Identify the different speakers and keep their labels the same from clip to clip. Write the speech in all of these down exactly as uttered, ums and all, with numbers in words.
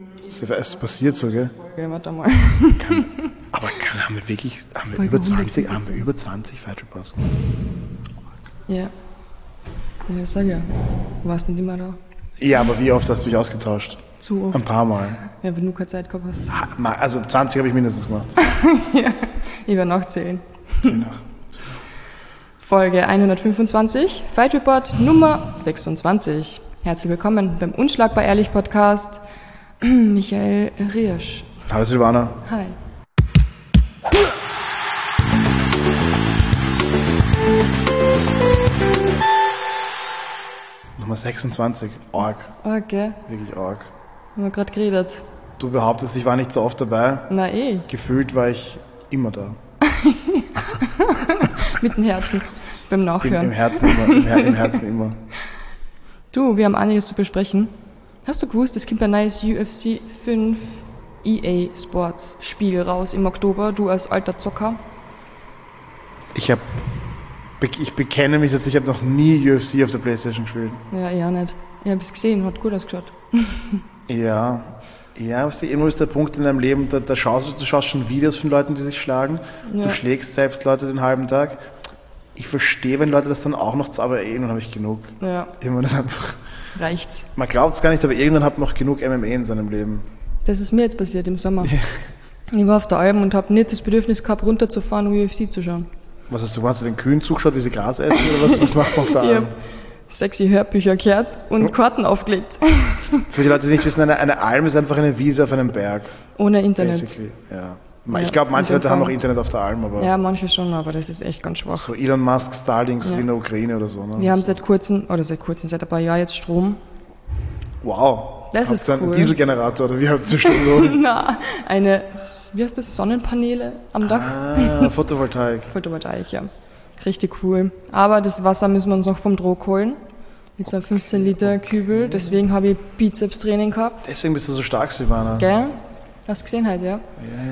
Speaker 1: Es passiert so, gell?
Speaker 2: Okay, warte mal.
Speaker 1: Kann, aber kann, haben wir wirklich, haben wir über zwanzig, haben wir über zwanzig Fight Reports gemacht?
Speaker 2: Ja. Ja, sag ja. Du warst nicht immer da.
Speaker 1: Ja, aber wie oft hast du mich ausgetauscht?
Speaker 2: Zu oft.
Speaker 1: Ein paar Mal.
Speaker 2: Ja, wenn du keine Zeit gehabt hast.
Speaker 1: Also zwanzig habe ich mindestens gemacht.
Speaker 2: Ja, ich werde nachzählen.
Speaker 1: Zähl nach.
Speaker 2: Folge hundertfünfundzwanzig, Fight Report Nummer sechsundzwanzig. Herzlich willkommen beim Unschlagbar Ehrlich Podcast. Michael Riersch.
Speaker 1: Hallo Silvana.
Speaker 2: Hi.
Speaker 1: Nummer sechsundzwanzig. Org.
Speaker 2: Okay.
Speaker 1: Wirklich arg.
Speaker 2: Haben wir gerade geredet.
Speaker 1: Du behauptest, ich war nicht so oft dabei.
Speaker 2: Na eh.
Speaker 1: Gefühlt war ich immer da.
Speaker 2: Mit dem Herzen. Beim Nachhören.
Speaker 1: Im, im Herzen immer. Im, Her- Im Herzen immer.
Speaker 2: Du, wir haben einiges zu besprechen. Hast du gewusst, es kommt ein neues U F C fünf E A Sports Spiel raus im Oktober, du als alter Zocker?
Speaker 1: Ich habe, ich bekenne mich dazu, ich habe noch nie U F C auf der Playstation gespielt.
Speaker 2: Ja, ja nicht. Ich habe es gesehen, hat gut ausgeschaut.
Speaker 1: Ja, ja, was irgendwo ist der Punkt in deinem Leben, da, da schaust du, du schaust schon Videos von Leuten, die sich schlagen,
Speaker 2: Ja.
Speaker 1: du schlägst selbst Leute den halben Tag. Ich verstehe, wenn Leute das dann auch noch, aber irgendwann habe ich genug.
Speaker 2: Ja,
Speaker 1: Irgendwann ist einfach,
Speaker 2: reicht's.
Speaker 1: man glaubt es gar nicht, aber irgendwann hat man noch genug M M A in seinem Leben.
Speaker 2: Das ist mir jetzt passiert im Sommer. Ich war auf der Alm und habe nicht das Bedürfnis gehabt, runterzufahren, um U F C zu schauen.
Speaker 1: Was hast du, hast du den Kühen zugeschaut, wie sie Gras essen oder was, was macht man auf der
Speaker 2: Ich
Speaker 1: Alm?
Speaker 2: habe sexy Hörbücher gehört und Karten aufgelegt.
Speaker 1: Für die Leute, die nicht wissen, eine, eine Alm ist einfach eine Wiese auf einem Berg.
Speaker 2: Ohne Internet.
Speaker 1: Basically, ja.
Speaker 2: Ja,
Speaker 1: Ich glaube, manche
Speaker 2: in dem
Speaker 1: Leute haben
Speaker 2: Fall.
Speaker 1: auch Internet auf der Alm, aber
Speaker 2: Ja, manche schon, aber das ist echt ganz schwach.
Speaker 1: so Elon Musk, Starlink, so
Speaker 2: Ja.
Speaker 1: wie in der Ukraine oder so. Ne?
Speaker 2: Wir haben seit kurzem, oder seit kurzem, seit ein paar Jahren jetzt Strom.
Speaker 1: Wow.
Speaker 2: Das
Speaker 1: Habt
Speaker 2: ist
Speaker 1: ihr einen
Speaker 2: cool.
Speaker 1: Dieselgenerator oder wie habt ihr Strom?
Speaker 2: Na, eine, wie heißt das, Sonnenpaneele am Dach?
Speaker 1: Ah, Photovoltaik.
Speaker 2: Photovoltaik, ja. Richtig cool. Aber das Wasser müssen wir uns noch vom Druck holen. Mit so einem fünfzehn Liter Kübel. Deswegen habe ich Bizeps-Training gehabt.
Speaker 1: Deswegen bist du so stark, Silvana.
Speaker 2: Gell? Hast du gesehen halt, ja?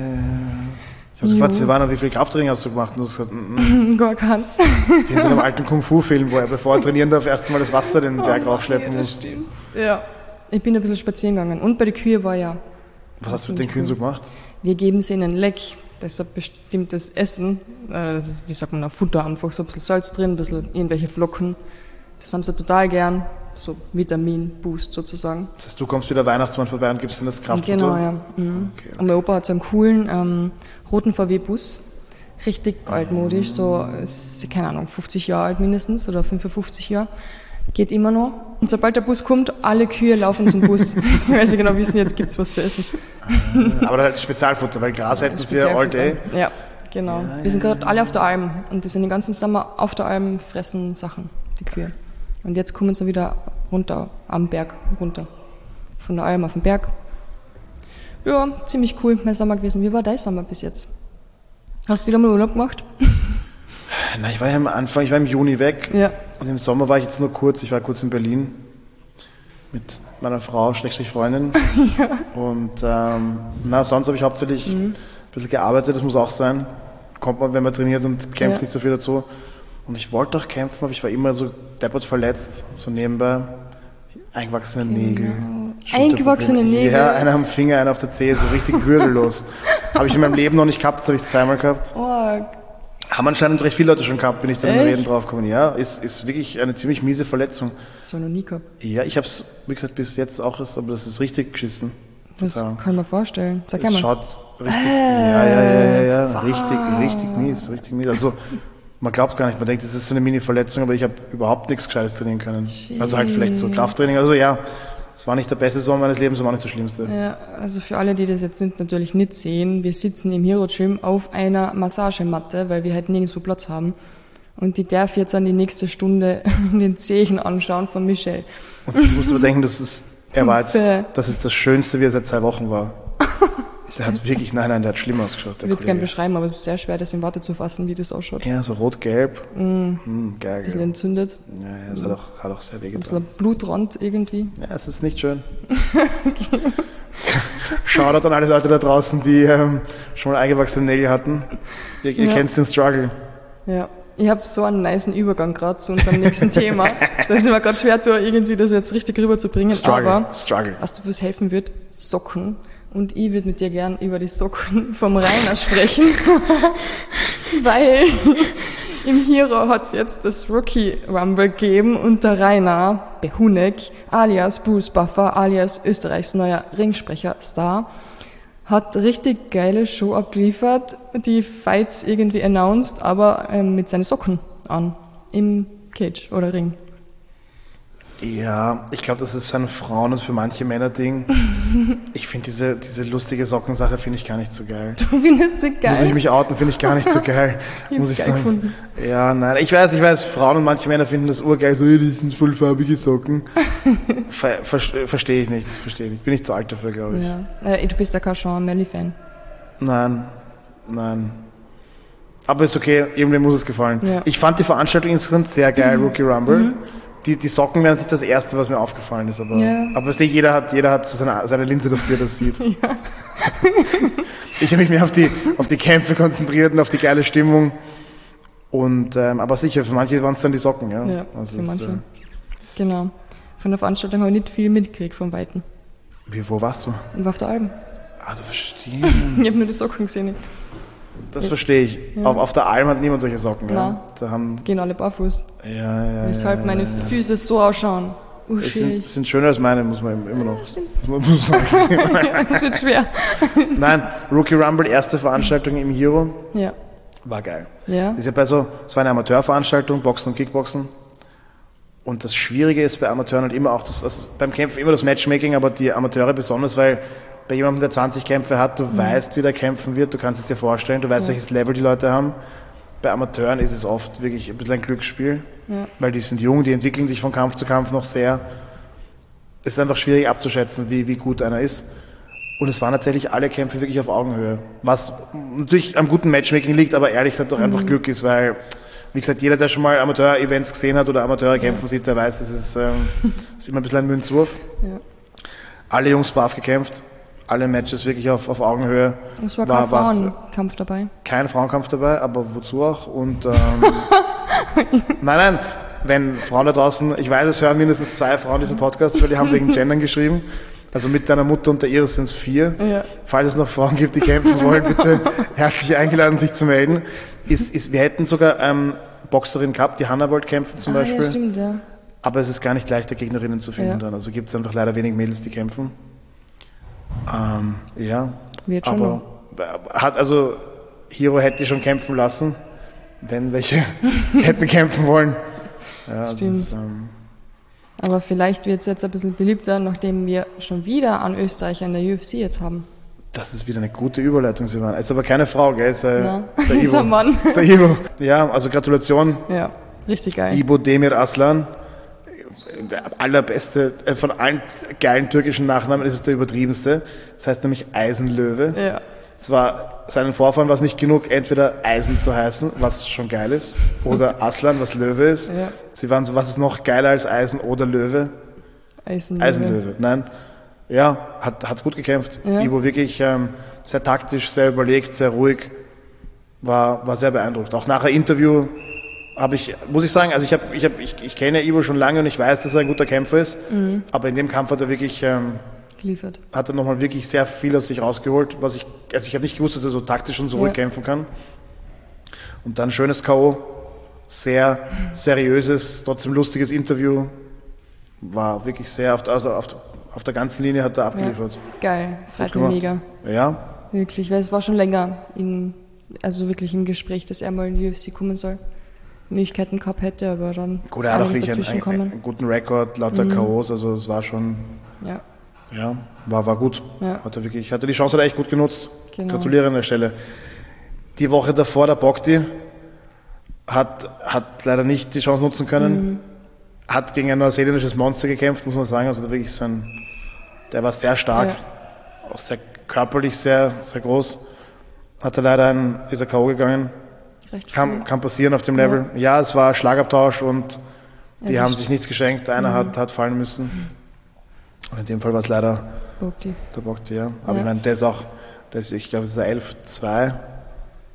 Speaker 1: Ich habe gefragt, Silvana, wie viel Krafttraining hast du gemacht? Und du hast gesagt, mm, mm.
Speaker 2: Gar keins.
Speaker 1: Wie in so einem alten Kung-Fu-Film, wo er, bevor er trainieren darf, erst einmal das Wasser den Berg raufschleppen muss.
Speaker 2: Stimmt. Ja. Ich bin ein bisschen spazieren gegangen. Und bei den Kühen war ja.
Speaker 1: Was hast du mit den Kühen so gemacht?
Speaker 2: Wir geben sie einen Leck. Das ist ein bestimmtes Essen. Äh, Das ist, wie sagt man, ein Futter einfach. So ein bisschen Salz drin, ein bisschen irgendwelche Flocken. Das haben sie total gern. So Vitamin-Boost sozusagen.
Speaker 1: Das heißt, du kommst wieder Weihnachtsmann vorbei und gibst ihnen das Kraftfutter?
Speaker 2: Genau, ja. Mhm.
Speaker 1: Okay.
Speaker 2: Und mein Opa hat so einen coolen ähm, roten V W-Bus. Richtig altmodisch, so, ist, keine Ahnung, fünfzig Jahre alt mindestens oder fünfundfünfzig Jahre. Geht immer noch. Und sobald der Bus kommt, alle Kühe laufen zum Bus. Weil sie genau wissen, jetzt gibt's was zu essen.
Speaker 1: Aber halt Spezialfutter, weil Gras hätten sie ja all day.
Speaker 2: Ja, genau. Wir sind gerade alle auf der Alm. Und die sind den ganzen Sommer auf der Alm, fressen Sachen, die Kühe. Und jetzt kommen sie wieder runter, am Berg runter. Von der Alm auf den Berg. Ja, ziemlich cool, mein Sommer gewesen. Wie war dein Sommer bis jetzt? Hast du wieder mal Urlaub gemacht?
Speaker 1: Na, ich war ja am Anfang, ich war im Juni weg.
Speaker 2: Ja.
Speaker 1: Und im Sommer war ich jetzt nur kurz, ich war kurz in Berlin mit meiner Frau, Schrägstrich Freundin. Ja. Und ähm, na, sonst habe ich hauptsächlich mhm. ein bisschen gearbeitet, das muss auch sein. Kommt man, wenn man trainiert und kämpft,
Speaker 2: Ja.
Speaker 1: nicht so viel dazu. Und ich wollte auch kämpfen, aber ich war immer so deppert verletzt, so nebenbei. Eingewachsene Nägel.
Speaker 2: Eingewachsene Nägel?
Speaker 1: Ja, einer am Finger, einer auf der Zehe, so richtig würdelos. Habe ich in meinem Leben noch nicht gehabt, jetzt habe ich es zweimal gehabt.
Speaker 2: Oh,
Speaker 1: Haben anscheinend recht viele Leute schon gehabt, bin ich dann im
Speaker 2: Echt?
Speaker 1: Reden drauf gekommen. Ja, ist, ist wirklich eine ziemlich miese Verletzung.
Speaker 2: das war noch nie gehabt.
Speaker 1: Ja, ich habe es, wie gesagt, bis jetzt auch, erst, aber das ist richtig geschissen.
Speaker 2: Das
Speaker 1: Verzeihung.
Speaker 2: kann man vorstellen. Sag
Speaker 1: Es
Speaker 2: einmal.
Speaker 1: schaut richtig, ja, ja, ja, ja, ja,
Speaker 2: wow.
Speaker 1: richtig, richtig mies, richtig mies. Also, man glaubt gar nicht, man denkt, das ist so eine Mini-Verletzung, aber ich habe überhaupt nichts Gescheites trainieren können. Also halt vielleicht so Krafttraining, also ja, es war nicht der beste Sommer meines Lebens, aber auch nicht das Schlimmste.
Speaker 2: Ja, also für alle, die das jetzt nicht, natürlich nicht sehen, wir sitzen im Hero Gym auf einer Massagematte, weil wir halt nirgendwo Platz haben. Und die darf jetzt an die nächste Stunde den Zehen anschauen von Michel.
Speaker 1: Und du musst aber denken, das ist, er war jetzt,
Speaker 2: Bäh.
Speaker 1: das ist das Schönste, wie er seit zwei Wochen war. Der hat wirklich, nein, nein, der hat schlimm ausgeschaut.
Speaker 2: Ich
Speaker 1: Der
Speaker 2: würde es gerne
Speaker 1: Kollege.
Speaker 2: beschreiben, aber es ist sehr schwer, das in Worte zu fassen, wie das ausschaut.
Speaker 1: Ja, so rot-gelb. Mm. Mm, geil,
Speaker 2: Ein bisschen
Speaker 1: geil.
Speaker 2: entzündet,
Speaker 1: Ja, ja, es hat auch, hat auch sehr weh
Speaker 2: ein bisschen
Speaker 1: getan.
Speaker 2: ein Blutrand irgendwie.
Speaker 1: Ja, es ist nicht schön. Shoutout an alle Leute da draußen, die ähm, schon mal eingewachsene Nägel hatten. Ihr, ihr
Speaker 2: Ja.
Speaker 1: kennt den Struggle.
Speaker 2: Ja, Ich habe so einen nicen Übergang gerade zu unserem nächsten Thema, dass ich mir gerade schwer tue, irgendwie das jetzt richtig rüberzubringen.
Speaker 1: Struggle,
Speaker 2: aber
Speaker 1: struggle.
Speaker 2: was du was helfen wird, Socken. Und ich würde mit dir gern über die Socken vom Rainer sprechen, weil im Hero hat es jetzt das Rookie Rumble gegeben und der Rainer Behunek, alias Bruce Buffer, alias Österreichs neuer Ringsprecher-Star, hat richtig geile Show abgeliefert, die Fights irgendwie announced, aber ähm, mit seinen Socken an, im Cage oder Ring.
Speaker 1: Ja, ich glaube, das ist ein Frauen- und für manche Männer-Ding. Ich finde diese, diese lustige Sockensache finde ich gar nicht so geil.
Speaker 2: Du findest sie geil?
Speaker 1: Muss ich mich outen, finde ich gar nicht so geil.
Speaker 2: Ich
Speaker 1: muss
Speaker 2: hab's
Speaker 1: ich
Speaker 2: geil
Speaker 1: sagen.
Speaker 2: gefunden.
Speaker 1: Ja, nein, ich weiß, ich weiß, Frauen und manche Männer finden das urgeil, so, das sind vollfarbige Socken. Ver, ver, verstehe ich nicht, verstehe ich nicht. Bin ich zu alt dafür, glaube ich.
Speaker 2: Ja. Äh, du bist ja kein Sean O'Malley-Fan.
Speaker 1: Nein, nein. Aber ist okay, irgendwem muss es gefallen.
Speaker 2: Ja.
Speaker 1: Ich fand die Veranstaltung insgesamt sehr geil,
Speaker 2: Mhm.
Speaker 1: Rookie Rumble.
Speaker 2: Mhm.
Speaker 1: Die, die Socken wären nicht das Erste, was mir aufgefallen ist, aber,
Speaker 2: Ja.
Speaker 1: aber weißt du, jeder hat, jeder hat so seine, seine Linse, durch die er das sieht.
Speaker 2: Ja.
Speaker 1: Ich habe mich mehr auf die, auf die Kämpfe konzentriert und auf die geile Stimmung. Und, ähm, aber sicher, für manche waren es dann die Socken, ja.
Speaker 2: Ja,
Speaker 1: Also
Speaker 2: für
Speaker 1: es,
Speaker 2: manche.
Speaker 1: äh,
Speaker 2: Genau. Von der Veranstaltung habe ich nicht viel mitgekriegt vom Weiten.
Speaker 1: Wie, wo warst du?
Speaker 2: Ich war auf der Alben.
Speaker 1: Ah, du verstehst.
Speaker 2: Ich habe nur die Socken gesehen.
Speaker 1: Das verstehe ich.
Speaker 2: Ja.
Speaker 1: Auf, auf der Alm hat niemand solche Socken, ja.
Speaker 2: Nein.
Speaker 1: Da haben,
Speaker 2: Gehen alle barfuß.
Speaker 1: ja, ja,
Speaker 2: Weshalb
Speaker 1: ja,
Speaker 2: meine
Speaker 1: ja, ja.
Speaker 2: Füße so ausschauen. Uh,
Speaker 1: Es sind,
Speaker 2: schwierig.
Speaker 1: sind schöner als meine, muss man immer noch.
Speaker 2: Stimmt.
Speaker 1: Muss man sagen.
Speaker 2: Das ist nicht schwer.
Speaker 1: Nein, Rookie Rumble, erste Veranstaltung im Hero,
Speaker 2: Ja.
Speaker 1: war geil.
Speaker 2: Ja.
Speaker 1: Das ist ja bei so, es war eine Amateurveranstaltung, Boxen und Kickboxen. Und das Schwierige ist bei Amateuren halt immer auch, das, das, beim Kämpfen immer das Matchmaking, aber die Amateure besonders, weil bei jemandem, der zwanzig Kämpfe hat, du mhm. weißt, wie der kämpfen wird, du kannst es dir vorstellen, du weißt, ja. welches Level die Leute haben. Bei Amateuren ist es oft wirklich ein bisschen ein Glücksspiel,
Speaker 2: Ja.
Speaker 1: weil die sind jung, die entwickeln sich von Kampf zu Kampf noch sehr. Es ist einfach schwierig abzuschätzen, wie, wie gut einer ist. Und es waren tatsächlich alle Kämpfe wirklich auf Augenhöhe. Was natürlich am guten Matchmaking liegt, aber ehrlich gesagt doch
Speaker 2: Mhm.
Speaker 1: einfach Glück ist, weil, wie gesagt, jeder, der schon mal Amateur-Events gesehen hat oder Amateure kämpfen sieht, der weiß, das ist, ähm, ist immer ein bisschen ein Münzwurf.
Speaker 2: Ja.
Speaker 1: Alle Jungs brav gekämpft, alle Matches wirklich auf, auf Augenhöhe.
Speaker 2: Es war
Speaker 1: War-
Speaker 2: kein
Speaker 1: war's-
Speaker 2: Frauenkampf dabei.
Speaker 1: Kein Frauenkampf dabei, aber wozu auch? Und ähm, nein, nein, wenn Frauen da draußen, ich weiß, es hören mindestens zwei Frauen diesen Podcast, weil die haben wegen Gendern geschrieben. Also mit deiner Mutter und der Iris sind es vier.
Speaker 2: Ja.
Speaker 1: Falls es noch Frauen gibt, die kämpfen wollen, bitte herzlich eingeladen, sich zu melden. Ist, ist, wir hätten sogar ähm, Boxerin gehabt, die Hanna wollte kämpfen zum
Speaker 2: ah,
Speaker 1: Beispiel.
Speaker 2: ja, stimmt, ja.
Speaker 1: Aber es ist gar nicht leichter, Gegnerinnen zu finden
Speaker 2: Ja.
Speaker 1: dann. Also gibt es einfach leider wenig Mädels, die kämpfen. Ähm, ja,
Speaker 2: Wird schon
Speaker 1: aber hat also Hero hätte schon kämpfen lassen, wenn welche hätten kämpfen wollen. Ja, also
Speaker 2: Stimmt.
Speaker 1: es ist, ähm,
Speaker 2: Aber vielleicht wird es jetzt ein bisschen beliebter, nachdem wir schon wieder einen Österreicher in der U F C jetzt haben.
Speaker 1: das ist wieder eine gute Überleitung, Silvan. Ist aber keine Frau, gell? Ist, äh,
Speaker 2: Na,
Speaker 1: ist der
Speaker 2: ist
Speaker 1: Ivo.
Speaker 2: ein Mann.
Speaker 1: Ist der Ivo. Ja, also Gratulation,
Speaker 2: Ja, richtig geil.
Speaker 1: Ibo Demir Aslan. Der allerbeste, äh, von allen geilen türkischen Nachnamen ist es der übertriebenste. Das heißt nämlich Eisenlöwe.
Speaker 2: Ja,
Speaker 1: Es war seinen Vorfahren war es nicht genug, entweder Eisen zu heißen, was schon geil ist, oder Aslan, was Löwe ist.
Speaker 2: Ja.
Speaker 1: Sie waren so, was ist noch geiler als Eisen oder Löwe?
Speaker 2: Eisenlöwe.
Speaker 1: Eisenlöwe. Nein. Ja, hat, hat gut gekämpft.
Speaker 2: Ja.
Speaker 1: Ibo wirklich ähm, sehr taktisch, sehr überlegt, sehr ruhig. War, war sehr beeindruckt. Auch nach dem Interview habe ich, muss ich sagen, also ich, hab, ich, hab, ich, ich kenne Ibo schon lange und ich weiß, dass er ein guter Kämpfer ist.
Speaker 2: Mhm.
Speaker 1: Aber in dem Kampf hat er wirklich, ähm,
Speaker 2: Geliefert.
Speaker 1: hat er nochmal wirklich sehr viel aus sich rausgeholt. Was ich, also ich habe nicht gewusst, dass er so taktisch und so ruhig
Speaker 2: Ja.
Speaker 1: kämpfen kann. Und dann schönes K O, sehr seriöses, trotzdem lustiges Interview. War wirklich sehr, auf, also auf, auf der ganzen Linie hat er abgeliefert.
Speaker 2: Geil, freut
Speaker 1: Gut
Speaker 2: mich
Speaker 1: gemacht.
Speaker 2: mega.
Speaker 1: Ja,
Speaker 2: Wirklich, weil es war schon länger in, also wirklich im Gespräch, dass er mal in die U F C kommen soll. Möglichkeiten gehabt hätte, aber dann
Speaker 1: gut,
Speaker 2: ist
Speaker 1: er hat auch
Speaker 2: einiges
Speaker 1: wirklich einen,
Speaker 2: dazwischen
Speaker 1: einen,
Speaker 2: gekommen.
Speaker 1: einen guten Rekord, lauter K Os, also es war schon,
Speaker 2: Ja,
Speaker 1: ja, war, war gut.
Speaker 2: Ja.
Speaker 1: Hat er wirklich, hatte die Chance hat er echt gut genutzt.
Speaker 2: Genau.
Speaker 1: Gratuliere an der Stelle. Die Woche davor, der Bogdi, hat, hat leider nicht die Chance nutzen können.
Speaker 2: Mhm.
Speaker 1: Hat gegen ein neuseeländisches Monster gekämpft, muss man sagen. Also der wirklich so ein, der war sehr stark, auch sehr körperlich sehr, sehr groß. Hatte leider einen, ist er K O gegangen.
Speaker 2: recht
Speaker 1: Kann,
Speaker 2: früh.
Speaker 1: kann passieren auf dem Level. Ja, es war Schlagabtausch und die
Speaker 2: Erwischt.
Speaker 1: haben sich nichts geschenkt. Einer hat, hat fallen müssen. Und in dem Fall war es leider
Speaker 2: Bogdi.
Speaker 1: der Bogdi, ja. Aber
Speaker 2: Ja.
Speaker 1: ich meine, der ist auch, der ist, ich glaube, es ist ein elf zwei.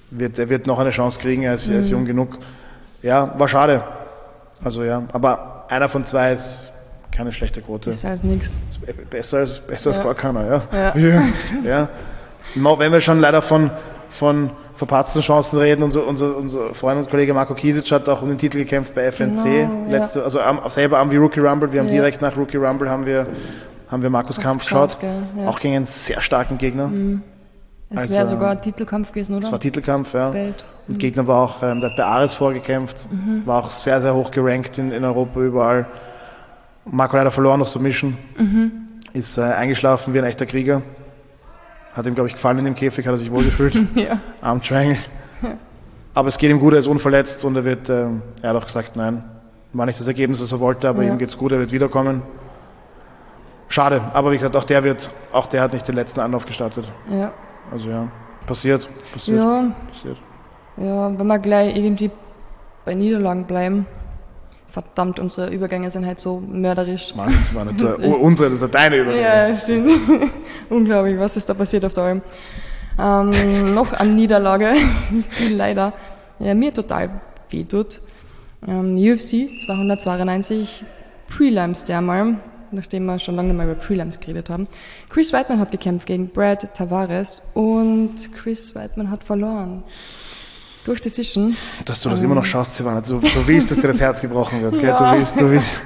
Speaker 1: wird, er wird noch eine Chance kriegen, er ist, mhm. er ist jung genug. Ja, war schade. Also ja, aber einer von zwei ist keine schlechte Quote.
Speaker 2: Besser als nichts.
Speaker 1: Besser als, besser als
Speaker 2: ja.
Speaker 1: gar keiner, ja.
Speaker 2: Ja.
Speaker 1: ja. ja. Noch wenn wir schon leider von, von verpatzten Chancen reden, unser, unser, unser Freund und Kollege Marco Kiesic hat auch um den Titel gekämpft bei F N C. Genau, letzte, ja. Also am, selber am wie Rookie Rumble. Wir haben ja. direkt nach Rookie Rumble haben wir, haben wir Markus Kampf geschaut. Ja. Auch gegen einen sehr starken Gegner.
Speaker 2: Mhm. Es also, wäre sogar Titelkampf gewesen, oder?
Speaker 1: Es war Titelkampf, ja.
Speaker 2: Welt.
Speaker 1: Und mhm. Gegner war auch, ähm, der hat bei Ares vorgekämpft, mhm. war auch sehr, sehr hoch gerankt in, in Europa überall. Marco leider verloren auf Submission, mhm. ist äh, eingeschlafen wie ein echter Krieger. Hat ihm, glaube ich, gefallen in dem Käfig, hat er sich wohlgefühlt. ja. Arm Triangle. Ja. Aber es geht ihm gut, er ist unverletzt und er wird, ähm, er hat auch gesagt, nein, war nicht das Ergebnis, das er wollte, aber ja. ihm geht's gut, er wird wiederkommen. Schade, aber wie gesagt, auch der wird, auch der hat nicht den letzten Anlauf gestartet.
Speaker 2: Ja.
Speaker 1: Also ja, passiert, passiert,
Speaker 2: ja.
Speaker 1: passiert.
Speaker 2: Ja, wenn wir gleich irgendwie bei Niederlagen bleiben, verdammt, unsere Übergänge sind halt so mörderisch.
Speaker 1: Mann, das war nicht das unsere, das sind deine Übergänge.
Speaker 2: Ja, stimmt. Unglaublich, was ist da passiert auf der Alm. Ähm, noch eine Niederlage, die leider ja, mir total wehtut. Ähm, U F C zweihundertzweiundneunzig, Prelims dermal, nachdem wir schon lange nicht mehr über Prelims geredet haben. Chris Weidman hat gekämpft gegen Brad Tavares und Chris Weidman hat verloren. Durch Decision.
Speaker 1: Dass du das ähm. immer noch schaust, Silvana, du, du willst, dass dir das Herz gebrochen wird, gell?
Speaker 2: Ja.
Speaker 1: Du willst, du willst.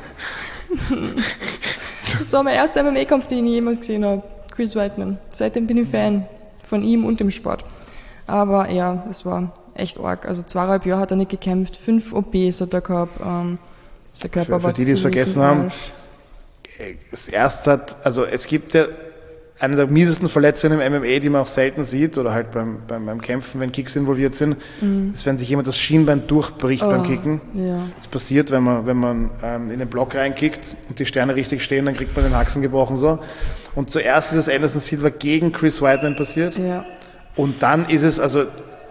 Speaker 2: Das war mein erster M M A-Kampf, den ich jemals gesehen habe. Chris Weidman. Seitdem bin ich Fan von ihm und dem Sport. Aber ja, es war echt arg. Also zweieinhalb Jahre hat er nicht gekämpft, fünf O Ps hat er gehabt. Ähm, sein Körper
Speaker 1: für,
Speaker 2: war
Speaker 1: für die, die es vergessen haben, das erste hat, also es gibt ja eine der miesesten Verletzungen im M M A, die man auch selten sieht, oder halt beim, beim, beim Kämpfen, wenn Kicks involviert sind, mhm. ist, wenn sich jemand das Schienbein durchbricht oh, beim Kicken.
Speaker 2: Ja.
Speaker 1: Das passiert, wenn man, wenn man ähm, in den Block reinkickt und die Sterne richtig stehen, dann kriegt man den Haxen gebrochen so. Und zuerst ist es Anderson Silva gegen Chris Weidman passiert.
Speaker 2: Ja.
Speaker 1: Und dann ist es, also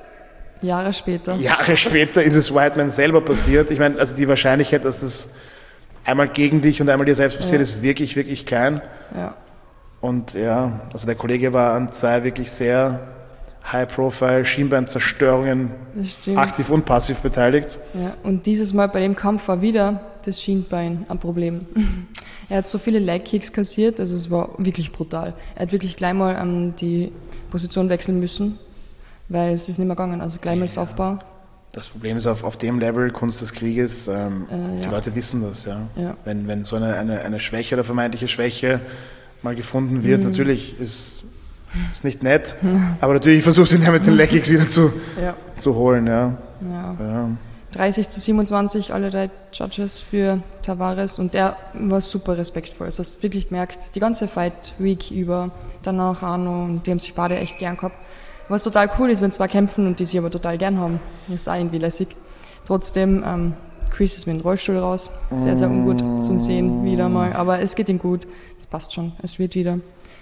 Speaker 2: Jahre später.
Speaker 1: Jahre später ist es Weidman selber passiert. Ich meine, also die Wahrscheinlichkeit, dass das einmal gegen dich und einmal dir selbst passiert, ja. ist wirklich, wirklich klein.
Speaker 2: Ja.
Speaker 1: Und ja, also der Kollege war an zwei wirklich sehr high-profile Schienbeinzerstörungen aktiv und passiv beteiligt.
Speaker 2: Ja, und dieses Mal bei dem Kampf war wieder das Schienbein ein Problem. Er hat so viele Leg-Kicks kassiert, also es war wirklich brutal. Er hat wirklich gleich mal um, die Position wechseln müssen, weil es ist nicht mehr gegangen, also gleich mal das Aufbau.
Speaker 1: Das Problem ist, auf, auf dem Level Kunst des Krieges, ähm, äh, ja. die Leute wissen das. Ja.
Speaker 2: Ja.
Speaker 1: Wenn, wenn so eine, eine, eine Schwäche oder vermeintliche Schwäche mal gefunden wird, mhm. natürlich ist es nicht nett, ja. aber natürlich versucht ihn ja mit den Leg-Kicks wieder zu,
Speaker 2: ja.
Speaker 1: zu holen. Ja.
Speaker 2: Ja.
Speaker 1: Ja.
Speaker 2: dreißig zu siebenundzwanzig, alle drei Judges für Tavares und der war super respektvoll. Also hast du wirklich gemerkt, die ganze Fight Week über, danach Arno und die haben sich beide echt gern gehabt. Was total cool ist, wenn zwei kämpfen und die sich aber total gern haben. Das ist auch irgendwie lässig. Trotzdem, ähm, Chris ist mit dem Rollstuhl raus. Sehr, sehr ungut zum Sehen wieder mal. Aber es geht ihm gut. Es passt schon. Es wird wieder.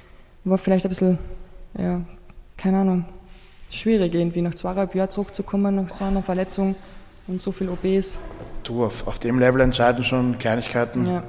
Speaker 2: War vielleicht ein bisschen, ja, keine Ahnung, schwierig irgendwie nach zweieinhalb Jahren zurückzukommen nach so einer Verletzung und so viel O Bs.
Speaker 1: Du, auf, auf dem Level entscheiden schon Kleinigkeiten.
Speaker 2: Ja.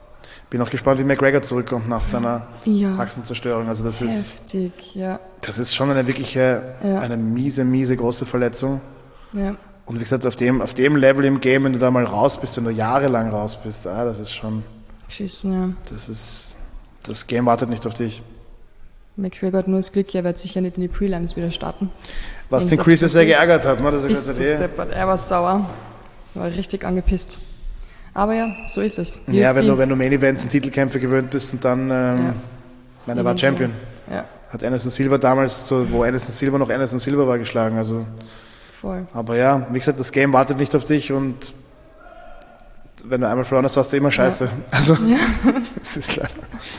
Speaker 1: Bin auch gespannt, wie McGregor zurückkommt nach seiner
Speaker 2: ja.
Speaker 1: Achsenzerstörung. Also das
Speaker 2: Heftig,
Speaker 1: ist,
Speaker 2: ja.
Speaker 1: Das ist schon eine wirkliche, ja. eine miese, miese große Verletzung.
Speaker 2: Ja.
Speaker 1: Und wie gesagt, auf dem, auf dem Level im Game, wenn du da mal raus bist, wenn du jahrelang raus bist, ah, das ist schon...
Speaker 2: Geschissen, ja.
Speaker 1: Das ist... Das Game wartet nicht auf dich.
Speaker 2: McGregor hat nur das Glück, er wird sicher nicht in die Prelims wieder starten.
Speaker 1: Was den Chris sehr geärgert hat, ne? Dass er,
Speaker 2: gesagt, ey. Er war sauer. Er war richtig angepisst. Aber ja, so ist es.
Speaker 1: Ja, U F C. wenn du, wenn du Main Events und Titelkämpfe gewöhnt bist und dann, ähm,
Speaker 2: ja.
Speaker 1: meine, er war Champion.
Speaker 2: Ja.
Speaker 1: Hat Anderson Silva damals, so, wo Anderson Silva noch Anderson Silva war, geschlagen. Also,
Speaker 2: voll.
Speaker 1: Aber ja, wie gesagt, das Game wartet nicht auf dich und wenn du einmal verloren hast, hast du immer Scheiße. Ja. Also, ja. Das ist leider.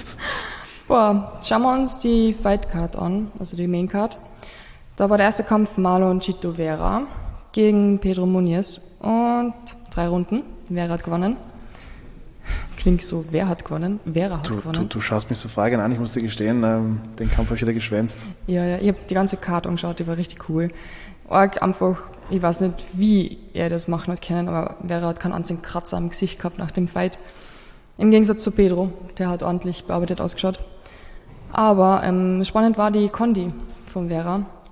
Speaker 2: Boah, schauen wir uns die Fight Card an, also die Main Card. Da war der erste Kampf Marlon Chito Vera gegen Pedro Muniz und drei Runden. Vera hat gewonnen. Klingt so, wer hat gewonnen? Vera hat
Speaker 1: du,
Speaker 2: gewonnen.
Speaker 1: Du, du schaust mich so Fragen an, ich muss dir gestehen, ähm, den Kampf habe ich wieder geschwänzt.
Speaker 2: Ja, ja, ich habe die ganze Card angeschaut, die war richtig cool. Arg einfach, ich weiß nicht, wie er das machen hat können, aber Vera hat keinen einzigen Kratzer am Gesicht gehabt nach dem Fight. Im Gegensatz zu Pedro, der hat ordentlich bearbeitet ausgeschaut. Aber ähm, spannend war die Kondi von Vera.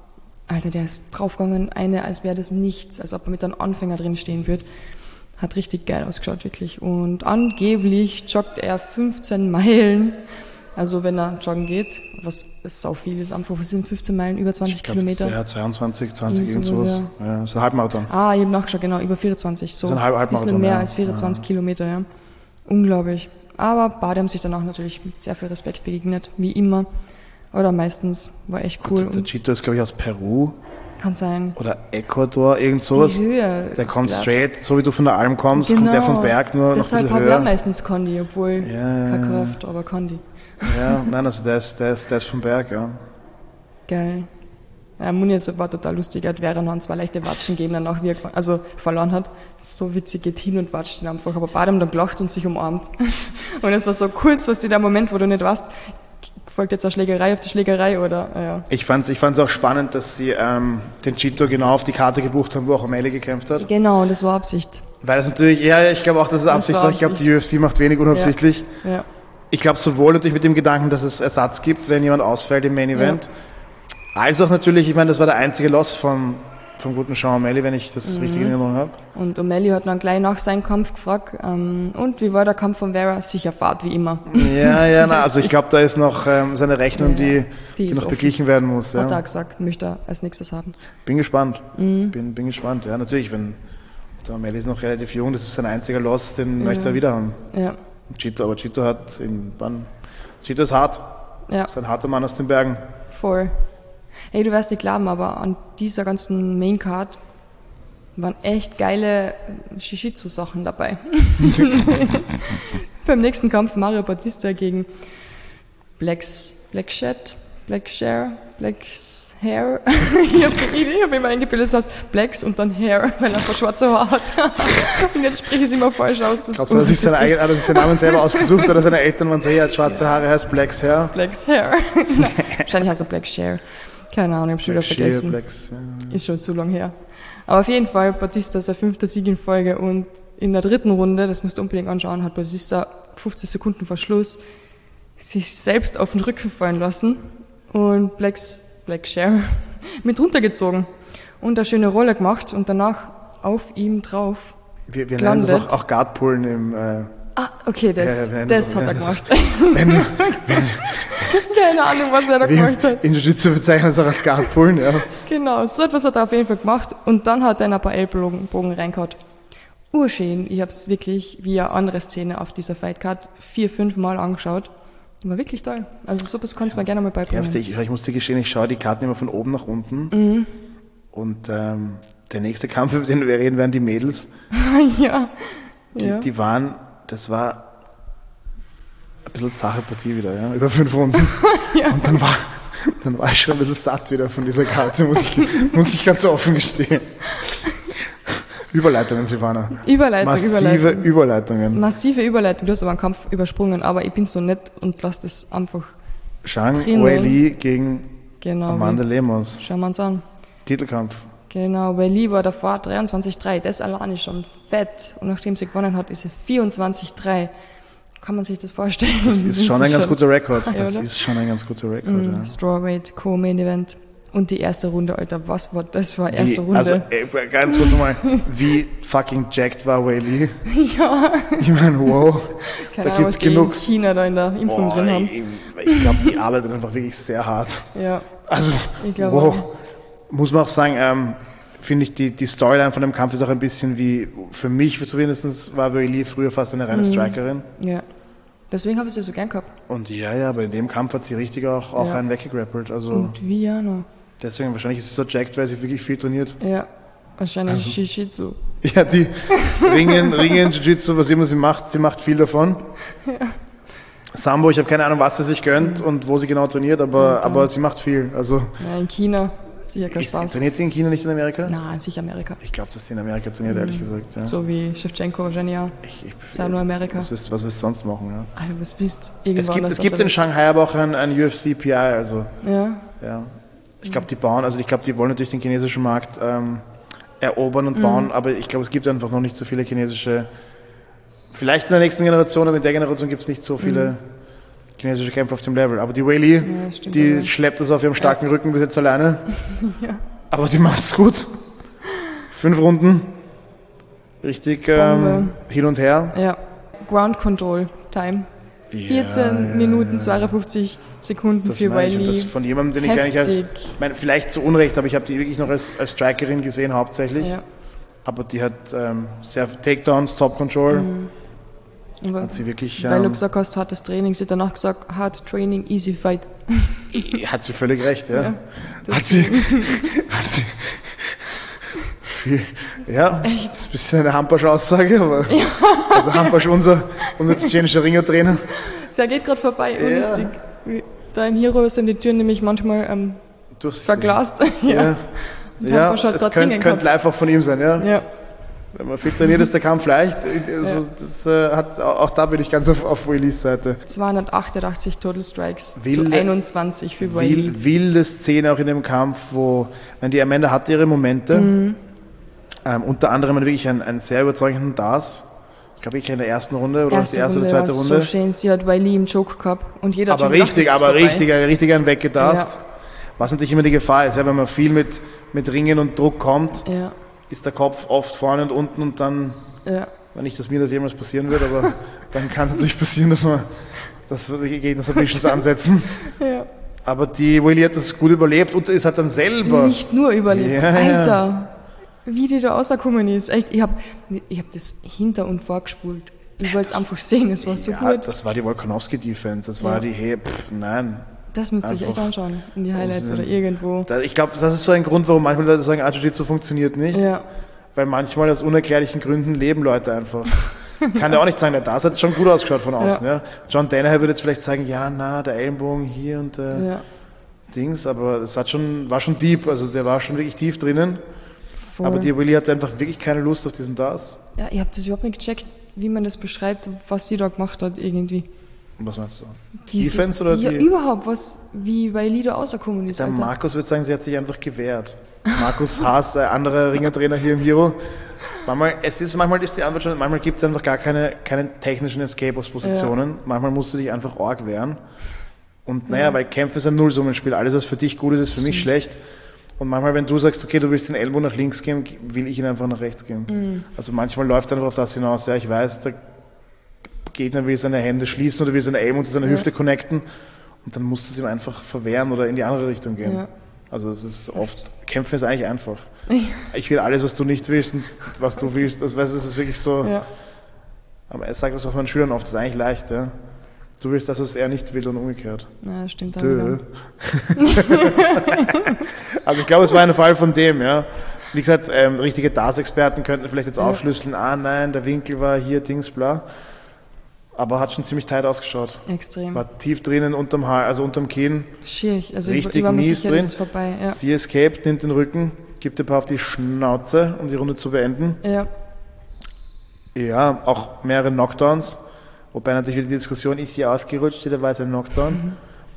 Speaker 2: Alter, der ist draufgegangen, eine, als wäre das nichts, als ob er mit einem Anfänger drin stehen würde. Hat richtig geil ausgeschaut, wirklich. Und angeblich joggt er fünfzehn Meilen, also wenn er joggen geht, was ist sau viel ist, einfach, was sind fünfzehn Meilen, über zwanzig
Speaker 1: Ich glaub,
Speaker 2: Kilometer?
Speaker 1: Ja, zweiundzwanzig, zwanzig, irgend
Speaker 2: sowas,
Speaker 1: sowas. Ja. Ja, das ist ein Halbmarathon.
Speaker 2: Ah, ich habe nachgeschaut, genau, über vierundzwanzig, so
Speaker 1: Das ist ein Halb-
Speaker 2: ein bisschen
Speaker 1: Halbmarathon,
Speaker 2: mehr
Speaker 1: ja.
Speaker 2: als vierundzwanzig Kilometer, ja. Unglaublich. Aber beide haben sich danach natürlich mit sehr viel Respekt begegnet, wie immer. Oder meistens, war echt cool.
Speaker 1: Der, der Cheeto ist, glaube ich, aus Peru
Speaker 2: Kann sein.
Speaker 1: oder Ecuador, irgend sowas.
Speaker 2: Die Höhe.
Speaker 1: Der kommt
Speaker 2: glaubst.
Speaker 1: straight, so wie du von der Alm kommst,
Speaker 2: Genau.
Speaker 1: kommt der vom Berg nur noch ein
Speaker 2: Deshalb
Speaker 1: bisschen
Speaker 2: habe ich auch
Speaker 1: höher.
Speaker 2: meistens Kondi, obwohl
Speaker 1: Ja,
Speaker 2: keine
Speaker 1: ja,
Speaker 2: Kraft, aber Kondi.
Speaker 1: ja, nein, also der ist, der ist, der ist vom Berg, ja.
Speaker 2: Geil. Ja, Muniz war total lustig, er hat während zwei leichte Watschen gegeben, danach wie er also verloren hat. So witzig, geht hin und watscht ihn einfach. Aber beide haben dann gelacht und sich umarmt. Und es war so cool, dass der Moment, wo du nicht weißt, folgt jetzt eine Schlägerei auf die Schlägerei oder, ja.
Speaker 1: Ich fand's, ich fand's auch spannend, dass sie ähm, den Cheeto genau auf die Karte gebucht haben, wo auch O'Malley gekämpft hat.
Speaker 2: Genau, das war Absicht.
Speaker 1: Weil das natürlich, ja, ja, ich glaube auch, dass es
Speaker 2: Das
Speaker 1: Absicht
Speaker 2: war
Speaker 1: war. Ich glaube,
Speaker 2: Absicht.
Speaker 1: die U F C macht wenig unabsichtlich.
Speaker 2: Ja.
Speaker 1: Ich glaube sowohl natürlich mit dem Gedanken, dass es Ersatz gibt, wenn jemand ausfällt im Main Event, als auch natürlich, ich meine, das war der einzige Loss vom, vom guten Sean O'Malley, wenn ich das
Speaker 2: Mhm.
Speaker 1: richtig in Erinnerung habe.
Speaker 2: Und O'Malley hat dann gleich nach seinem Kampf gefragt, ähm, und wie war der Kampf von Vera? Sicher Fahrt, wie immer.
Speaker 1: Ja, ja, na, also ich glaube, da ist noch ähm, seine Rechnung,
Speaker 2: Ja,
Speaker 1: die,
Speaker 2: die
Speaker 1: die
Speaker 2: ist
Speaker 1: noch
Speaker 2: offen.
Speaker 1: beglichen werden muss.
Speaker 2: Hat er
Speaker 1: Ja.
Speaker 2: auch gesagt, möchte er als nächstes haben.
Speaker 1: Bin gespannt.
Speaker 2: Mhm.
Speaker 1: Bin, bin gespannt. Ja, natürlich, wenn der O'Malley ist noch relativ jung, das ist sein einziger Loss, den möchte er wieder haben.
Speaker 2: Ja,
Speaker 1: Cheeto, aber Cheeto hat in wann? Cheeto ist hart.
Speaker 2: ja,
Speaker 1: Ist ein harter Mann aus den Bergen.
Speaker 2: voll. Hey, du wirst nicht glauben, aber an dieser ganzen Maincard waren echt geile Jiu-Jitsu-Sachen dabei. Beim nächsten Kampf Mario Bautista gegen Blacks, Blackshed, Blackshare, Blacks Hair. ich habe hab immer eingebildet, das heißt Blacks und dann Hair, weil er einfach schwarze Haare hat. Und jetzt spreche ich es immer falsch aus. Das
Speaker 1: Glaubst du, dass sich seinen eigenen- hat er sich den Namen selber ausgesucht oder seine Eltern waren so, hier hat schwarze Haare, heißt Blacks Hair?
Speaker 2: Blacks Hair. Nein, wahrscheinlich heißt er Blackshare. Keine Ahnung, ich habe schon wieder
Speaker 1: Black
Speaker 2: vergessen.
Speaker 1: Shear, Blacks, ja.
Speaker 2: Ist schon zu lang her. Aber auf jeden Fall, Batista sein fünfter Sieg in Folge und in der dritten Runde, das musst du unbedingt anschauen, hat Batista fünfzehn Sekunden vor Schluss sich selbst auf den Rücken fallen lassen und Blacks, Blackshare mit runtergezogen und eine schöne Rolle gemacht und danach auf ihm drauf.
Speaker 1: Wir, wir nennen das
Speaker 2: Gelandet.
Speaker 1: auch, auch Guardpullen im... Äh,
Speaker 2: Ah, okay, das,
Speaker 1: Ja, ja, wir nennen
Speaker 2: das
Speaker 1: das-
Speaker 2: hat er
Speaker 1: wir
Speaker 2: gemacht.
Speaker 1: wenn du,
Speaker 2: Keine Ahnung, was er da gemacht hat.
Speaker 1: in Jiu-Jitsu bezeichnen das auch als Guardpullen, ja.
Speaker 2: Genau, so etwas hat er auf jeden Fall gemacht und dann hat er ein paar Ellbogen Bogen reingehauen. Urschön, ich habe es wirklich wie eine andere Szene auf dieser Fightcard vier, fünf Mal angeschaut. War wirklich toll. Also sowas kannst du mir gerne mal
Speaker 1: Ja,
Speaker 2: beibringen.
Speaker 1: ich, ich muss dir gestehen, ich schaue die Karten immer von oben nach unten.
Speaker 2: Mhm.
Speaker 1: Und ähm, der nächste Kampf, über den wir reden werden, die Mädels,
Speaker 2: ja.
Speaker 1: die,
Speaker 2: ja.
Speaker 1: die waren, das war ein bisschen zache Partie wieder, ja, über fünf Runden.
Speaker 2: Ja.
Speaker 1: Und dann war, dann war ich schon ein bisschen satt wieder von dieser Karte, muss ich, muss ich ganz offen gestehen. Überleitungen, Silvana.
Speaker 2: Überleitung,
Speaker 1: Massive
Speaker 2: Überleitung.
Speaker 1: Überleitungen.
Speaker 2: Massive Überleitung. Du hast aber einen Kampf übersprungen, aber ich bin so nett und lass das einfach.
Speaker 1: Zhang
Speaker 2: Drinnen.
Speaker 1: Weili gegen
Speaker 2: Genau.
Speaker 1: Amanda Lemos.
Speaker 2: Schauen wir uns an.
Speaker 1: Titelkampf.
Speaker 2: Genau, weil Lieber davor dreiundzwanzig drei, das allein ist schon fett. Und nachdem sie gewonnen hat, ist sie vierundzwanzig drei. Kann man sich das vorstellen?
Speaker 1: Das ist schon ein ganz guter Rekord.
Speaker 2: Ja,
Speaker 1: Das
Speaker 2: oder?
Speaker 1: ist schon ein ganz guter Rekord,
Speaker 2: Mhm,
Speaker 1: ja.
Speaker 2: Strawweight, Co-Main Event. Und die erste Runde, Alter, was war das für eine erste
Speaker 1: Wie,
Speaker 2: Runde?
Speaker 1: also, äh, ganz kurz nochmal, wie fucking jacked war Weili?
Speaker 2: ja,
Speaker 1: Ich meine, wow,
Speaker 2: keine
Speaker 1: da
Speaker 2: Ahnung,
Speaker 1: gibt's
Speaker 2: was die in
Speaker 1: genug.
Speaker 2: China da in der Impfung
Speaker 1: Boah,
Speaker 2: drin haben.
Speaker 1: ich ich glaube, die arbeitet einfach wirklich sehr hart.
Speaker 2: Ja,
Speaker 1: Also,
Speaker 2: Ich glaube
Speaker 1: wow.
Speaker 2: auch.
Speaker 1: Muss man auch sagen, ähm, finde ich, die, die Storyline von dem Kampf ist auch ein bisschen wie, für mich zumindest war Weili früher fast eine
Speaker 2: Mhm.
Speaker 1: reine Strikerin.
Speaker 2: ja. Deswegen habe ich sie so gern gehabt.
Speaker 1: Und ja, ja, aber in dem Kampf hat sie richtig auch, auch
Speaker 2: Ja.
Speaker 1: einen weggegrappelt. Also,
Speaker 2: Und wie ja noch.
Speaker 1: deswegen, wahrscheinlich ist sie so jacked, weil sie wirklich viel trainiert.
Speaker 2: Ja, wahrscheinlich
Speaker 1: Also-
Speaker 2: Jiu-Jitsu.
Speaker 1: Ja, die Ringen, Ringen, Jiu-Jitsu, was immer sie macht, sie macht viel davon. Sambo, ich habe keine Ahnung, was sie sich gönnt und wo sie genau trainiert, aber,
Speaker 2: Ja,
Speaker 1: aber sie macht viel. Also,
Speaker 2: Ja, in China, sicher kein
Speaker 1: ist,
Speaker 2: Spaß.
Speaker 1: trainiert sie in China, nicht in Amerika?
Speaker 2: Na, sicher Amerika.
Speaker 1: Ich glaube, dass sie in Amerika trainiert, ehrlich gesagt. Ja.
Speaker 2: So wie Shevchenko wahrscheinlich auch.
Speaker 1: Ich, ich,
Speaker 2: Ist auch nur Amerika.
Speaker 1: Was willst, was willst du sonst machen? Ja?
Speaker 2: Alter, was bist
Speaker 1: Es
Speaker 2: irgendwann
Speaker 1: gibt,
Speaker 2: anders
Speaker 1: es gibt
Speaker 2: auf
Speaker 1: in
Speaker 2: der
Speaker 1: Shanghai aber auch ein, ein U F C P I, also
Speaker 2: Welt. Ja,
Speaker 1: ja. Ich glaube, die bauen, also ich glaube, die wollen natürlich den chinesischen Markt ähm, erobern
Speaker 2: Mhm.
Speaker 1: und bauen, aber ich glaube, es gibt einfach noch nicht so viele chinesische, vielleicht in der nächsten Generation, aber in der Generation gibt es nicht so viele chinesische Kämpfer auf dem Level. Aber die Weili,
Speaker 2: Mhm. Ja, stimmt
Speaker 1: die
Speaker 2: aber.
Speaker 1: schleppt das auf ihrem starken Rücken bis jetzt alleine. aber die macht es gut. Fünf Runden, richtig ähm, hin und her.
Speaker 2: Ja, Ground Control Time. vierzehn
Speaker 1: ja, ja,
Speaker 2: Minuten,
Speaker 1: ja.
Speaker 2: zweiundfünfzig Sekunden
Speaker 1: Das
Speaker 2: für
Speaker 1: meine ich. Und
Speaker 2: Weili.
Speaker 1: das von jemandem, den ich eigentlich als, ich meine, vielleicht zu Unrecht, aber ich habe die wirklich noch als, als Strikerin gesehen hauptsächlich.
Speaker 2: Ja.
Speaker 1: Aber die hat ähm, sehr Takedowns, Top Control.
Speaker 2: Mhm.
Speaker 1: Hat sie wirklich,
Speaker 2: Weil
Speaker 1: ähm,
Speaker 2: du gesagt hast, hartes Training, sie hat danach gesagt, hard Training, easy fight.
Speaker 1: hat sie völlig recht, ja.
Speaker 2: Ja,
Speaker 1: hat sie, hat sie, viel, ja, echt? Das ist ein bisschen eine Hampasch Aussage, aber, ja. Also Hampasch, unser, unser tschetschenischer Ringertrainer.
Speaker 2: Der geht gerade vorbei, ja. Unlustig. Da im Hero sind die Türen nämlich manchmal ähm, verglast.
Speaker 1: Ja, ja. Ja, es könnte könnt live auch von ihm sein, ja. Ja. Wenn man fit trainiert ist, der Kampf leicht. Also, ja. das, äh, hat, auch da bin ich ganz auf, auf Wailis Seite.
Speaker 2: zweihundertachtundachtzig Total Strikes
Speaker 1: wilde,
Speaker 2: zu einundzwanzig für Waili.
Speaker 1: Wilde Szene auch in dem Kampf, wo wenn die Amanda hatte ihre Momente. Mhm. Ähm, unter anderem wirklich einen, einen sehr überzeugenden Dars. Ich glaube, ich in der ersten Runde oder
Speaker 2: erste
Speaker 1: die erste
Speaker 2: Runde
Speaker 1: oder zweite Runde.
Speaker 2: So schön, sie hat Waili im Choke gehabt und jeder hat
Speaker 1: aber
Speaker 2: schon
Speaker 1: richtig,
Speaker 2: gedacht,
Speaker 1: aber
Speaker 2: richtig,
Speaker 1: richtig, richtig einen weggedarst.
Speaker 2: Ja.
Speaker 1: Was natürlich immer die Gefahr ist, ja, wenn man viel mit, mit Ringen und Druck kommt,
Speaker 2: ja.
Speaker 1: ist der Kopf oft vorne und unten und dann, ja. Nicht, dass mir das jemals passieren wird, aber dann kann es natürlich passieren, dass man dass die Gegner Submissions ansetzen. Ja. Aber die Waili hat das gut überlebt und es hat dann selber...
Speaker 2: Nicht nur überlebt,
Speaker 1: ja,
Speaker 2: Alter!
Speaker 1: Ja.
Speaker 2: Wie die da rausgekommen ist. Echt, ich habe ich hab das hinter und vorgespult. Ich wollte es einfach sehen, es war so
Speaker 1: ja,
Speaker 2: gut.
Speaker 1: Das war die Volkanovski-Defense, das
Speaker 2: ja.
Speaker 1: war die, hey, pff, nein.
Speaker 2: Das müsst ihr euch echt anschauen, in die Highlights oder irgendwo.
Speaker 1: Da, ich glaube, das ist so ein Grund, warum manchmal Leute sagen, ah, Jiu-Jitsu funktioniert nicht.
Speaker 2: Ja.
Speaker 1: Weil manchmal aus unerklärlichen Gründen leben Leute einfach. Kann ja auch nicht sagen, der das hat schon gut ausgeschaut von außen. Ja. Ja. John Danaher würde jetzt vielleicht sagen, ja, na, der Ellenbogen hier und der ja. Dings, aber das hat schon, war schon deep, also der war schon wirklich tief drinnen. Voll. Aber die Waili hatte einfach wirklich keine Lust auf diesen Das.
Speaker 2: Ja, ich habe das überhaupt nicht gecheckt, wie man das beschreibt, was sie da gemacht hat irgendwie.
Speaker 1: Was meinst du?
Speaker 2: Diese,
Speaker 1: Defense oder
Speaker 2: ja,
Speaker 1: die?
Speaker 2: überhaupt, was, wie Waili da rausgekommen ist.
Speaker 1: Der
Speaker 2: Alter.
Speaker 1: Markus würde sagen, sie hat sich einfach gewehrt. Markus Haas, ein anderer Ringertrainer hier im Hero. Manchmal, es ist, manchmal ist die Antwort schon, manchmal gibt es einfach gar keine, keine technischen Escape aus Positionen. Ja. Manchmal musst du dich einfach arg wehren. Und naja, ja. weil Kämpfe ist ein Nullsummenspiel. Alles, was für dich gut ist, ist für mich schlecht. Und manchmal, wenn du sagst, okay, du willst den Ellbogen nach links gehen, will ich ihn einfach nach rechts gehen. Mhm. Also manchmal läuft es einfach auf das hinaus. Ja, ich weiß, der Gegner will seine Hände schließen oder will seine Ellbogen zu seiner ja. Hüfte connecten. Und dann musst du es ihm einfach verwehren oder in die andere Richtung gehen. Ja. Also das ist oft, das Kämpfen ist eigentlich einfach. Ich will alles, was du nicht willst und was du willst. Also weißt du, es ist wirklich so. Ja. Aber er sagt das auch meinen Schülern oft, das ist eigentlich leicht, ja. Du willst, dass es er nicht will und umgekehrt.
Speaker 2: Ja, das stimmt auch.
Speaker 1: Also ich glaube, es war ein Fall von dem, ja. Wie gesagt, ähm, richtige D A S-Experten könnten vielleicht jetzt ja. aufschlüsseln, ah nein, der Winkel war hier, Dings, bla. Aber hat schon ziemlich tight ausgeschaut.
Speaker 2: Extrem.
Speaker 1: War tief drinnen unterm Haar, also unterm Kinn.
Speaker 2: Schier, also
Speaker 1: richtig
Speaker 2: ich war mir
Speaker 1: mies
Speaker 2: sicher,
Speaker 1: drin.
Speaker 2: Das ist vorbei. Ja.
Speaker 1: Sie escaped, nimmt den Rücken, gibt ein paar auf die Schnauze, um die Runde zu beenden.
Speaker 2: Ja.
Speaker 1: Ja, auch mehrere Knockdowns. Wobei natürlich wieder die Diskussion, ist sie ausgerutscht, oder war es ein Knockdown? Mhm.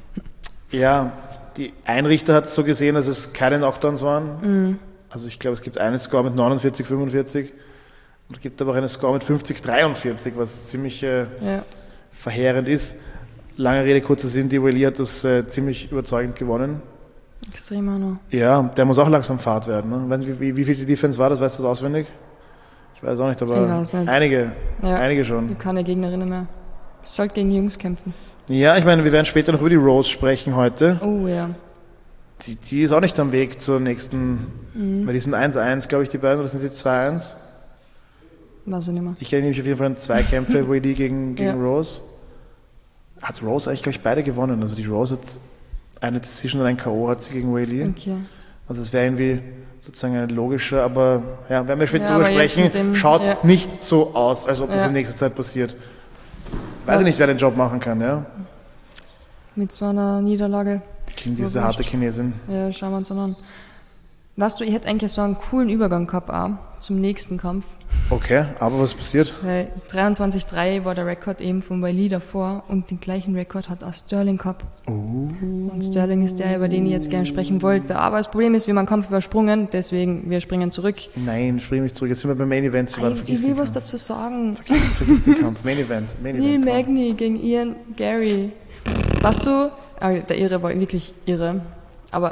Speaker 1: Ja, die Einrichter hat es so gesehen, dass es keine Knockdowns waren. Mhm. Also ich glaube, es gibt einen Score mit neunundvierzig fünfundvierzig. Es gibt aber auch einen Score mit fünfzig dreiundvierzig, was ziemlich äh, ja. verheerend ist. Lange Rede, kurzer Sinn, die Waili hat das äh, ziemlich überzeugend gewonnen.
Speaker 2: Extrem, Anno.
Speaker 1: Ja, der muss auch langsam Fahrt werden. Ne? Wie, wie, wie viel die Defense war, das weißt du das auswendig? Ich weiß auch nicht, aber nicht. einige, ja, einige schon.
Speaker 2: Keine Gegnerinnen mehr. Es soll gegen Jungs kämpfen.
Speaker 1: Ja, ich meine, wir werden später noch über die Rose sprechen heute.
Speaker 2: Oh ja.
Speaker 1: Die, die ist auch nicht am Weg zur nächsten, mhm. weil die sind eins eins, glaube ich, die beiden, oder sind sie zwei eins?
Speaker 2: Weiß ich nicht mehr.
Speaker 1: Ich erinnere mich auf jeden Fall an zwei Kämpfe, Waili gegen, gegen ja. Rose. Hat Rose eigentlich, glaube ich, beide gewonnen. Also die Rose hat eine Decision und ein K O hat sie gegen Waili.
Speaker 2: Okay.
Speaker 1: Also es wäre irgendwie sozusagen eine logische, aber ja, werden wir später
Speaker 2: ja,
Speaker 1: drüber sprechen,
Speaker 2: dem,
Speaker 1: schaut
Speaker 2: ja.
Speaker 1: nicht so aus, als ob das ja. in nächster Zeit passiert. Weiß ich nicht, wer den Job machen kann, ja.
Speaker 2: Mit so einer Niederlage.
Speaker 1: Gegen diese harte Chinesin.
Speaker 2: Ja, schauen wir uns an. Weißt du, ich hätte eigentlich so einen coolen Übergang gehabt auch zum nächsten Kampf.
Speaker 1: Okay, aber was ist passiert?
Speaker 2: Weil dreiundzwanzig drei war der Rekord eben von Waili davor und den gleichen Rekord hat auch Sterling gehabt.
Speaker 1: Oh.
Speaker 2: Und Sterling ist der, über den ich jetzt gerne sprechen wollte. Aber das Problem ist, wir haben einen Kampf übersprungen, deswegen wir springen zurück.
Speaker 1: Nein, springen nicht zurück. Jetzt sind wir beim Main Event. Sie waren,
Speaker 2: ich will was dazu sagen.
Speaker 1: Vergiss, vergiss den Kampf. Main Event. Main
Speaker 2: Neil
Speaker 1: Event
Speaker 2: Magny gegen Ian Gary. Weißt du, der Irre war wirklich irre. Aber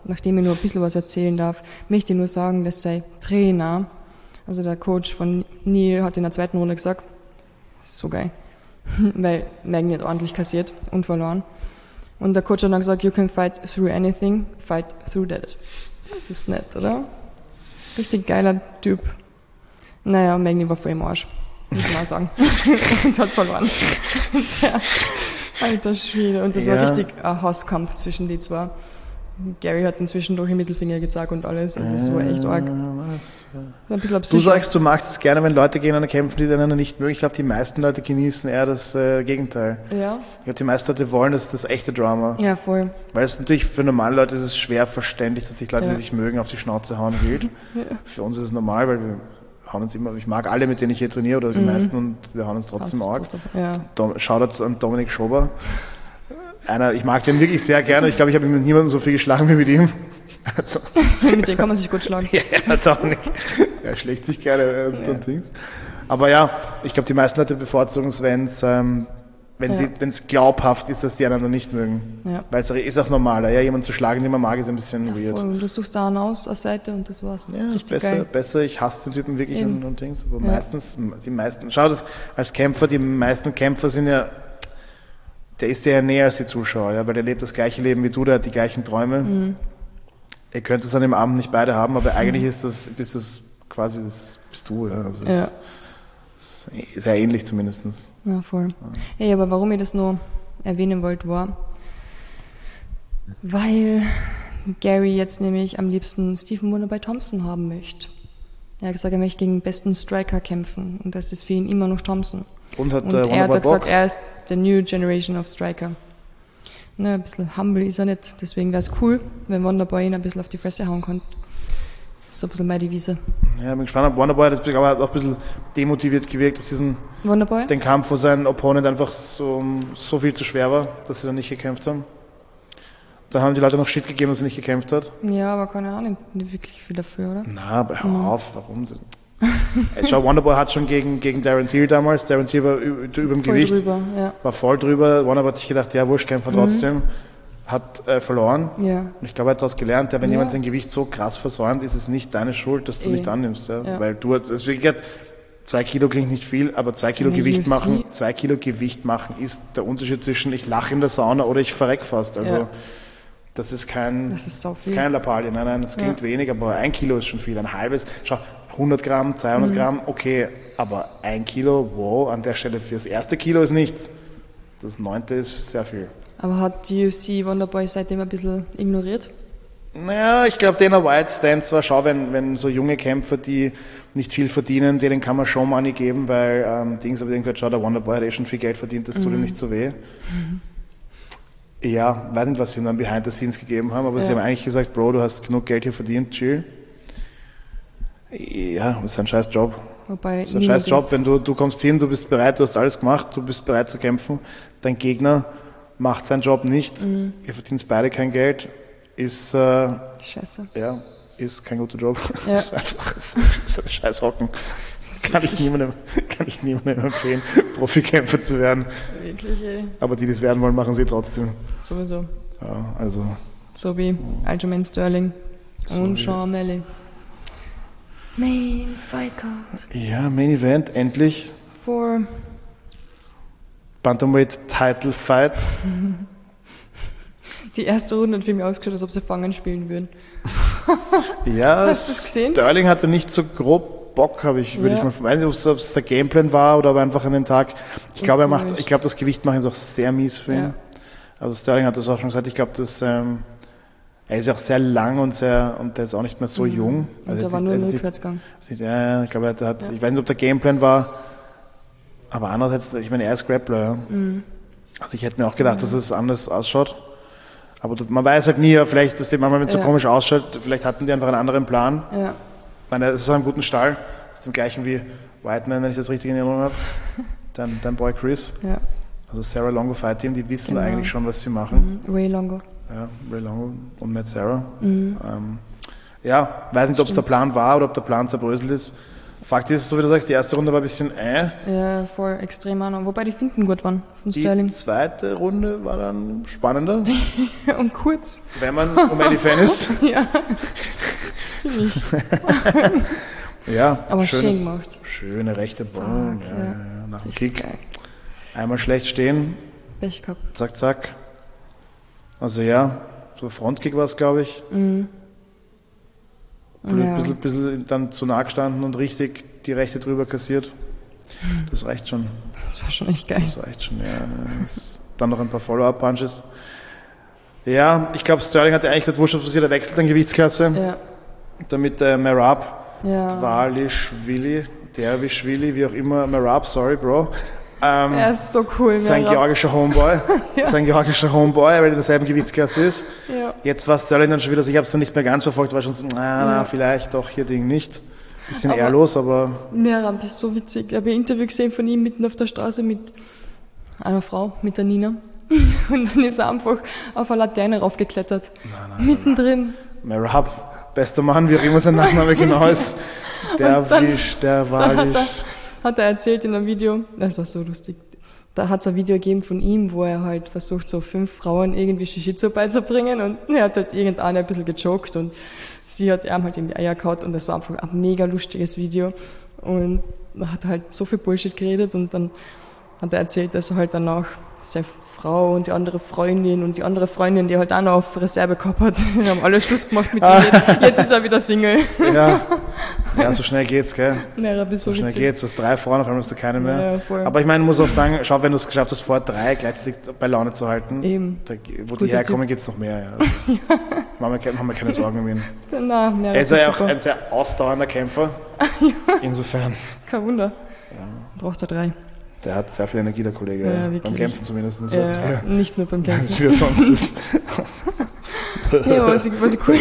Speaker 2: nachdem ich nur ein bisschen was erzählen darf, möchte ich nur sagen, dass sein Trainer, also der Coach von Neil, hat in der zweiten Runde gesagt, so geil, weil Magny hat ordentlich kassiert und verloren. Und der Coach hat dann gesagt, you can fight through anything, fight through that. Das ist nett, oder? Richtig geiler Typ. Naja, Magny war voll im Arsch, muss man auch sagen. Und hat verloren. Der, alter Schwede. Und das ja. war richtig ein Hasskampf zwischen die zwei. Gary hat inzwischen durch den Mittelfinger gezeigt und alles. Also es war echt arg. Das war ein bisschen
Speaker 1: du sagst, du magst es gerne, wenn Leute gegeneinander kämpfen, die einander nicht mögen. Ich glaube, die meisten Leute genießen eher das äh, Gegenteil.
Speaker 2: Ja.
Speaker 1: Ich glaube, die meisten Leute wollen das, das echte Drama.
Speaker 2: Ja, voll.
Speaker 1: Weil es natürlich für normale Leute ist es schwer verständlich, dass sich Leute, ja. die sich mögen, auf die Schnauze hauen wild. Ja. Für uns ist es normal, weil wir hauen uns immer, ich mag alle, mit denen ich hier trainiere, oder die mhm. meisten, und wir hauen uns trotzdem arg. Ja. Shoutout an Dominik Schober. Einer, ich mag den wirklich sehr gerne. Ich glaube, ich habe mit niemandem so viel geschlagen wie mit ihm. Also.
Speaker 2: Mit dem kann man sich gut schlagen.
Speaker 1: Ja, doch nicht. Er schlägt sich gerne und, ja. und Dings. Aber ja, ich glaube, die meisten Leute bevorzugen es, wenn es ähm, wenn ja. es glaubhaft ist, dass die einander nicht mögen. Ja. Weil es ist auch normaler. Ja, jemanden zu schlagen, den man mag, ist ein bisschen ja, weird.
Speaker 2: Voll. Du suchst da einen aus, aus Seite und das war's.
Speaker 1: Ja, Richtig besser, geil. besser. Ich hasse den Typen wirklich und, und Dings. Aber ja. meistens, die meisten, schau das, als Kämpfer, die meisten Kämpfer sind ja, der ist dir ja näher als die Zuschauer, ja, weil der lebt das gleiche Leben wie du, der hat die gleichen Träume. Mhm. Ihr könnt es an dem Abend nicht beide haben, aber eigentlich mhm. ist das, bist das quasi, das bist du, ja. Also
Speaker 2: ja.
Speaker 1: Ist, ist sehr ähnlich zumindest.
Speaker 2: Ja, voll. Ja. Ja, aber warum ich das nur erwähnen wollte, war, weil Gary jetzt nämlich am liebsten Stephen Wonderboy Thompson haben möchte. Er hat gesagt, er möchte gegen den besten Striker kämpfen und das ist für ihn immer noch Thompson.
Speaker 1: Und, hat,
Speaker 2: und
Speaker 1: äh,
Speaker 2: er hat
Speaker 1: Bock?
Speaker 2: gesagt, er ist the new generation of Striker. Ne, ein bisschen humble ist er nicht, deswegen wäre es cool, wenn Wonderboy ihn ein bisschen auf die Fresse hauen kann. Das ist so ein bisschen meine Devise.
Speaker 1: Ja, bin gespannt, ob Wonderboy hat das aber auch ein bisschen demotiviert gewirkt durch diesen
Speaker 2: Wonderboy?
Speaker 1: Den Kampf, wo sein Opponent einfach so, so viel zu schwer war, dass sie dann nicht gekämpft haben. Da haben die Leute noch Shit gegeben, dass er nicht gekämpft hat.
Speaker 2: Ja, aber keine Ahnung, nicht wirklich viel dafür, oder?
Speaker 1: Na, aber hör mhm. auf, warum? Schau, Wonderboy hat schon gegen, gegen Darren Till damals, Darren Till war über dem voll Gewicht,
Speaker 2: drüber, ja.
Speaker 1: war voll drüber. Wonderboy hat sich gedacht, ja wurscht, kämpfen wir trotzdem. Mhm. Hat äh, verloren.
Speaker 2: Ja.
Speaker 1: Und ich glaube, er hat daraus gelernt, ja, wenn
Speaker 2: ja.
Speaker 1: jemand sein Gewicht so krass versäumt, ist es nicht deine Schuld, dass du e. nicht annimmst. Ja? Ja. Weil du, deswegen jetzt, zwei Kilo klingt nicht viel, aber zwei Kilo Gewicht U F C machen, zwei Kilo Gewicht machen ist der Unterschied zwischen ich lache in der Sauna oder ich verreck fast. Also ja. das ist kein,
Speaker 2: das ist, so
Speaker 1: das ist keine Lappalie. Nein, nein, das klingt ja. wenig, aber ein Kilo ist schon viel. Ein halbes, schau, hundert Gramm, zweihundert mhm. Gramm, okay, aber ein Kilo, wow, an der Stelle für das erste Kilo ist nichts. Das neunte ist sehr viel.
Speaker 2: Aber hat die U F C Wonderboy seitdem ein bisschen ignoriert?
Speaker 1: Naja, ich glaube, Dana White stand zwar, schau, wenn, wenn so junge Kämpfer, die nicht viel verdienen, denen kann man schon Money geben, weil ähm, Dings, aber den gehört, schau, der Wonderboy hat eh schon viel Geld verdient, das mhm. tut ihm nicht so weh. Mhm. Ja, weiß nicht, was sie ihm dann behind the scenes gegeben haben, aber ja. sie haben eigentlich gesagt, Bro, du hast genug Geld hier verdient, chill. Ja, das ist ein scheiß Job.
Speaker 2: Wobei
Speaker 1: das ist ein scheiß Job, wenn du, du kommst hin, du bist bereit, du hast alles gemacht, du bist bereit zu kämpfen, dein Gegner macht seinen Job nicht, mhm. ihr verdient beide kein Geld, ist äh,
Speaker 2: Scheiße.
Speaker 1: Ja, ist kein guter Job.
Speaker 2: Ja.
Speaker 1: ist einfach ist, ist ein scheiß Hocken. Kann ich, niemandem, kann ich niemandem empfehlen, Profikämpfer zu werden.
Speaker 2: Wirklich, ey.
Speaker 1: Aber die, die es werden wollen, machen sie trotzdem.
Speaker 2: Sowieso.
Speaker 1: Ja, also.
Speaker 2: So wie Aljamain Sterling so und Sean O'Malley. Main Fight Card.
Speaker 1: Ja, Main Event, endlich.
Speaker 2: For
Speaker 1: Bantamweight Title Fight.
Speaker 2: Die erste Runde hat für mich ausgeschaut, als ob sie Fangen spielen würden.
Speaker 1: Ja,
Speaker 2: hast du es gesehen?
Speaker 1: Sterling hatte nicht so grob Bock, habe ich, würde ja. ich mal, weiß nicht, ob es der Gameplan war oder aber einfach an den Tag. Ich glaube, er macht, ich glaube, das Gewicht machen ist auch sehr mies für ihn. Ja. Also Sterling hat das auch schon gesagt. Ich glaube, dass ähm, er ist auch sehr lang und sehr und der ist auch nicht mehr so mhm. jung.
Speaker 2: Also und da war nur ein Rückwärtsgang.
Speaker 1: Ja, ich glaube, er hat, ja. ich weiß nicht, ob der Gameplan war, aber andererseits, ich meine, er ist Grappler. Ja. Mhm. Also ich hätte mir auch gedacht, mhm. dass es anders ausschaut. Aber man weiß halt nie, vielleicht, dass die manchmal, wenn es ja. so komisch ausschaut, vielleicht hatten die einfach einen anderen Plan.
Speaker 2: Ja.
Speaker 1: Ich meine, das ist ein guter Stall. Das ist dem gleichen wie Whiteman, wenn ich das richtig in Erinnerung habe. Dein, dein Boy Chris.
Speaker 2: Ja.
Speaker 1: Also Sarah Longo Fight Team, die wissen genau. eigentlich schon, was sie machen.
Speaker 2: Mhm. Ray Longo.
Speaker 1: Ja, Ray Longo und Matt Sarah. Mhm. Ähm, ja, weiß nicht, ob es der Plan war oder ob der Plan zerbröselt ist. Fakt ist, so wie du sagst, die erste Runde war ein bisschen äh.
Speaker 2: Ja, voll extrem an. Wobei die Finten gut waren von
Speaker 1: Die
Speaker 2: Sterling.
Speaker 1: zweite Runde war dann spannender,
Speaker 2: Und kurz.
Speaker 1: wenn man O'Malley-Fan ist.
Speaker 2: Ja, ziemlich.
Speaker 1: Ja,
Speaker 2: Aber
Speaker 1: schönes,
Speaker 2: schön gemacht.
Speaker 1: schöne rechte Boom,
Speaker 2: Fuck,
Speaker 1: ja,
Speaker 2: ja.
Speaker 1: ja, ja, nach dem
Speaker 2: Richtig
Speaker 1: Kick.
Speaker 2: geil.
Speaker 1: Einmal schlecht stehen,
Speaker 2: Pech gehabt.
Speaker 1: zack, zack. Also ja, so Frontkick war es, glaube ich.
Speaker 2: Mhm.
Speaker 1: Ein
Speaker 2: Ja.
Speaker 1: bisschen, bisschen dann zu nah gestanden und richtig die rechte drüber kassiert. Das reicht schon.
Speaker 2: Das war schon echt geil.
Speaker 1: Das reicht schon, ja. Das, dann noch ein paar Follow-up-Punches. Ja, ich glaube, Sterling hatte eigentlich gerade wurscht, was passiert. Er wechselt dann Gewichtsklasse,
Speaker 2: Ja,
Speaker 1: damit äh, Merab,
Speaker 2: ja.
Speaker 1: Dvalishvili, Dervishvili, wie auch immer, Merab, sorry, Bro. Ähm,
Speaker 2: Er ist so cool.
Speaker 1: sein
Speaker 2: Merab.
Speaker 1: georgischer Homeboy,
Speaker 2: Ja.
Speaker 1: sein georgischer Homeboy, weil er in derselben Gewichtsklasse ist.
Speaker 2: Ja.
Speaker 1: Jetzt war Sterling dann schon wieder, also ich habe es dann nicht mehr ganz verfolgt, war schon so, na, na,
Speaker 2: Ja.
Speaker 1: vielleicht doch hier Ding nicht. Bisschen
Speaker 2: Aber-
Speaker 1: ehrlos, aber
Speaker 2: Merab ist so witzig. Ich habe ein Interview gesehen von ihm mitten auf der Straße mit einer Frau, mit der Nina. Und dann ist er einfach auf eine Laterne raufgeklettert. Mittendrin.
Speaker 1: Merab, bester Mann, wie auch immer sein Nachname genau ist. Derwisch, der
Speaker 2: Dann hat
Speaker 1: Walisch.
Speaker 2: er, hat er erzählt in einem Video, das war so lustig, da hat es ein Video gegeben von ihm, wo er halt versucht, so fünf Frauen irgendwie Jiu-Jitsu beizubringen und er hat halt irgendeine ein bisschen gejoked und sie hat ihm halt in die Eier gehauen und das war einfach ein mega lustiges Video und er hat halt so viel Bullshit geredet und dann hat er erzählt, dass er halt danach seine Frau und die andere Freundin und die andere Freundin, die halt auch noch auf Reserve gehabt hat, die haben alle Schluss gemacht mit ihm. Jetzt, jetzt ist er wieder Single.
Speaker 1: Ja. Ja, so schnell geht's, gell?
Speaker 2: Ja, bist so
Speaker 1: So schnell
Speaker 2: witzig.
Speaker 1: geht's, du hast drei Frauen, auf einmal hast du keine mehr.
Speaker 2: Ja, voll.
Speaker 1: Aber ich meine, muss auch sagen, schau, wenn du es geschafft hast, vor drei gleichzeitig bei Laune zu halten,
Speaker 2: Eben.
Speaker 1: da, wo
Speaker 2: Guter
Speaker 1: die herkommen, gibt's noch mehr. Ja. Machen, wir, keine- haben wir keine Sorgen um ihn.
Speaker 2: Nein, ja,
Speaker 1: Er ist
Speaker 2: das
Speaker 1: ja auch
Speaker 2: super.
Speaker 1: ein sehr ausdauernder Kämpfer. Insofern,
Speaker 2: Kein Wunder. Braucht er drei.
Speaker 1: der hat sehr viel Energie, der Kollege.
Speaker 2: Ja,
Speaker 1: beim
Speaker 2: wirklich.
Speaker 1: Kämpfen zumindest. Das
Speaker 2: Ja,
Speaker 1: ist wie,
Speaker 2: nicht nur beim
Speaker 1: das ist
Speaker 2: Kämpfen.
Speaker 1: wie er sonst ist.
Speaker 2: Nee, aber was ich, was ich cool.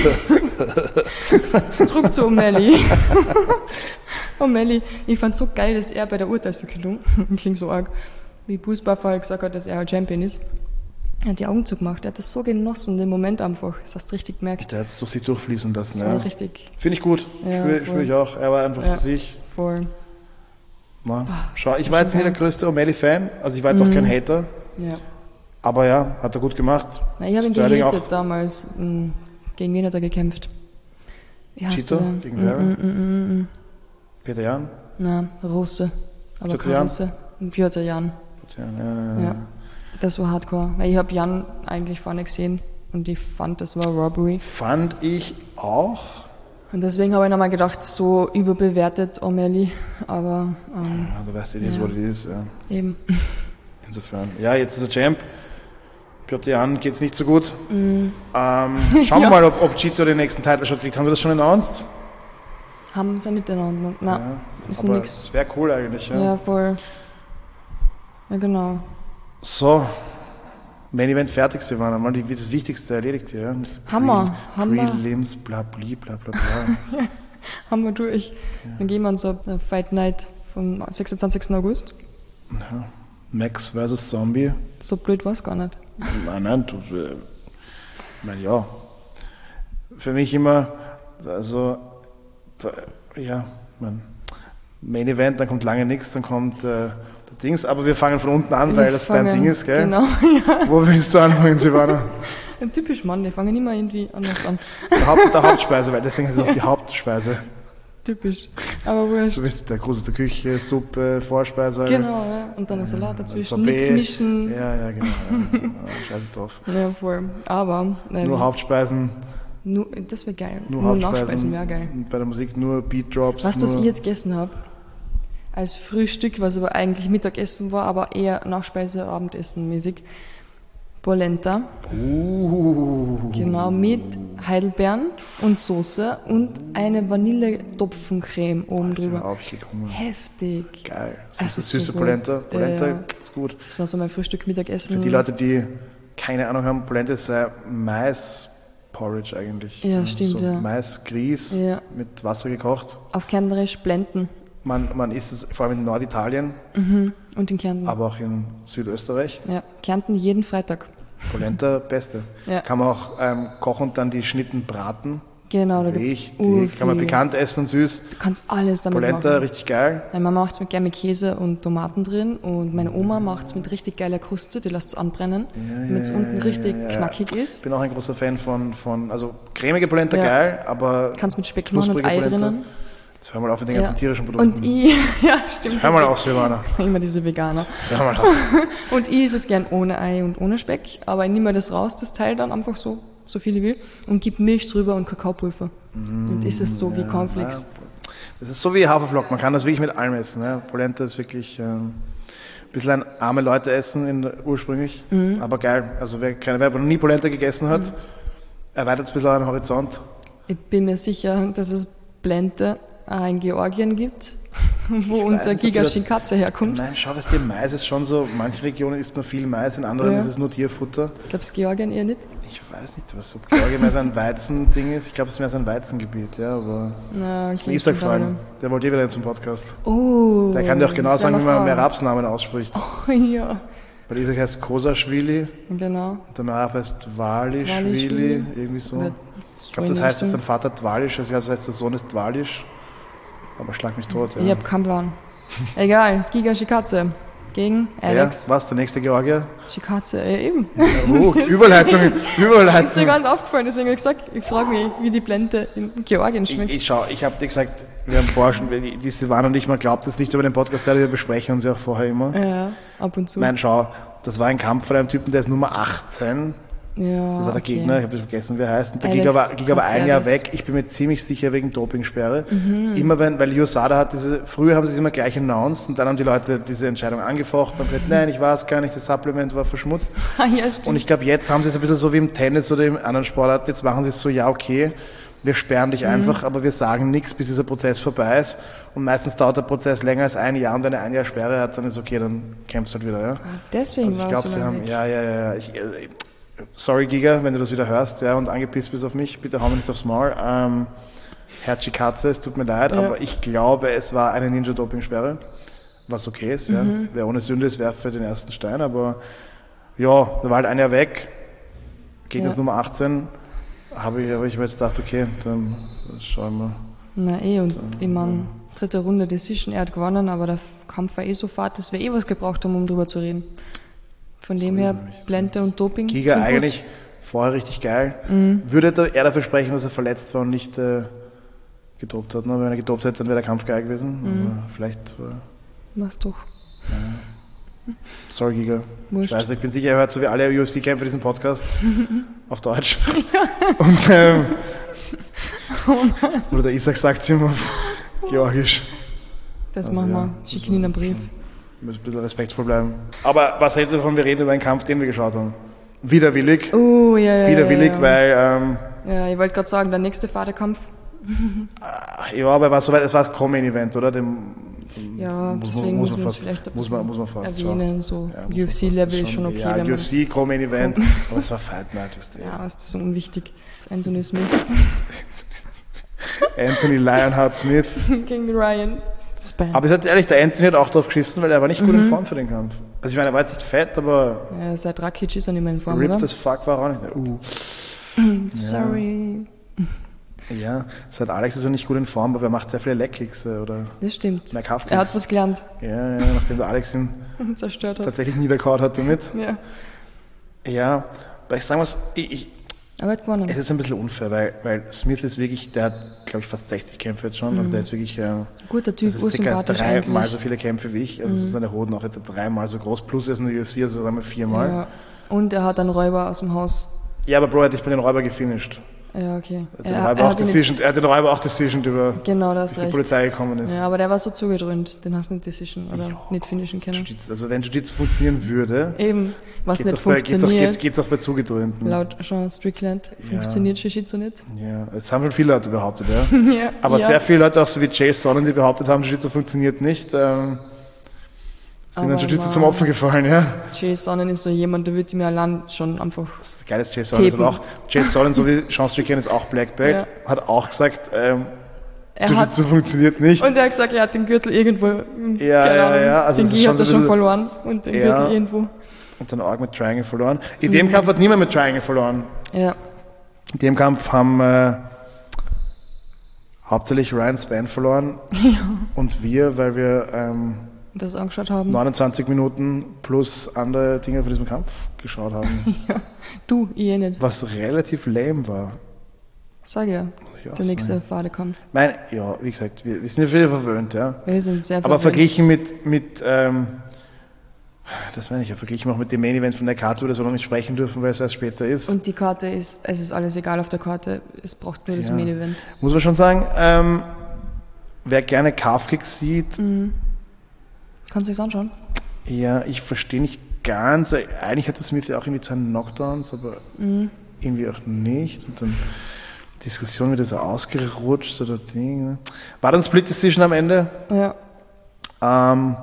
Speaker 2: Zurück zu O'Malley. O'Malley, ich fand so geil, dass er bei der Urteilsverkündung, klingt so arg, wie Bruce Buffer halt gesagt hat, dass er halt Champion ist. Er hat die Augen zugemacht, er hat das so genossen, den Moment einfach. Das hast du richtig gemerkt.
Speaker 1: Der hat es durch sich durchfließen lassen.
Speaker 2: Das war
Speaker 1: Ja.
Speaker 2: richtig
Speaker 1: Finde ich gut.
Speaker 2: Ja,
Speaker 1: Spüre
Speaker 2: voll.
Speaker 1: spür ich auch. Er war einfach
Speaker 2: Ja.
Speaker 1: für sich.
Speaker 2: voll.
Speaker 1: Na, schau,
Speaker 2: das
Speaker 1: ich
Speaker 2: war
Speaker 1: war
Speaker 2: schon
Speaker 1: jetzt nicht der
Speaker 2: geil.
Speaker 1: größte O'Malley-Fan. Also ich war jetzt auch kein Hater.
Speaker 2: Ja.
Speaker 1: Aber ja, hat er gut gemacht.
Speaker 2: Na, ich habe ihn
Speaker 1: Sterling
Speaker 2: gehatet
Speaker 1: auch.
Speaker 2: damals. Hm, Gegen wen hat er gekämpft? Wie heißt
Speaker 1: Chito
Speaker 2: der denn?
Speaker 1: gegen
Speaker 2: Mm,
Speaker 1: Vera?
Speaker 2: mm, mm, mm, mm.
Speaker 1: Peter Jan?
Speaker 2: Na, Russe. Aber
Speaker 1: Piotr
Speaker 2: kein
Speaker 1: Jan?
Speaker 2: Russe. Piotr Jan.
Speaker 1: Peter Jan, äh,
Speaker 2: Ja. Das war hardcore. Weil ich habe Jan eigentlich vorne gesehen und ich fand, das war Robbery.
Speaker 1: Fand ich auch.
Speaker 2: Und deswegen habe ich nochmal gedacht, so überbewertet O'Malley. Aber ähm,
Speaker 1: Ja, du weißt ja, das
Speaker 2: Ja.
Speaker 1: was es ist. Ja.
Speaker 2: eben.
Speaker 1: Insofern. Ja, jetzt ist er Champ. Piotr Jan geht's nicht so gut.
Speaker 2: Mm.
Speaker 1: Ähm, schauen wir mal, ob, ob Chito den nächsten Title Shot kriegt. Haben wir das schon announced?
Speaker 2: Haben sie nicht miteinander. Nein,
Speaker 1: Ja,
Speaker 2: ist
Speaker 1: aber
Speaker 2: nix.
Speaker 1: das wäre cool eigentlich. Ja.
Speaker 2: Ja, voll. Ja, genau.
Speaker 1: So, Main Event fertig, Silvana. Mal die, das Wichtigste erledigt hier. Ja.
Speaker 2: Hammer,
Speaker 1: Pre-
Speaker 2: Hammer.
Speaker 1: Prelims, bla bla bla bla bla.
Speaker 2: Haben wir durch. Dann gehen wir an so eine Fight Night vom sechsundzwanzigsten August.
Speaker 1: Ja. Max versus Zombie.
Speaker 2: So blöd war es gar nicht.
Speaker 1: Nein, nein, du, äh, ich meine, ja. Für mich immer, also, ja, mein Main Event, dann kommt lange nichts, dann kommt äh, der Dings, aber wir fangen von unten an, weil
Speaker 2: Wir
Speaker 1: das dein
Speaker 2: fangen-
Speaker 1: Ding ist, gell?
Speaker 2: Genau, ja.
Speaker 1: Wo willst du anfangen, Silvana?
Speaker 2: Ein typisch Mann, die fangen immer irgendwie anders an.
Speaker 1: Der, Haupt, der Hauptspeise, weil deswegen ist es auch die Hauptspeise.
Speaker 2: Typisch. Aber wurscht.
Speaker 1: Du bist der Gruß aus der Küche, Suppe, Vorspeise.
Speaker 2: Genau, ja. Und dann ein Salat dazwischen.
Speaker 1: Sorbet.
Speaker 2: Nichts mischen.
Speaker 1: Ja, ja, genau. Ja, ja, scheiß drauf.
Speaker 2: Ja, voll. Aber. Ähm,
Speaker 1: Nur Hauptspeisen,
Speaker 2: nur, das wäre geil.
Speaker 1: nur,
Speaker 2: Nur
Speaker 1: Hauptspeisen.
Speaker 2: Nachspeisen wäre geil.
Speaker 1: Und bei der Musik nur Beat Drops.
Speaker 2: Weißt du, was
Speaker 1: nur
Speaker 2: ich jetzt gegessen habe? Als Frühstück, was aber eigentlich Mittagessen war, aber eher Nachspeise, Abendessen mäßig. Polenta.
Speaker 1: Uh.
Speaker 2: Genau, mit Heidelbeeren und Soße und eine Vanille-Topfencreme oben
Speaker 1: Pass
Speaker 2: drüber.
Speaker 1: auf, ich krieg Hunger.
Speaker 2: Heftig.
Speaker 1: Geil.
Speaker 2: Es
Speaker 1: Süße,
Speaker 2: ist so
Speaker 1: süße
Speaker 2: gut.
Speaker 1: Polenta. Polenta
Speaker 2: Ja, ja.
Speaker 1: ist gut.
Speaker 2: Das war so mein Frühstück, Mittagessen.
Speaker 1: Für die Leute, die keine Ahnung haben, Polenta ist äh, Mais-Porridge eigentlich.
Speaker 2: Ja, stimmt,
Speaker 1: so
Speaker 2: ja.
Speaker 1: Mais-Grieß
Speaker 2: Ja.
Speaker 1: mit Wasser gekocht.
Speaker 2: Auf Kärntnerisch Blenden.
Speaker 1: Man, man isst es vor allem in Norditalien,
Speaker 2: Mhm. Und in Kärnten.
Speaker 1: aber auch in Südösterreich.
Speaker 2: Ja, Kärnten jeden Freitag.
Speaker 1: Polenta, beste.
Speaker 2: Ja.
Speaker 1: Kann man auch ähm, kochen und dann die Schnitten braten.
Speaker 2: Genau, da gibt es
Speaker 1: Richtig, kann man bekannt essen und süß.
Speaker 2: Du kannst alles damit
Speaker 1: Polenta,
Speaker 2: machen.
Speaker 1: richtig geil.
Speaker 2: Meine Mama macht es mit gerne mit Käse und Tomaten drin und meine Oma macht es mit richtig geiler Kruste, die lässt es anbrennen,
Speaker 1: Ja,
Speaker 2: damit es
Speaker 1: ja,
Speaker 2: unten
Speaker 1: ja,
Speaker 2: richtig
Speaker 1: ja, ja.
Speaker 2: knackig
Speaker 1: Ich
Speaker 2: ist.
Speaker 1: bin auch ein großer Fan von, von also cremige Polenta
Speaker 2: Ja.
Speaker 1: geil, aber
Speaker 2: Kannst mit Speck machen und
Speaker 1: knusprige
Speaker 2: Ei
Speaker 1: Polenta.
Speaker 2: drinnen.
Speaker 1: Jetzt hör mal auf mit den
Speaker 2: Ja.
Speaker 1: ganzen tierischen Produkten.
Speaker 2: Und ich, ja stimmt.
Speaker 1: Hör mal auf, Silvana.
Speaker 2: Immer diese Veganer.
Speaker 1: Hör mal auf.
Speaker 2: Und ich esse es gern ohne Ei und ohne Speck, aber ich nehme mir das raus, das Teil dann einfach so, so viel ich will, und gebe Milch drüber und Kakaopulver. Mm, und ist es so ja, wie Cornflakes.
Speaker 1: Ja. Das ist so wie Haferflocken, man kann das wirklich mit allem essen. Ne? Polenta ist wirklich ähm, ein bisschen ein arme Leute essen in, ursprünglich, mm. aber geil. Also wer, keine, wer noch nie Polenta gegessen hat, mm. erweitert ein bisschen euren Horizont.
Speaker 2: Ich bin mir sicher, dass es Blente auch in Georgien gibt, wo unser Giga Shikatse herkommt.
Speaker 1: Nein, schau, was dir Mais ist schon so, in manchen Regionen isst man viel Mais, in anderen ja. ist es nur Tierfutter.
Speaker 2: Glaubst du Georgien eher nicht?
Speaker 1: Ich weiß nicht, was ob Georgien mehr so ein Weizending ist. Ich glaube, es ist mehr so ein Weizengebiet, ja, aber
Speaker 2: Na,
Speaker 1: ich muss Isaac fragen. Der wollte eh wieder zum Podcast.
Speaker 2: Oh,
Speaker 1: der kann dir auch genau sagen, wie man Merabs-Namen ausspricht.
Speaker 2: Oh ja.
Speaker 1: Weil Isaac heißt Kosaschwili.
Speaker 2: Genau.
Speaker 1: Und der Merab heißt Dwalischwili, irgendwie so. Oder ich glaube, das heißt, dass sein Vater Dwalisch ist, also das heißt, der Sohn ist Dwalisch. Aber schlag mich tot, ja.
Speaker 2: Ich hab keinen Plan. Egal, Giga Shikatse gegen Alex.
Speaker 1: Ja, was, der nächste Georgier?
Speaker 2: Shikatse, ja eben.
Speaker 1: Ja, oh, Überleitung, Überleitung.
Speaker 2: Ist mir gar nicht aufgefallen, deswegen habe ich gesagt, ich frage mich, wie die Blente in Georgien schmeckt.
Speaker 1: Ich, ich schau, ich habe dir gesagt, wir haben vorher schon, die Silvana und ich, man glaubt das nicht über den Podcast, wir besprechen uns ja auch vorher immer.
Speaker 2: Ja, ab und zu.
Speaker 1: Nein, schau, das war ein Kampf von einem Typen, der ist Nummer achtzehn.
Speaker 2: Ja,
Speaker 1: das war der
Speaker 2: okay.
Speaker 1: Gegner, ich habe vergessen, wie er heißt. Und der
Speaker 2: Alex
Speaker 1: Giga war, Giga war ein Jahr
Speaker 2: Caceres.
Speaker 1: weg. Ich bin mir ziemlich sicher wegen Dopingsperre. Mhm. Immer wenn, weil U S A D A hat diese, früher haben sie es immer gleich announced und dann haben die Leute diese Entscheidung angefochten und gesagt, nein, ich war es gar nicht, das Supplement war verschmutzt.
Speaker 2: Ja, stimmt.
Speaker 1: Und ich glaube, jetzt haben sie es ein bisschen so wie im Tennis oder im anderen Sportart, jetzt machen sie es so, ja, okay, wir sperren dich mhm. einfach, aber wir sagen nichts, bis dieser Prozess vorbei ist. Und meistens dauert der Prozess länger als ein Jahr und wenn er ein Jahr Sperre hat, dann ist okay, dann kämpfst du halt wieder. Ja?
Speaker 2: Ah, deswegen
Speaker 1: also ich
Speaker 2: war
Speaker 1: glaube,
Speaker 2: es so
Speaker 1: sie haben,
Speaker 2: weg.
Speaker 1: ja, ja, ja, ich, sorry Giga, wenn du das wieder hörst, ja, und angepisst bist auf mich, bitte hau mir nicht aufs Maul. Ähm, Herr Chikatze, es tut mir leid, ja. aber ich glaube, es war eine Ninja-Doping-Sperre, was okay ist, ja. Mhm. Wer ohne Sünde ist, werfe den ersten Stein, aber ja, da war halt ein Jahr weg, Gegner ist ja. Nummer achtzehn, habe ich, hab ich mir jetzt gedacht, okay, dann schauen wir.
Speaker 2: Na eh, und dann, ich meine, dritte Runde Decision, er hat gewonnen, aber der Kampf war eh so fad, dass wir eh was gebraucht haben, um drüber zu reden. Von dem so her, Blente und Doping.
Speaker 1: Giga eigentlich vorher richtig geil. Mhm. Würde er dafür sprechen, dass er verletzt war und nicht äh, gedopt hat. Ne? Wenn er gedopt hätte, dann wäre der Kampf geil gewesen. Mhm. Aber vielleicht. Äh,
Speaker 2: Was doch.
Speaker 1: Ja. Sorry, Giga.
Speaker 2: Wurscht.
Speaker 1: Ich weiß, ich bin sicher, er hört so wie alle U F C-Kämpfer diesen Podcast auf Deutsch. Und, ähm, oder der Isaac sagt es immer auf Georgisch.
Speaker 2: Das
Speaker 1: also,
Speaker 2: machen wir.
Speaker 1: Ja,
Speaker 2: Schicken ihn einen Brief.
Speaker 1: Wir müssen ein bisschen respektvoll bleiben. Aber was hältst du davon, wir reden über einen Kampf, den wir geschaut haben? Widerwillig.
Speaker 2: Oh, ja, ja.
Speaker 1: Widerwillig,
Speaker 2: ja, ja.
Speaker 1: weil. Ähm,
Speaker 2: ja, ich wollte gerade sagen, der nächste Vaterkampf.
Speaker 1: Ja, aber war soweit, es war ein Co-Main-Event, oder? Dem, dem
Speaker 2: ja,
Speaker 1: muss,
Speaker 2: deswegen
Speaker 1: muss,
Speaker 2: muss
Speaker 1: man
Speaker 2: es
Speaker 1: vielleicht
Speaker 2: vielleicht
Speaker 1: muss man, muss man fast
Speaker 2: erwähnen. So
Speaker 1: ja,
Speaker 2: U F C-Level ist schon okay.
Speaker 1: Ja,
Speaker 2: wenn
Speaker 1: U F C, Co-Main-Event, aber es war Fight Night, weißt du.
Speaker 2: Ja, das ist so unwichtig. Anthony Smith.
Speaker 1: Anthony Lionheart Smith.
Speaker 2: Gegen Ryan. Span.
Speaker 1: Aber ich sag ehrlich, der Anthony hat auch drauf geschissen, weil er war nicht gut mhm. in Form für den Kampf. Also ich meine, er war jetzt nicht fett, aber...
Speaker 2: Ja, seit Rakic ist er nicht mehr in Form,
Speaker 1: ripped
Speaker 2: oder?
Speaker 1: as fuck war er auch nicht. Uh.
Speaker 2: Sorry.
Speaker 1: Ja. ja, seit Alex ist er nicht gut in Form, aber er macht sehr viele Leckkicks, oder?
Speaker 2: Das stimmt.
Speaker 1: Er
Speaker 2: hat was gelernt.
Speaker 1: Ja, ja, nachdem der Alex ihn
Speaker 2: zerstört hat.
Speaker 1: Tatsächlich niedergehauen hat damit.
Speaker 2: Ja.
Speaker 1: Ja, weil ich sagen muss, ich... ich
Speaker 2: Aber er hat gewonnen.
Speaker 1: Es ist ein bisschen unfair, weil, weil Smith ist wirklich, der hat, glaube ich, fast sechzig Kämpfe jetzt schon. Mhm. Also der ist wirklich. Äh,
Speaker 2: guter Typ,
Speaker 1: das ist circa dreimal
Speaker 2: eigentlich.
Speaker 1: so viele Kämpfe wie ich. Also
Speaker 2: mhm.
Speaker 1: seine Hoden auch jetzt dreimal so groß. Plus er ist in der U F C, also sagen wir viermal.
Speaker 2: Ja. Und er hat einen Räuber aus dem Haus.
Speaker 1: Ja, aber Bro, er hat dich bei den Räuber gefinished.
Speaker 2: Ja, okay.
Speaker 1: Er hat den, er, Räuber, er, auch decision, er hat den Räuber auch decisioned über,
Speaker 2: genau, das
Speaker 1: bis
Speaker 2: recht.
Speaker 1: die Polizei gekommen ist.
Speaker 2: Ja, aber der war so zugedröhnt, den hast du nicht decision oder ja. nicht finishen können.
Speaker 1: Jiu-Jitsu, also wenn Jiu-Jitsu funktionieren würde,
Speaker 2: eben, was nicht
Speaker 1: auch
Speaker 2: funktioniert.
Speaker 1: Bei, geht's, geht's auch bei Zugedröhnten.
Speaker 2: Laut Sean Strickland
Speaker 1: ja.
Speaker 2: funktioniert Jiu-Jitsu nicht.
Speaker 1: Ja, das haben schon viele Leute behauptet, ja.
Speaker 2: ja.
Speaker 1: Aber
Speaker 2: ja.
Speaker 1: sehr viele Leute, auch so wie Jay Sonnen, die behauptet haben, Jiu-Jitsu funktioniert nicht, ähm, sind dann Jiu-Jitsu zum Opfer gefallen, ja.
Speaker 2: Jay Sonnen ist so jemand, der würde mir allein schon einfach.
Speaker 1: Das Geile ist Jay Sonnen, aber auch Jay Sonnen, so wie Sean Strickland ist auch Black Belt, ja. hat auch gesagt, ähm, Jiu-Jitsu funktioniert nicht.
Speaker 2: Und er hat gesagt, er hat den Gürtel irgendwo.
Speaker 1: Ja, ja, ja. Also
Speaker 2: den Gi hat er schon verloren und den
Speaker 1: ja.
Speaker 2: Gürtel irgendwo.
Speaker 1: Und dann auch mit Triangle verloren. In dem mhm. Kampf hat niemand mit Triangle verloren.
Speaker 2: Ja.
Speaker 1: In dem Kampf haben äh, hauptsächlich Ryan Spann verloren ja. und wir, weil wir ähm,
Speaker 2: das angeschaut haben.
Speaker 1: neunundzwanzig Minuten plus andere Dinge von diesem Kampf geschaut haben.
Speaker 2: ja, du, ich nicht.
Speaker 1: Was relativ lame war.
Speaker 2: Sag ja, ja der nächste fade Kampf.
Speaker 1: Mein, ja, wie gesagt, wir, wir sind ja viele verwöhnt, ja.
Speaker 2: Wir sind sehr verwöhnt.
Speaker 1: Aber verglichen mit, mit ähm, das meine ich ja, verglichen auch mit den Main Events von der Karte, wo wir noch nicht sprechen dürfen, weil es erst später ist.
Speaker 2: Und die Karte ist, es ist alles egal auf der Karte, es braucht nur das
Speaker 1: ja.
Speaker 2: Main Event.
Speaker 1: Muss man schon sagen, ähm, wer gerne Calf-Kicks sieht.
Speaker 2: Mhm. Kannst du es anschauen?
Speaker 1: Ja, ich verstehe nicht ganz. Eigentlich hat der Smith ja auch irgendwie seine Knockdowns, aber mhm. irgendwie auch nicht. Und dann Diskussion wird so ausgerutscht oder Ding. War dann Split Decision am Ende?
Speaker 2: Ja.
Speaker 1: Ähm,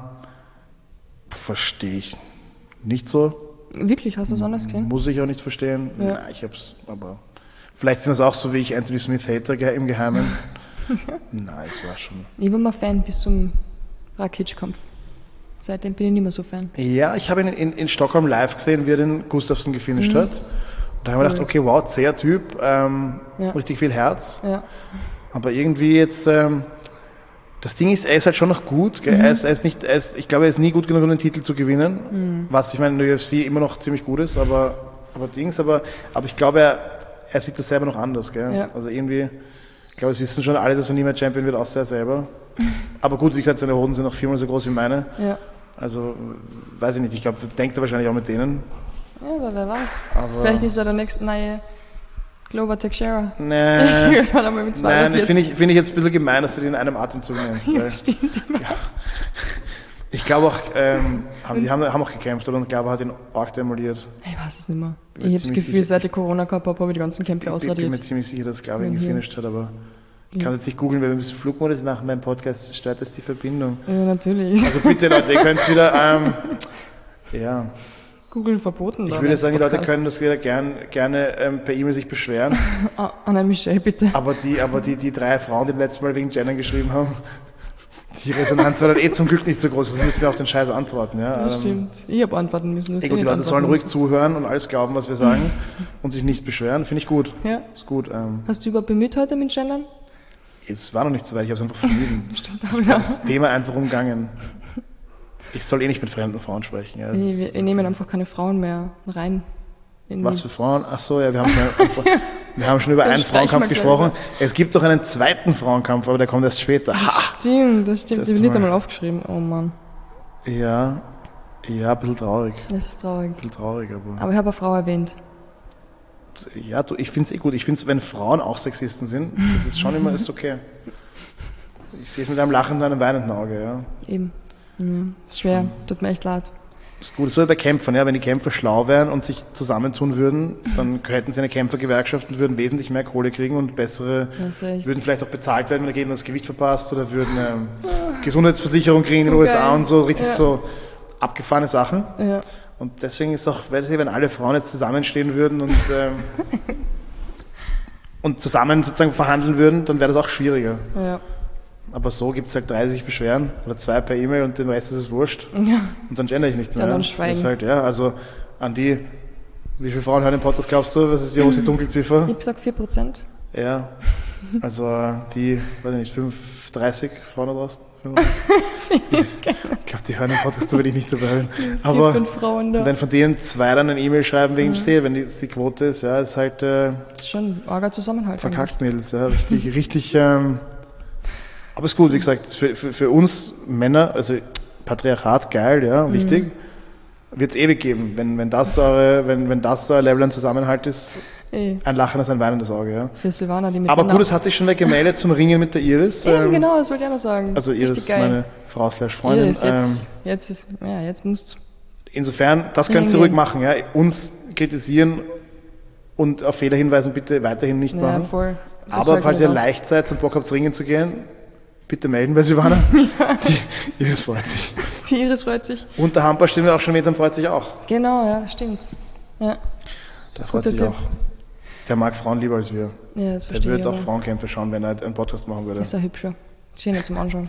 Speaker 1: verstehe ich nicht so.
Speaker 2: Wirklich? Hast du es anders gesehen?
Speaker 1: Muss ich auch nicht verstehen.
Speaker 2: Ja.
Speaker 1: Nein, ich hab's, aber vielleicht sind das auch so wie ich Anthony Smith Hater im Geheimen. Nein, es war schon.
Speaker 2: Ich war mal Fan bis zum Rakic-Kampf. Seitdem bin ich nicht mehr so Fan.
Speaker 1: Ja, ich habe ihn in, in Stockholm live gesehen, wie er den Gustafsson gefinisht mhm. hat. Und da haben wir gedacht, okay, wow, zäher Typ, ähm, ja. richtig viel Herz.
Speaker 2: Ja.
Speaker 1: Aber irgendwie jetzt, ähm, das Ding ist, er ist halt schon noch gut. Mhm. Er ist, er ist nicht, er ist, ich glaube, er ist nie gut genug, um den Titel zu gewinnen. Mhm. Was ich meine, in der U F C immer noch ziemlich gut ist, aber, aber Dings, aber, aber ich glaube, er, er sieht das selber noch anders. Gell? Ja. Also irgendwie, ich glaube, es wissen schon alle, dass er nie mehr Champion wird, außer er selber. Aber gut, wie gesagt, seine Hoden sind noch viermal so groß wie meine.
Speaker 2: Ja.
Speaker 1: Also, weiß ich nicht, ich glaube, denkt er wahrscheinlich auch mit denen.
Speaker 2: Ja, aber wer weiß.
Speaker 1: Aber
Speaker 2: vielleicht ist er der nächste neue Glover Teixeira.
Speaker 1: Nee.
Speaker 2: mit
Speaker 1: Nein, das finde ich, find ich jetzt ein bisschen gemein, dass du den in einem Atemzug nennst.
Speaker 2: Ja, stimmt.
Speaker 1: Ja. Ich glaube auch, ähm, haben, die haben, haben auch gekämpft, oder? Und ich glaube, er hat ihn arg demoliert.
Speaker 2: Ich weiß es nicht mehr. Ich, ich habe das Gefühl, sicher, seit ich Corona gehabt habe, habe ich die ganzen Kämpfe ausradiert.
Speaker 1: Ich bin mir ziemlich sicher, dass Glaube ihn gefinisht hat, aber ich kann jetzt nicht googeln, weil wir müssen Flugmodus machen beim Podcast, stört das die Verbindung.
Speaker 2: Ja, natürlich.
Speaker 1: Also bitte Leute, ihr könnt wieder, ähm, ja.
Speaker 2: Googeln verboten.
Speaker 1: Ich würde sagen, die Leute können das wieder gern, gerne ähm, per E-Mail sich beschweren.
Speaker 2: Ah, Anna Michelle, bitte.
Speaker 1: Aber die, aber die, die drei Frauen, die letztes Mal wegen Gendern geschrieben haben, die Resonanz war dann eh zum Glück nicht so groß, das müssen wir auf den Scheiß antworten. Ja?
Speaker 2: Das stimmt. Ich habe antworten müssen.
Speaker 1: Eh gut, die Leute sollen ruhig zuhören und alles glauben, was wir sagen und sich nicht beschweren. Finde ich gut.
Speaker 2: Ja.
Speaker 1: Ist gut. Ähm,
Speaker 2: Hast du überhaupt bemüht heute mit Gendern?
Speaker 1: Es war noch nicht so weit, ich habe es einfach vermieden.
Speaker 2: Stimmt,
Speaker 1: ich habe das Thema einfach umgangen. Ich soll eh nicht mit fremden Frauen sprechen. Ja,
Speaker 2: nee, wir, wir nehmen einfach keine Frauen mehr rein.
Speaker 1: Was für Frauen? Ach so, ja, wir haben schon, wir haben schon über einen Frauenkampf gesprochen. Es gibt doch einen zweiten Frauenkampf, aber der kommt erst später.
Speaker 2: Ha! Stimmt, das stimmt. Das ich habe nicht einmal aufgeschrieben. Oh Mann.
Speaker 1: Ja, ja, ein bisschen traurig.
Speaker 2: Das ist traurig.
Speaker 1: Ein bisschen traurig, aber...
Speaker 2: Aber ich habe eine Frau erwähnt.
Speaker 1: Ja, du, ich finde es eh gut. Ich finde es, wenn Frauen auch Sexisten sind, das ist schon immer ist okay. Ich sehe es mit einem lachenden und einem weinenden Auge, ja.
Speaker 2: Eben. Ja, ist schwer, hm. Tut mir echt leid.
Speaker 1: Das ist gut, so wie bei Kämpfern, ja. Wenn die Kämpfer schlau wären und sich zusammentun würden, dann hätten sie eine Kämpfergewerkschaft und würden wesentlich mehr Kohle kriegen und bessere, würden vielleicht auch bezahlt werden, wenn der Gegner das Gewicht verpasst oder würden ähm, Gesundheitsversicherung kriegen so in den U S A geil. Und so, richtig ja. so abgefahrene Sachen. Ja. Und deswegen ist es auch, wenn alle Frauen jetzt zusammenstehen würden und, ähm, und zusammen sozusagen verhandeln würden, dann wäre das auch schwieriger.
Speaker 2: Ja.
Speaker 1: Aber so gibt es halt drei, die sich beschweren oder zwei per E-Mail und dem Rest ist es wurscht.
Speaker 2: Ja.
Speaker 1: Und dann gender ich nicht mehr.
Speaker 2: Ja, dann schweigen.
Speaker 1: Das ist halt, ja, also an die, wie viele Frauen hören den Podcast, glaubst du? Was ist die große Dunkelziffer?
Speaker 2: Ich habe gesagt vier Prozent.
Speaker 1: Ja, also die, weiß ich nicht, fünf, dreißig Frauen da draußen. Die, ich glaube, die hören den Podcast, so will ich nicht dabei. Aber
Speaker 2: vier, fünf Frauen da.
Speaker 1: Wenn von denen zwei dann eine E-Mail schreiben wegen mhm. Sale, wenn die, die Quote ist, ja, ist halt... Äh,
Speaker 2: das ist schon arger Zusammenhalt.
Speaker 1: Verkackt Mädels, ja, richtig, richtig... Ähm, aber ist gut, wie gesagt, für, für, für uns Männer, also Patriarchat, geil, ja, wichtig, mhm. wird es ewig geben. Wenn, wenn das eure, wenn, wenn das euer Level an Zusammenhalt ist, e. ein lachendes, ein weinendes Auge, ja.
Speaker 2: Für Silvana, die mit
Speaker 1: Aber gut, es hat sich schon wer gemeldet zum Ringen mit der Iris.
Speaker 2: Eben, ähm, genau, das wollte ich auch noch sagen.
Speaker 1: Also Iris ist meine Frau slash Freundin.
Speaker 2: Iris, jetzt, ähm, jetzt, ist, ja, jetzt musst
Speaker 1: Insofern, das könnt ihr ruhig machen, ja. Uns kritisieren und auf Fehler hinweisen bitte weiterhin nicht
Speaker 2: ja,
Speaker 1: machen.
Speaker 2: Voll.
Speaker 1: Aber falls ihr leicht seid und Bock habt, ringen zu gehen, bitte melden bei Silvana.
Speaker 2: Ja.
Speaker 1: Die Iris freut sich.
Speaker 2: Die Iris freut sich.
Speaker 1: Und der Hamper stehen wir auch schon mit, dann freut sich auch.
Speaker 2: Genau, ja, stimmt. Ja.
Speaker 1: Der freut Guter sich Tipp. Auch. Der mag Frauen lieber als wir.
Speaker 2: Ja, das
Speaker 1: verstehe ich. Der würde auch Frauenkämpfe schauen, wenn er einen Podcast machen würde.
Speaker 2: Ist er hübscher. Schöner zum Anschauen.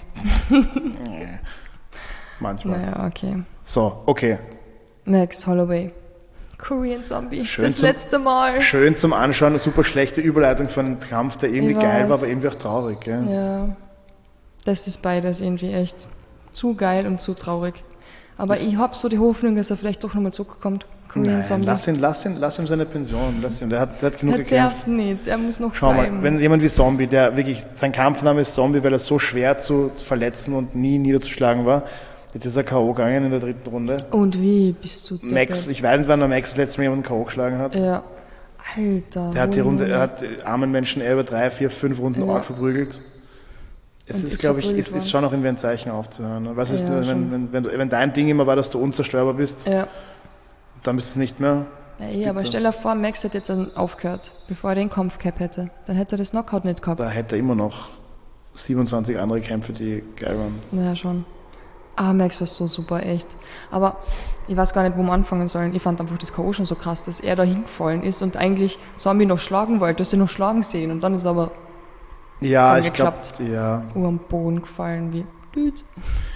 Speaker 1: Manchmal.
Speaker 2: Naja, okay.
Speaker 1: So, okay.
Speaker 2: Max Holloway. Korean Zombie.
Speaker 1: Schön
Speaker 2: das
Speaker 1: zum,
Speaker 2: letzte Mal.
Speaker 1: Schön zum Anschauen, eine super schlechte Überleitung von einem Kampf, der irgendwie
Speaker 2: Ich
Speaker 1: geil
Speaker 2: weiß.
Speaker 1: war, aber irgendwie auch traurig. Gell?
Speaker 2: Ja, das ist beides irgendwie echt zu geil und zu traurig. Aber
Speaker 1: Das-
Speaker 2: ich habe so die Hoffnung, dass er vielleicht doch nochmal zurückkommt. Korean
Speaker 1: Nein,
Speaker 2: Zombie.
Speaker 1: lass ihn, lass, ihn, lass ihm seine Pension. Lass ihn, der, hat, der hat genug
Speaker 2: Er
Speaker 1: gekämpft.
Speaker 2: darf nicht, er muss noch
Speaker 1: Schau
Speaker 2: bleiben.
Speaker 1: mal, wenn jemand wie Zombie, der wirklich, sein Kampfname ist Zombie, weil er so schwer zu verletzen und nie niederzuschlagen war, jetzt ist er K O gegangen in der dritten Runde.
Speaker 2: Und wie bist du
Speaker 1: Max, ich weiß nicht, wann der Max das letzte Mal jemanden K O geschlagen hat.
Speaker 2: Ja. Alter.
Speaker 1: Der hat die Runde, er
Speaker 2: Junge.
Speaker 1: hat die armen Menschen eher über drei, vier, fünf Runden
Speaker 2: Ja.
Speaker 1: arg verprügelt. Es
Speaker 2: Und
Speaker 1: ist,
Speaker 2: ist
Speaker 1: glaube ich,
Speaker 2: verprügelt
Speaker 1: ist, ist
Speaker 2: worden.
Speaker 1: schon auch irgendwie ein Zeichen aufzuhören. Was ist,
Speaker 2: Ja,
Speaker 1: wenn,
Speaker 2: schon.
Speaker 1: wenn, wenn, du, wenn dein Ding immer war, dass du unzerstörbar bist,
Speaker 2: Ja.
Speaker 1: dann bist du es nicht mehr.
Speaker 2: Ja, eh, aber
Speaker 1: Bitte.
Speaker 2: stell dir vor, Max hätte jetzt dann aufgehört, bevor er den Kampf gehabt hätte. Dann hätte er das Knockout nicht gehabt.
Speaker 1: Da hätte er immer noch siebenundzwanzig andere Kämpfe, die geil waren.
Speaker 2: Naja, schon. Ah, Max war so super, echt. Aber ich weiß gar nicht, wo wir anfangen sollen. Ich fand einfach das K O schon so krass, dass er da hingefallen ist und eigentlich Zombie noch schlagen wollte, dass sie noch schlagen sehen. Und dann ist er aber
Speaker 1: Ja, ich glaube,
Speaker 2: zusammengeklappt.
Speaker 1: ja,
Speaker 2: Uhr am Boden gefallen, wie blöd.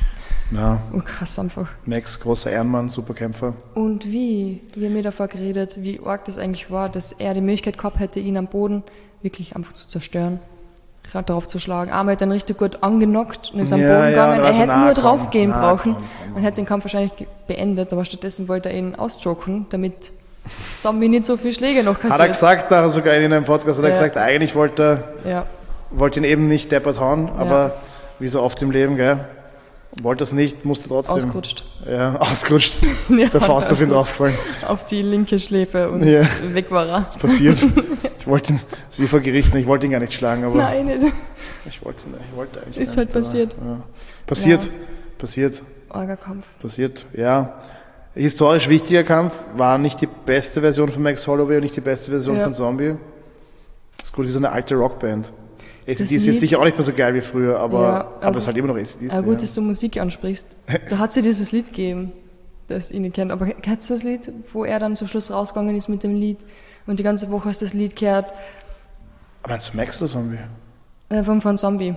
Speaker 1: ja.
Speaker 2: Oh, krass einfach.
Speaker 1: Max, großer Ehrenmann, super Kämpfer.
Speaker 2: Und wie? Wir haben mir davor geredet, wie arg das eigentlich war, dass er die Möglichkeit gehabt hätte, ihn am Boden wirklich einfach zu zerstören. Gerade drauf zu schlagen. Einmal hat er ihn richtig gut angenockt und ist am
Speaker 1: Ja,
Speaker 2: Boden
Speaker 1: ja,
Speaker 2: gegangen.
Speaker 1: da war
Speaker 2: Er
Speaker 1: so
Speaker 2: hätte
Speaker 1: nah
Speaker 2: nur
Speaker 1: dran.
Speaker 2: drauf gehen
Speaker 1: Na,
Speaker 2: brauchen
Speaker 1: komm, komm,
Speaker 2: und hätte den Kampf wahrscheinlich ge- beendet, aber stattdessen wollte er ihn ausjoken, damit Zombie nicht so viele Schläge noch kassiert.
Speaker 1: Hat er gesagt, nachher sogar in einem Podcast, hat er
Speaker 2: Ja.
Speaker 1: gesagt, eigentlich wollte er
Speaker 2: Ja,
Speaker 1: wollte ihn eben nicht deppert hauen, aber wie so oft im Leben, gell, wollte es nicht, musste trotzdem.
Speaker 2: ausgerutscht.
Speaker 1: Ja, ausgerutscht.
Speaker 2: Ja,
Speaker 1: Der Faust auf ihn
Speaker 2: ausgerutscht.
Speaker 1: draufgefallen.
Speaker 2: Auf die linke Schläfe und
Speaker 1: Ja.
Speaker 2: weg war er.
Speaker 1: Passiert. Ich wollte ihn, das ist wie vor Gericht, ich wollte ihn gar nicht schlagen, aber
Speaker 2: Nein, nicht.
Speaker 1: ich wollte, ich wollte eigentlich
Speaker 2: Ist
Speaker 1: gar
Speaker 2: halt
Speaker 1: nicht, aber,
Speaker 2: passiert.
Speaker 1: Ja. Passiert,
Speaker 2: Ja.
Speaker 1: passiert,
Speaker 2: Arger Kampf.
Speaker 1: passiert, ja. Historisch wichtiger Kampf, war nicht die beste Version von Max Holloway und nicht die beste Version
Speaker 2: Ja.
Speaker 1: von Zombie. Das ist gut wie so eine alte Rockband. A C D C
Speaker 2: Lied-
Speaker 1: ist sicher auch nicht mehr so geil wie früher, aber,
Speaker 2: Ja,
Speaker 1: aber,
Speaker 2: aber-
Speaker 1: es ist halt immer noch A C D C.
Speaker 2: Ja, gut,
Speaker 1: ja.
Speaker 2: dass du Musik ansprichst. Da hat sie dieses Lied gegeben, das ich nicht kenne. Aber kennst du das Lied, wo er dann zum Schluss rausgegangen ist mit dem Lied und die ganze Woche hast du das Lied gehört
Speaker 1: Aber meinst du Max oder Zombie?
Speaker 2: äh, von, von Zombie?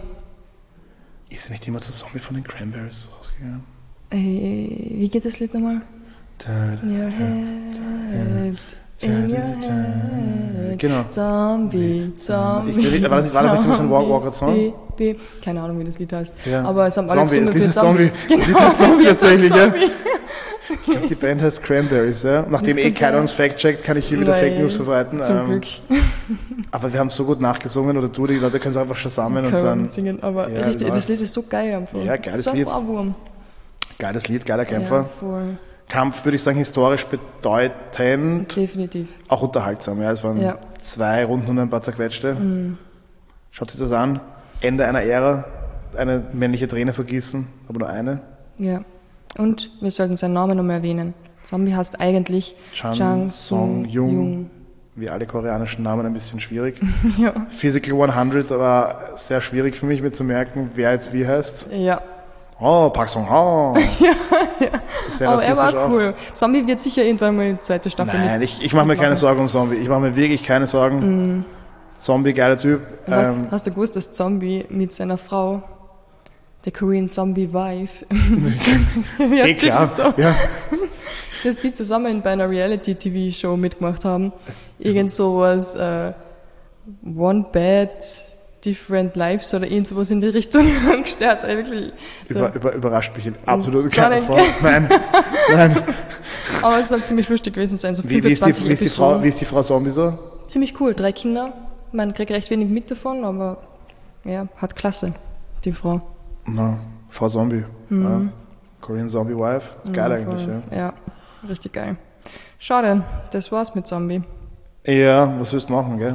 Speaker 1: Ist er nicht immer zu Zombie von den Cranberries rausgegangen?
Speaker 2: Äh, wie geht das Lied nochmal?
Speaker 1: Da,
Speaker 2: In your head, in your head.
Speaker 1: Genau.
Speaker 2: Zombie, Zombie.
Speaker 1: Ich- war das nicht- war das nicht immer so ein Walk- Walker-Song?
Speaker 2: Zombie, Be- Keine Ahnung, wie das Lied heißt.
Speaker 1: Ja.
Speaker 2: Aber es haben alle
Speaker 1: Zombie,
Speaker 2: gesungen
Speaker 1: das
Speaker 2: für
Speaker 1: Lied ist
Speaker 2: Zombie.
Speaker 1: Zombie. Das Lied
Speaker 2: Genau,
Speaker 1: heißt Zombie
Speaker 2: das heißt
Speaker 1: tatsächlich, ja.
Speaker 2: Zombie.
Speaker 1: Ich glaube, die Band heißt Cranberries, ja. Nachdem
Speaker 2: Das
Speaker 1: eh
Speaker 2: kann
Speaker 1: keiner
Speaker 2: sein.
Speaker 1: uns fact-checkt, kann ich hier wieder
Speaker 2: Nein,
Speaker 1: Fake News verbreiten.
Speaker 2: Zum
Speaker 1: Ähm,
Speaker 2: Glück.
Speaker 1: Aber wir haben so gut nachgesungen, oder du, die Leute können es einfach zusammen und
Speaker 2: Kann man
Speaker 1: dann.
Speaker 2: singen, aber
Speaker 1: Ja,
Speaker 2: richtig,
Speaker 1: läuft.
Speaker 2: das Lied ist so geil einfach.
Speaker 1: Ja, geiles
Speaker 2: so ein
Speaker 1: Lied.
Speaker 2: Ohrwurm.
Speaker 1: Geiles Lied, geiler
Speaker 2: Ja,
Speaker 1: Kämpfer.
Speaker 2: voll.
Speaker 1: Kampf, würde ich sagen, historisch bedeutend,
Speaker 2: Definitiv.
Speaker 1: auch unterhaltsam. Ja, es waren
Speaker 2: Ja.
Speaker 1: zwei Runden und ein paar zerquetschte. Schaut sich das an. Ende einer Ära, eine männliche Träne vergießen, aber nur eine.
Speaker 2: Ja. Und wir sollten seinen Namen nochmal erwähnen. Zombie heißt eigentlich
Speaker 1: Chan
Speaker 2: Jang
Speaker 1: Song Jung.
Speaker 2: Jung.
Speaker 1: Wie alle koreanischen Namen ein bisschen schwierig.
Speaker 2: Ja.
Speaker 1: Physical hundert war sehr schwierig für mich, mir zu merken, wer jetzt wie heißt.
Speaker 2: Ja.
Speaker 1: Oh, Park Song Ha. ja, ja. Sehr
Speaker 2: Aber er
Speaker 1: rassistisch
Speaker 2: war
Speaker 1: auch.
Speaker 2: cool. Zombie wird sicher irgendwann mal die zweite Staffel
Speaker 1: Nein,
Speaker 2: mit.
Speaker 1: ich, ich mache mir keine Sorgen um Zombie. Ich mache mir wirklich keine Sorgen. Zombie, geiler Typ.
Speaker 2: Hast,
Speaker 1: Ähm,
Speaker 2: hast du gewusst, dass Zombie mit seiner Frau, der Korean Zombie Wife, wie
Speaker 1: eh
Speaker 2: heißt
Speaker 1: klar.
Speaker 2: das so,
Speaker 1: Ja.
Speaker 2: dass die zusammen bei einer Reality-T V-Show mitgemacht haben. Irgend sowas, äh, One Bad, Different Lives oder irgend sowas in die Richtung gestört. Ey, wirklich.
Speaker 1: Über,
Speaker 2: Da-
Speaker 1: über, überrascht mich in absolut
Speaker 2: Gar
Speaker 1: keiner
Speaker 2: nicht.
Speaker 1: Form. Nein, nein.
Speaker 2: Aber es soll ziemlich lustig gewesen sein, so
Speaker 1: Wie, wie, ist die,
Speaker 2: fünfundzwanzig
Speaker 1: wie, ist die Frau,
Speaker 2: Episoden.
Speaker 1: wie ist die Frau Zombie so?
Speaker 2: Ziemlich cool, drei Kinder. Man kriegt recht wenig mit davon, aber ja, hat Klasse, die Frau.
Speaker 1: Na, Frau Zombie. Ja. Korean Zombie Wife. Geil
Speaker 2: Mhm,
Speaker 1: eigentlich,
Speaker 2: voll.
Speaker 1: ja.
Speaker 2: Ja, richtig geil. Schade, das war's mit Zombie.
Speaker 1: Ja, was willst du machen, gell?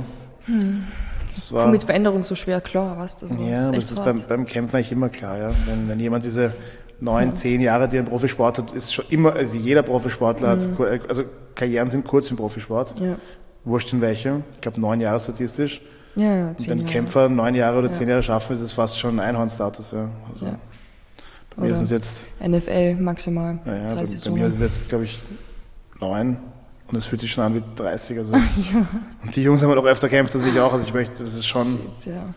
Speaker 1: Das war,
Speaker 2: Komm mit Veränderung so schwer klar, was das war.
Speaker 1: ja,
Speaker 2: ist
Speaker 1: aber
Speaker 2: echt
Speaker 1: das ist
Speaker 2: hart.
Speaker 1: beim, beim Kämpfen eigentlich immer klar, ja. Wenn, wenn jemand diese neun, zehn Jahre, die ein Profisport hat, ist schon immer, also jeder Profisportler hat, kur- also Karrieren sind kurz im Profisport.
Speaker 2: Mhm. Ja,
Speaker 1: Wurscht in welchem. Ich glaube neun Jahre statistisch.
Speaker 2: ja, ja
Speaker 1: Und
Speaker 2: zehn
Speaker 1: wenn
Speaker 2: Jahre.
Speaker 1: Kämpfer neun Jahre oder
Speaker 2: Ja.
Speaker 1: zehn Jahre schaffen, ist es fast schon Einhornstatus, ja. Also
Speaker 2: Ja.
Speaker 1: bei mir
Speaker 2: Oder
Speaker 1: sind es jetzt,
Speaker 2: N F L maximal,
Speaker 1: naja, bei,
Speaker 2: drei
Speaker 1: bei mir
Speaker 2: Saisonen.
Speaker 1: ist es jetzt, glaube ich, neun. Und es fühlt sich schon an wie dreißig. Also. Und die Jungs haben halt auch öfter gekämpft als ich auch. Also ich möchte, das ist schon,
Speaker 2: Shit, ja.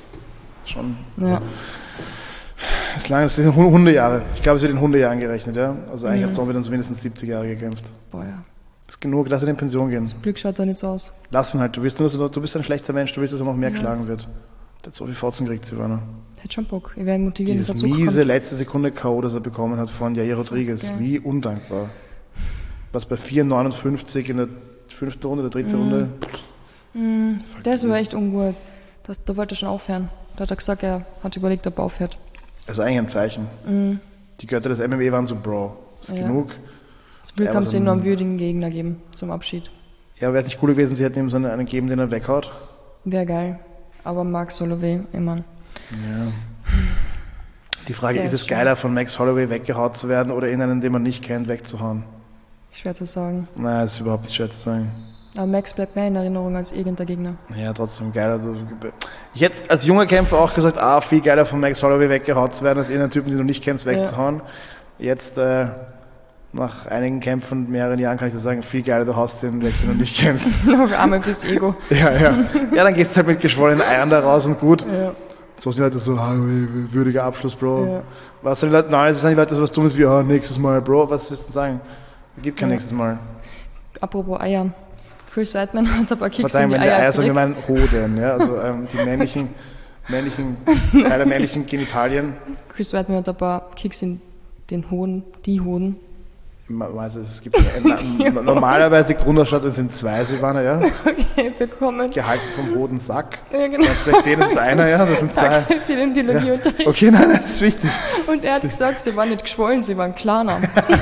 Speaker 1: schon
Speaker 2: Ja.
Speaker 1: das ist lang, das sind Hundejahre. Ich glaube, es wird in Hundejahren gerechnet, ja. Also eigentlich
Speaker 2: Mhm.
Speaker 1: hat Zombie dann so mindestens siebzig Jahre gekämpft.
Speaker 2: Boah, ja.
Speaker 1: ist genug, lass ihn in Pension gehen.
Speaker 2: Zum Glück schaut er nicht so aus.
Speaker 1: Lass ihn halt, du, willst nur, du bist ein schlechter Mensch, du willst, dass er noch mehr
Speaker 2: Ja,
Speaker 1: geschlagen wird. Der hat so viel Fotzen gekriegt, Silvana.
Speaker 2: Hätte schon Bock. Ich werde ihn motivieren, dass er
Speaker 1: Dieses
Speaker 2: zurückkommt.
Speaker 1: miese letzte Sekunde K O, das er bekommen hat von Jair Rodriguez.
Speaker 2: Okay.
Speaker 1: Wie undankbar. Was bei vier neunundfünfzig in der fünften Runde, der dritten
Speaker 2: Mhm.
Speaker 1: Runde.
Speaker 2: Mhm.
Speaker 1: Fuck
Speaker 2: Das war
Speaker 1: this.
Speaker 2: echt ungut. Das, da wollte er schon aufhören. Da hat er gesagt, er hat überlegt, ob er aufhört.
Speaker 1: Das ist eigentlich ein Zeichen.
Speaker 2: Mhm.
Speaker 1: Die Götter des M M A waren so, Bro, das ist
Speaker 2: Ja.
Speaker 1: genug.
Speaker 2: Zum Glück
Speaker 1: Er
Speaker 2: haben
Speaker 1: war
Speaker 2: sie
Speaker 1: so
Speaker 2: ihm noch einen
Speaker 1: ein-
Speaker 2: würdigen Gegner gegeben zum Abschied.
Speaker 1: Ja, wäre es nicht cool gewesen, sie hätten ihm so einen, einen gegeben, den er weghaut.
Speaker 2: Wäre geil. Aber Max Holloway, immer.
Speaker 1: Ja. Die Frage,
Speaker 2: Der
Speaker 1: ist
Speaker 2: ist
Speaker 1: es
Speaker 2: schon-
Speaker 1: geiler, von Max Holloway weggehaut zu werden oder in einen, den man nicht kennt, wegzuhauen?
Speaker 2: Schwer zu sagen.
Speaker 1: Nein, ist überhaupt nicht schwer zu sagen.
Speaker 2: Aber Max bleibt mehr in Erinnerung als irgendein Gegner.
Speaker 1: Ja, trotzdem geiler. Du- Ich hätte als junger Kämpfer auch gesagt, ah, viel geiler von Max Holloway weggehaut zu werden, als irgendeinen Typen, den du nicht kennst, wegzuhauen. Jetzt, äh, nach einigen Kämpfen, mehreren Jahren, kann ich dir sagen, viel geiler, du haust den weg, den du nicht kennst.
Speaker 2: Noch einmal fürs Ego.
Speaker 1: Ja, ja. Ja, dann gehst du halt mit geschwollenen Eiern da raus und gut.
Speaker 2: Ja.
Speaker 1: So sind die Leute so, ah, würdiger Abschluss, Bro.
Speaker 2: Ja.
Speaker 1: Was sollen die Leute, nein, es sind die Leute so was Dummes wie, ah, nächstes Mal, Bro, was willst du sagen? Gibt kein
Speaker 2: Ja.
Speaker 1: nächstes Mal.
Speaker 2: Apropos Eier. Chris Weidman hat ein paar Kicks in
Speaker 1: Verzeihung,
Speaker 2: die
Speaker 1: wenn die
Speaker 2: Eier
Speaker 1: Eier sagen, wir
Speaker 2: gekriegt.
Speaker 1: meinen Hoden, ja, also ähm, die männlichen, männlichen, Teile männlichen Genitalien.
Speaker 2: Chris Weidman hat ein paar Kicks in den Hoden, die Hoden.
Speaker 1: Also es gibt äh, na, normalerweise Grundausstattung sind zwei Silvaner, ja,
Speaker 2: Okay, bekommen.
Speaker 1: gehalten vom Hodensack.
Speaker 2: Ja, genau.
Speaker 1: Jetzt vielleicht den ist einer, ja, das sind zwei.
Speaker 2: Danke für den Biologieunterricht.
Speaker 1: Okay, nein, nein, das ist wichtig.
Speaker 2: Und er hat gesagt, sie waren nicht geschwollen, sie waren kleiner.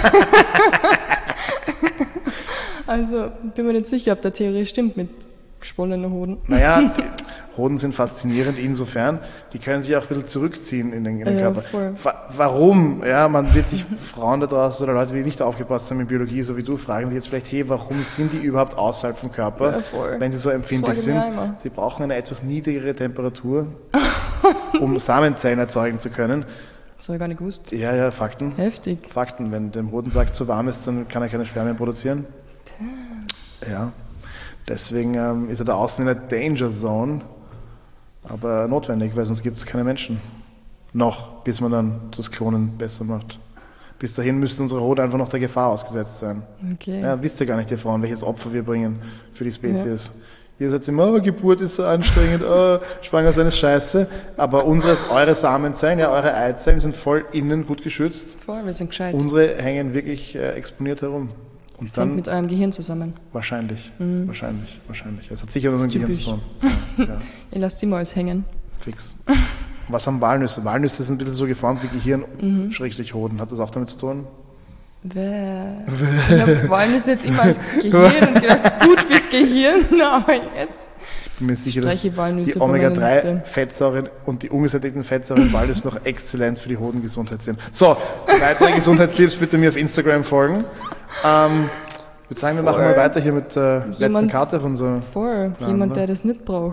Speaker 2: Also bin mir nicht sicher, ob der Theorie stimmt mit geschwollenen Hoden.
Speaker 1: Naja, die Hoden sind faszinierend insofern, die können sich auch ein bisschen zurückziehen in den, in den
Speaker 2: Ja,
Speaker 1: Körper.
Speaker 2: voll.
Speaker 1: Wa- Warum? Ja, man wird sich Frauen da draußen oder Leute, die nicht aufgepasst haben in Biologie, so wie du, fragen sich jetzt vielleicht, hey, warum sind die überhaupt außerhalb vom Körper,
Speaker 2: Ja, voll.
Speaker 1: wenn sie so empfindlich
Speaker 2: Das
Speaker 1: sind?
Speaker 2: frage ich mich auch immer.
Speaker 1: Sie brauchen eine etwas niedrigere Temperatur, um Samenzellen erzeugen zu können.
Speaker 2: Das habe ich gar nicht gewusst.
Speaker 1: Ja, ja, Fakten.
Speaker 2: Heftig.
Speaker 1: Fakten, wenn dem Hodensack zu warm ist, dann kann er keine Spermien produzieren. Ja, deswegen ähm, ist er da außen in der Danger Zone, aber notwendig, weil sonst gibt es keine Menschen. Noch, bis man dann das Klonen besser macht. Bis dahin müssten unsere Hoden einfach noch der Gefahr ausgesetzt sein.
Speaker 2: Okay.
Speaker 1: Ja, wisst ihr gar nicht, ihr Frauen, welches Opfer wir bringen für die Spezies. Ihr seid immer, oh, Geburt ist so anstrengend, oh, schwanger sein ist scheiße, aber unsere, eure Samenzellen, ja, eure Eizellen sind voll innen gut geschützt.
Speaker 2: Voll, wir sind gescheit.
Speaker 1: Unsere hängen wirklich äh, exponiert herum. Und
Speaker 2: Sind
Speaker 1: dann
Speaker 2: mit eurem Gehirn zusammen.
Speaker 1: wahrscheinlich, wahrscheinlich, wahrscheinlich. Es hat sicher was
Speaker 2: Das
Speaker 1: mit
Speaker 2: ist
Speaker 1: dem Gehirn zu tun.
Speaker 2: typisch.
Speaker 1: Ja, ja,
Speaker 2: Ihr lasst sie mal alles hängen.
Speaker 1: fix. Was haben Walnüsse? Walnüsse sind ein bisschen so geformt wie Gehirn, Schrägstrich Hoden. Hat das auch damit zu tun?
Speaker 2: Bäh. Ich habe Walnüsse jetzt immer als Gehirn und gedacht, gut fürs Gehirn, aber jetzt.
Speaker 1: Ich bin mir sicher, dass
Speaker 2: Streiche Walnüsse
Speaker 1: die
Speaker 2: von meiner
Speaker 1: Omega drei
Speaker 2: Liste.
Speaker 1: Fettsäuren und die ungesättigten Fettsäuren Walnüsse noch exzellent für die Hodengesundheit sind. So, weitere Gesundheitstipps bitte mir auf Instagram folgen. Ähm, ich würde sagen, wir machen
Speaker 2: Voll.
Speaker 1: mal weiter hier mit der letzten
Speaker 2: Jemand-
Speaker 1: Karte von so
Speaker 2: Voll,
Speaker 1: Plan,
Speaker 2: jemand,
Speaker 1: oder?
Speaker 2: der das nicht braucht.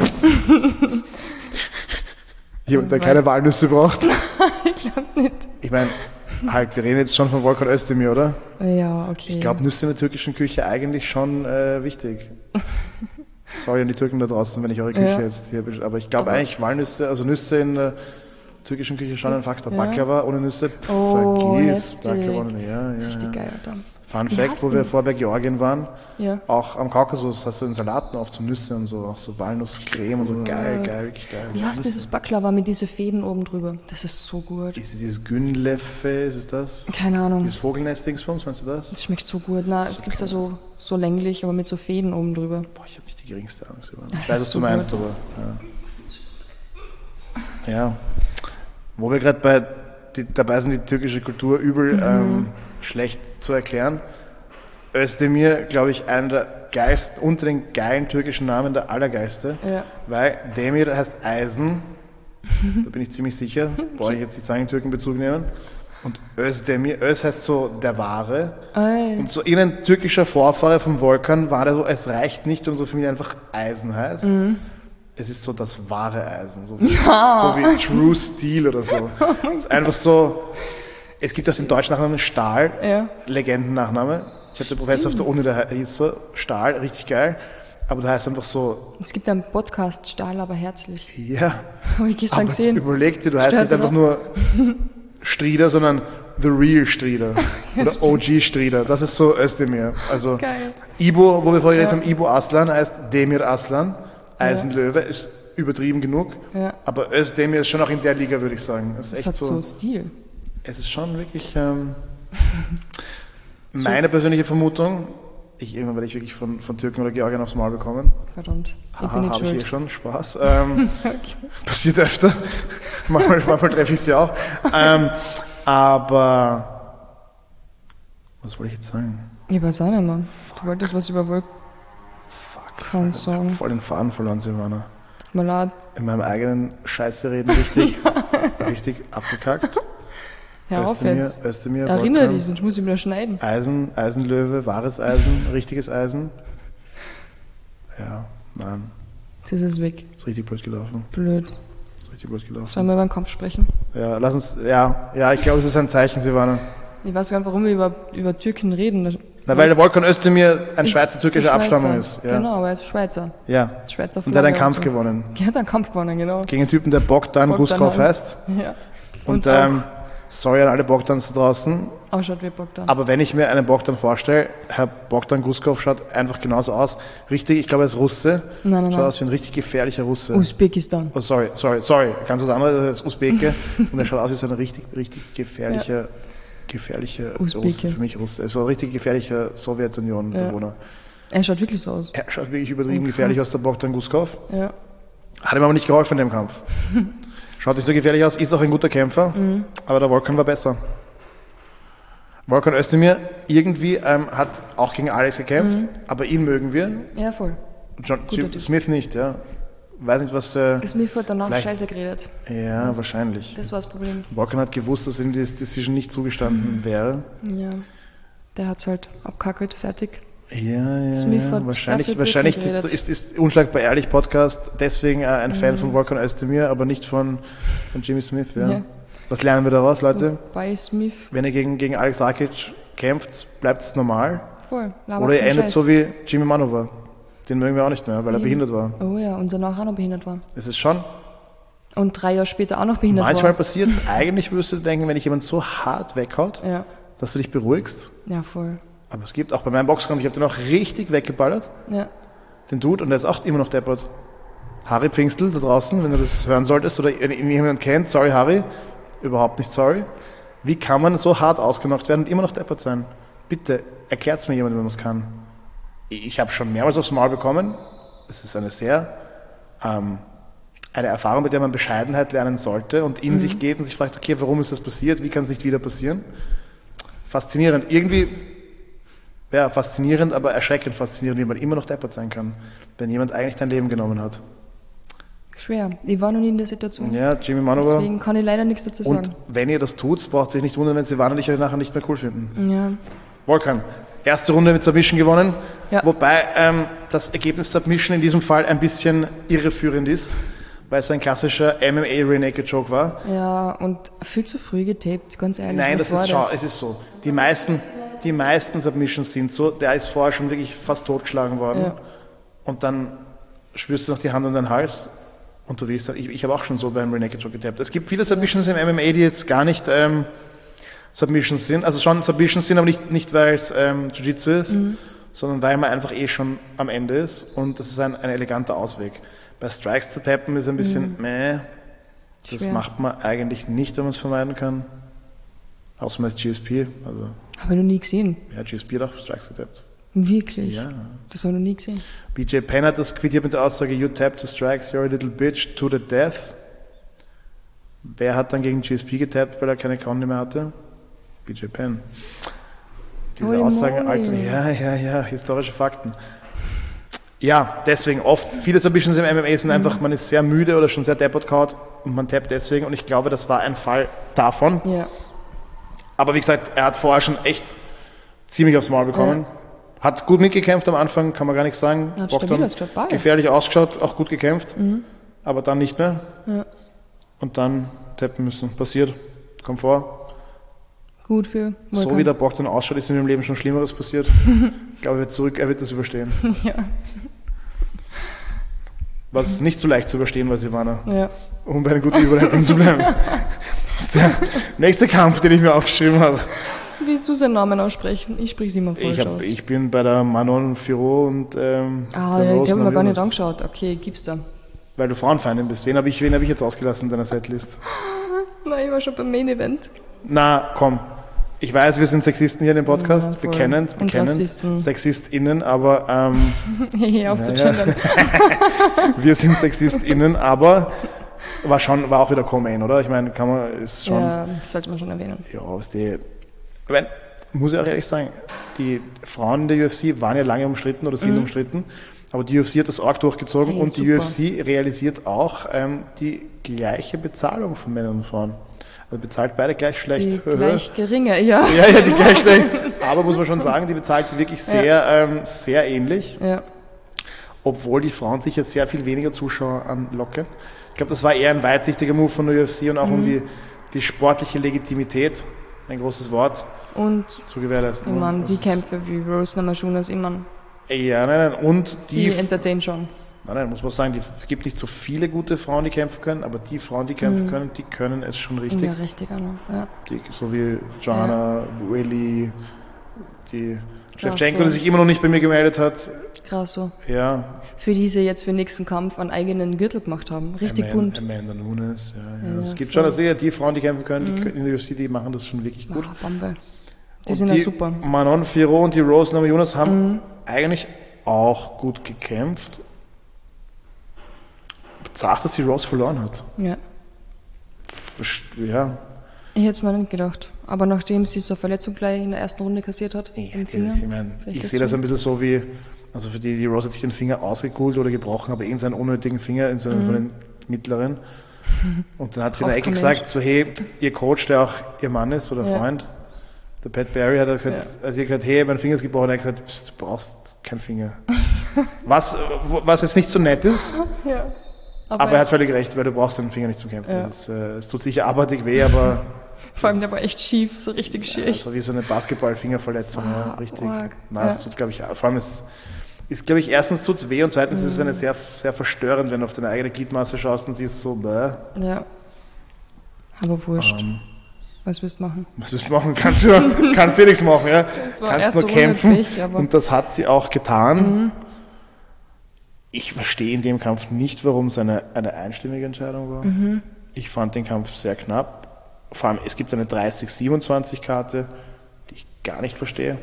Speaker 1: jemand, der keine Walnüsse braucht.
Speaker 2: Ich glaube nicht.
Speaker 1: Ich meine, halt, wir reden jetzt schon von Volkan Özdemir, oder?
Speaker 2: Ja, okay.
Speaker 1: Ich glaube, Nüsse in der türkischen Küche eigentlich schon äh, wichtig. Sorry an die Türken da draußen, wenn ich eure Küche
Speaker 2: Ja.
Speaker 1: jetzt hier bin. Aber ich glaube
Speaker 2: Aber-
Speaker 1: eigentlich Walnüsse, also Nüsse in der türkischen Küche schon ein Faktor.
Speaker 2: Ja.
Speaker 1: Baklava ohne Nüsse, pff,
Speaker 2: Oh,
Speaker 1: vergiss.
Speaker 2: heftig.
Speaker 1: Baklava ohne, ja, ja,
Speaker 2: Richtig
Speaker 1: ja.
Speaker 2: geil, Alter.
Speaker 1: Fun
Speaker 2: Wie
Speaker 1: Fact,
Speaker 2: hast
Speaker 1: wo
Speaker 2: du-
Speaker 1: wir vorher bei Georgien waren,
Speaker 2: Ja.
Speaker 1: auch am Kaukasus hast du in Salaten oft so Nüsse und so, auch so Walnusscreme und so. Geil, geil, wirklich geil.
Speaker 2: Wie heißt dieses Baklava mit diesen Fäden oben drüber? Das ist so gut.
Speaker 1: Ist es dieses Günleffe, ist es das?
Speaker 2: Keine Ahnung.
Speaker 1: Dieses Vogelnest-Dingsbums, meinst du das?
Speaker 2: Das schmeckt so gut. Na, es gibt ja so, so länglich, aber mit so Fäden oben drüber.
Speaker 1: Boah, ich habe nicht die geringste Angst. Über.
Speaker 2: Das
Speaker 1: Ich weiß,
Speaker 2: ist
Speaker 1: was
Speaker 2: so
Speaker 1: du meinst,
Speaker 2: gut.
Speaker 1: aber. Ja. ja. Wo wir gerade bei die, dabei sind, die türkische Kultur übel
Speaker 2: Mhm.
Speaker 1: ähm, schlecht zu erklären. Özdemir, glaube ich, einer der geilsten, unter den geilen türkischen Namen der allergeilste.
Speaker 2: Ja.
Speaker 1: Weil Demir heißt Eisen. Da bin ich ziemlich sicher. Brauche ich jetzt nicht sagen, in Türkenbezug nehmen. Und Özdemir, Öz heißt so der Wahre.
Speaker 2: Ey.
Speaker 1: Und so irgendein türkischer Vorfahre vom Volkan war da so, es reicht nicht, und so für mich einfach Eisen heißt.
Speaker 2: Mhm.
Speaker 1: Es ist so das wahre Eisen, so wie, so wie True Steel oder so.
Speaker 2: Oh
Speaker 1: Es ist einfach so, es gibt auch den deutschen Nachnamen Stahl,
Speaker 2: Ja.
Speaker 1: Legenden-Nachname. Ich hatte einen Professor auf der Uni, der hieß so Stahl, richtig geil. Aber der heißt einfach so,
Speaker 2: Es gibt einen Podcast, Stahl, aber herzlich.
Speaker 1: ja.
Speaker 2: Habe ich gestern
Speaker 1: Aber jetzt
Speaker 2: gesehen.
Speaker 1: überleg dir, du heißt
Speaker 2: Stört,
Speaker 1: nicht einfach
Speaker 2: oder?
Speaker 1: nur Strieder, sondern The Real Strieder. Oder O G Strieder. Das ist so Özdemir. Also
Speaker 2: Geil.
Speaker 1: Ibo, wo wir vorher
Speaker 2: Ja.
Speaker 1: geredet haben, Ibo Aslan heißt Demir Aslan. Eisenlöwe ist übertrieben genug.
Speaker 2: Ja.
Speaker 1: Aber Özdemir ist schon auch in der Liga, würde ich sagen. Das ist
Speaker 2: Das
Speaker 1: echt
Speaker 2: hat
Speaker 1: so.
Speaker 2: so Stil.
Speaker 1: Es ist schon wirklich ähm, meine persönliche Vermutung. Ich irgendwann werde ich wirklich von, von Türken oder Georgien aufs Maul bekommen.
Speaker 2: Verdammt. Ich bin
Speaker 1: Haha,
Speaker 2: nicht
Speaker 1: habe ich eh
Speaker 2: schuld.
Speaker 1: schon. Spaß. Ähm, Passiert öfter. manchmal, manchmal treffe ich sie auch. Ähm, aber was wollte ich jetzt sagen?
Speaker 2: Ich weiß auch nicht mehr. Du wolltest was über Vulkan
Speaker 1: Fuck.
Speaker 2: sagen.
Speaker 1: Voll den Faden verloren, Silvana.
Speaker 2: Tut mir leid.
Speaker 1: In meinem eigenen Scheiße reden richtig, richtig abgekackt.
Speaker 2: Hör auf
Speaker 1: Özdemir,
Speaker 2: jetzt.
Speaker 1: Özdemir,
Speaker 2: Erinnere
Speaker 1: Volkan,
Speaker 2: dich, sonst muss ich wieder schneiden.
Speaker 1: Eisen, Eisenlöwe, wahres Eisen, richtiges Eisen. Ja, nein,
Speaker 2: Jetzt ist es weg.
Speaker 1: ist richtig blöd gelaufen.
Speaker 2: Blöd.
Speaker 1: Ist richtig blöd gelaufen.
Speaker 2: Sollen wir über den Kampf sprechen?
Speaker 1: Ja, lass uns, ja, ja, ich glaube, es ist ein Zeichen, Silvana.
Speaker 2: Ich weiß gar nicht, warum wir über, über Türken reden.
Speaker 1: Na, weil der Volkan Özdemir ein
Speaker 2: Ist-
Speaker 1: Schweizer-türkischer
Speaker 2: ist ein
Speaker 1: Abstammung
Speaker 2: Schweizer.
Speaker 1: ist. Ja.
Speaker 2: Genau, aber er ist Schweizer.
Speaker 1: Ja.
Speaker 2: Schweizer
Speaker 1: Und der hat einen
Speaker 2: Flagge
Speaker 1: Kampf
Speaker 2: so.
Speaker 1: gewonnen.
Speaker 2: Er hat einen Kampf gewonnen, genau.
Speaker 1: Gegen einen Typen, der Bogdan,
Speaker 2: Bogdan
Speaker 1: Guskov heißt.
Speaker 2: heißt. Ja.
Speaker 1: Und,
Speaker 2: Und,
Speaker 1: ähm, sorry an alle Bogdans da draußen,
Speaker 2: auch ausschaut wie Bogdan.
Speaker 1: aber wenn ich mir einen Bogdan vorstelle, Herr Bogdan Guskov schaut einfach genauso aus. Richtig, ich glaube, er ist Russe.
Speaker 2: Nein, nein,
Speaker 1: Schaut
Speaker 2: nein.
Speaker 1: aus wie ein richtig gefährlicher Russe.
Speaker 2: Usbekistan.
Speaker 1: Oh, sorry, sorry, sorry. Ganz was anderes, er ist Usbeke. Und er schaut aus wie so ein richtig, richtig gefährlicher, gefährlicher
Speaker 2: Usbeke.
Speaker 1: Russe, für mich Russe. So ein richtig gefährlicher Sowjetunion-Bewohner.
Speaker 2: Er schaut wirklich so aus.
Speaker 1: Er schaut wirklich übertrieben
Speaker 2: Oh,
Speaker 1: gefährlich
Speaker 2: krass.
Speaker 1: aus, der Bogdan Guskov.
Speaker 2: Ja.
Speaker 1: Hat ihm aber nicht geholfen in dem Kampf. Schaut nicht nur gefährlich aus, ist auch ein guter Kämpfer,
Speaker 2: Mhm.
Speaker 1: aber der Volkan war besser. Volkan Özdemir irgendwie ähm, hat auch gegen Alex gekämpft,
Speaker 2: Mhm.
Speaker 1: aber ihn mögen wir.
Speaker 2: Ja, voll.
Speaker 1: John
Speaker 2: Guter
Speaker 1: Jim
Speaker 2: Typ.
Speaker 1: Smith nicht, ja. Weiß nicht, was. Äh,
Speaker 2: Smith hat danach
Speaker 1: Vielleicht-
Speaker 2: scheiße geredet.
Speaker 1: ja,
Speaker 2: Was?
Speaker 1: wahrscheinlich.
Speaker 2: Das war das Problem.
Speaker 1: Volkan hat gewusst, dass ihm die Decision nicht zugestanden wäre.
Speaker 2: Ja. Der hat's halt abkackelt, fertig.
Speaker 1: Ja, ja,
Speaker 2: Smith
Speaker 1: ja.
Speaker 2: hat
Speaker 1: Wahrscheinlich,
Speaker 2: sehr viel
Speaker 1: wahrscheinlich
Speaker 2: Blödsinn geredet.
Speaker 1: ist, ist Unschlagbar Ehrlich Podcast deswegen äh, ein Fan
Speaker 2: Mhm.
Speaker 1: von Volkan Özdemir, aber nicht von, von Jimmy Smith. Ja.
Speaker 2: Ja.
Speaker 1: Was lernen wir daraus, Leute?
Speaker 2: Bei Smith,
Speaker 1: Wenn ihr gegen, gegen Alex Rakic kämpft, bleibt es normal.
Speaker 2: voll. Labert's
Speaker 1: Oder ihr
Speaker 2: keinen
Speaker 1: endet
Speaker 2: Scheiß.
Speaker 1: so wie Jimmy Manova. Den mögen wir auch nicht mehr, weil er
Speaker 2: Eben.
Speaker 1: behindert war.
Speaker 2: Oh ja, und danach auch noch behindert war.
Speaker 1: Es ist schon,
Speaker 2: Und drei Jahre später auch noch behindert
Speaker 1: manchmal
Speaker 2: war.
Speaker 1: passiert es, eigentlich würdest du denken, wenn dich jemand so hart weghaut,
Speaker 2: Ja.
Speaker 1: dass du dich beruhigst.
Speaker 2: Ja, voll.
Speaker 1: Aber es gibt auch bei meinem Boxkampf, ich habe den auch richtig weggeballert,
Speaker 2: Ja.
Speaker 1: den Dude, und der ist auch immer noch deppert. Harry Pfingstel da draußen, wenn du das hören solltest oder ihn jemand kennt, sorry Harry, überhaupt nicht sorry. Wie kann man so hart ausgenockt werden und immer noch deppert sein? Bitte, erklärt's mir jemand, wenn man es kann. Ich habe schon mehrmals aufs Maul bekommen. Es ist eine sehr, ähm, eine Erfahrung, mit der man Bescheidenheit lernen sollte und in sich geht und sich fragt, okay, warum ist das passiert? Wie kann es nicht wieder passieren? Faszinierend. Irgendwie, ja, faszinierend, aber erschreckend faszinierend, wie man immer noch deppert sein kann, wenn jemand eigentlich dein Leben genommen hat.
Speaker 2: Schwer. Ich war noch nie in der Situation.
Speaker 1: Ja, Jimmy Manova.
Speaker 2: Deswegen kann ich leider nichts dazu sagen.
Speaker 1: Und wenn ihr das tut, braucht ihr euch nicht wundern, wenn Silvana und ich euch nachher nicht mehr cool finden.
Speaker 2: Ja.
Speaker 1: Volkan, erste Runde mit Submission gewonnen,
Speaker 2: Ja.
Speaker 1: wobei ähm, das Ergebnis Submission in diesem Fall ein bisschen irreführend ist, weil es ein klassischer M M A Rear Naked Choke war.
Speaker 2: Ja, und viel zu früh getaped, ganz ehrlich.
Speaker 1: Nein,
Speaker 2: was
Speaker 1: das
Speaker 2: war
Speaker 1: ist, schau,
Speaker 2: das?
Speaker 1: es ist so. Die meisten, die meisten Submissions sind so, der ist vorher schon wirklich fast totgeschlagen worden
Speaker 2: Ja.
Speaker 1: und dann spürst du noch die Hand um den Hals und du willst dann, ich, ich habe auch schon so beim Rear Naked Choke getappt. Es gibt viele Submissions im M M A, die jetzt gar nicht ähm, Submissions sind, also schon Submissions sind, aber nicht, nicht weil es ähm, Jiu-Jitsu ist,
Speaker 2: Mhm.
Speaker 1: sondern weil man einfach eh schon am Ende ist und das ist ein, ein eleganter Ausweg. Bei Strikes zu tappen ist ein bisschen meh, das
Speaker 2: Mhm. Schwer.
Speaker 1: macht man eigentlich nicht, wenn man es vermeiden kann. Außer man ist G S P, also
Speaker 2: Habe ich noch nie gesehen.
Speaker 1: ja, G S P hat auch Strikes getappt.
Speaker 2: Wirklich?
Speaker 1: Ja.
Speaker 2: Das habe ich noch nie gesehen.
Speaker 1: B J Penn hat das quittiert mit der Aussage, you tap to strikes, you're a little bitch to the death. Wer hat dann gegen G S P getappt, weil er keine County mehr hatte? B J Penn. Diese
Speaker 2: Holy
Speaker 1: Aussagen,
Speaker 2: moly.
Speaker 1: Alter, ja, ja, ja, historische Fakten. Ja, deswegen oft, viele Submissions im M M A sind einfach, man ist sehr müde oder schon sehr deppert kaut und man tappt deswegen und ich glaube, das war ein Fall davon.
Speaker 2: Ja.
Speaker 1: Aber wie gesagt, er hat vorher schon echt ziemlich aufs Maul bekommen. Hat gut mitgekämpft am Anfang, kann man gar nichts sagen.
Speaker 2: Hat
Speaker 1: Bogdan
Speaker 2: stabil ausgeschaut, beide.
Speaker 1: gefährlich ausgeschaut, auch gut gekämpft, aber dann nicht mehr.
Speaker 2: Ja.
Speaker 1: Und dann tappen müssen. Passiert, kommt vor.
Speaker 2: Gut für
Speaker 1: So
Speaker 2: Volkan.
Speaker 1: wie der Bogdan ausschaut, ist in dem Leben schon Schlimmeres passiert. Ich glaube, er wird zurück, er wird das überstehen.
Speaker 2: Ja.
Speaker 1: Was nicht so leicht zu überstehen war, Silvana.
Speaker 2: Ja.
Speaker 1: Um bei einer guten Überleitung zu bleiben. Das ist der nächste Kampf, den ich mir aufgeschrieben habe.
Speaker 2: Wie willst du seinen Namen aussprechen? Ich spreche es immer falsch
Speaker 1: Ich, hab,
Speaker 2: aus.
Speaker 1: ich bin bei der Manon Firo und ähm,
Speaker 2: ah,
Speaker 1: der
Speaker 2: ja,
Speaker 1: Rose
Speaker 2: ich habe mir gar nicht
Speaker 1: Namajunas.
Speaker 2: angeschaut. Okay, gib's da.
Speaker 1: Weil du Frauenfeindin bist. Wen habe ich, wen hab ich jetzt ausgelassen in deiner Setlist?
Speaker 2: Nein, ich war schon beim Main Event.
Speaker 1: Na, komm. Ich weiß, wir sind Sexisten hier in dem Podcast.
Speaker 2: Ja,
Speaker 1: wir
Speaker 2: voll.
Speaker 1: kennen, wir
Speaker 2: Und
Speaker 1: kennen
Speaker 2: Rassisten.
Speaker 1: SexistInnen, aber ähm,
Speaker 2: Hey, auf
Speaker 1: Ja,
Speaker 2: zu
Speaker 1: ja.
Speaker 2: gendern.
Speaker 1: wir sind SexistInnen, aber war schon, war auch wieder Co-Main, oder? Ich meine, kann man, ist schon, ja,
Speaker 2: Ja, sollte man schon erwähnen.
Speaker 1: aus die, ich meine, muss ich auch ehrlich sagen, die Frauen in der U F C waren ja lange umstritten oder sind
Speaker 2: Mhm.
Speaker 1: umstritten, aber die U F C hat das arg durchgezogen
Speaker 2: Hey,
Speaker 1: und die
Speaker 2: super.
Speaker 1: U F C realisiert auch ähm, die gleiche Bezahlung von Männern und Frauen. Also bezahlt beide gleich schlecht.
Speaker 2: Die gleich geringe, ja.
Speaker 1: Ja, ja, die gleich schlecht. Aber muss man schon sagen, die bezahlt sie wirklich sehr, ähm, sehr ähnlich,
Speaker 2: Ja,
Speaker 1: obwohl die Frauen sicher sehr viel weniger Zuschauer anlocken. Ich glaube, das war eher ein weitsichtiger Move von der U F C und auch
Speaker 2: Mhm.
Speaker 1: um die, die sportliche Legitimität, ein großes Wort,
Speaker 2: und
Speaker 1: zu gewährleisten.
Speaker 2: ich meine, die Kämpfe wie Rose Namajunas, ich meine,
Speaker 1: Ja, nein, nein. Und
Speaker 2: sie
Speaker 1: die,
Speaker 2: entertain schon.
Speaker 1: nein, nein, muss man sagen, die- es gibt nicht so viele gute Frauen, die kämpfen können, aber die Frauen, die kämpfen
Speaker 2: Mhm.
Speaker 1: können, die können es schon richtig.
Speaker 2: Ja, richtig, Anna. Ja.
Speaker 1: Die, so wie Joanna, Willi, die Shevchenko,
Speaker 2: so.
Speaker 1: die sich immer noch nicht bei mir gemeldet hat.
Speaker 2: Krass so.
Speaker 1: Ja,
Speaker 2: Für die sie jetzt für den nächsten Kampf einen eigenen Gürtel gemacht haben. Richtig
Speaker 1: Amanda,
Speaker 2: bunt.
Speaker 1: Amanda Nunes. Ja, ja.
Speaker 2: Ja,
Speaker 1: es gibt
Speaker 2: voll.
Speaker 1: schon, also ja, die Frauen, die kämpfen können, die können in der U F C, die machen das schon wirklich gut.
Speaker 2: Ah, Bombe. Die
Speaker 1: Und
Speaker 2: sind ja super.
Speaker 1: Manon Firo und die Rose Namajunas haben
Speaker 2: Mhm.
Speaker 1: eigentlich auch gut gekämpft. Zart, dass die Rose verloren hat.
Speaker 2: Ja.
Speaker 1: Verst- Ja,
Speaker 2: Ich hätte es mir nicht gedacht. Aber nachdem sie so eine Verletzung gleich in der ersten Runde kassiert hat,
Speaker 1: Ja,
Speaker 2: im
Speaker 1: das,
Speaker 2: Finger.
Speaker 1: ich mein,
Speaker 2: vielleicht
Speaker 1: ich sehe das
Speaker 2: deswegen.
Speaker 1: ein bisschen so wie, also für die, die Rose hat sich den Finger ausgekugelt oder gebrochen, aber in seinen unnötigen Finger, in seinen von den mittleren. Und dann hat sie in der
Speaker 2: Auch
Speaker 1: Ecke
Speaker 2: kein
Speaker 1: gesagt,
Speaker 2: Mensch.
Speaker 1: so hey, ihr Coach, der auch ihr Mann ist oder
Speaker 2: Ja.
Speaker 1: Freund, der Pat Barry hat gesagt, also ihr gesagt, hey, mein Finger ist gebrochen, er hat gesagt, pst, du brauchst keinen Finger. was, wo- was jetzt nicht so nett ist,
Speaker 2: Ja.
Speaker 1: aber, er hat völlig recht, weil du brauchst den Finger nicht zum Kämpfen.
Speaker 2: Ja.
Speaker 1: Das ist, äh, es tut sicher abartig weh, aber
Speaker 2: Vor allem der war echt schief, so richtig
Speaker 1: ja,
Speaker 2: schief.
Speaker 1: so wie so eine Basketball-Fingerverletzung, ja,
Speaker 2: Ah,
Speaker 1: richtig.
Speaker 2: arg.
Speaker 1: Nein, es
Speaker 2: Ja.
Speaker 1: tut, glaube ich, vor allem es ist, glaube ich, erstens tut es weh und zweitens ist es eine sehr, sehr verstörend, wenn du auf deine eigene Gliedmaße schaust und siehst so, bäh,
Speaker 2: Ja. Aber wurscht.
Speaker 1: ähm,
Speaker 2: Was willst du machen?
Speaker 1: was willst du machen? Kannst du kannst dir nichts machen, ja?
Speaker 2: Das war
Speaker 1: Kannst
Speaker 2: erste
Speaker 1: nur
Speaker 2: Runde
Speaker 1: kämpfen
Speaker 2: Pech, aber-
Speaker 1: und das hat sie auch getan. Ich verstehe in dem Kampf nicht, warum es eine, eine einstimmige Entscheidung war. Ich fand den Kampf sehr knapp. Vor allem, es gibt eine dreißig siebenundzwanzig Karte, die ich gar nicht verstehe.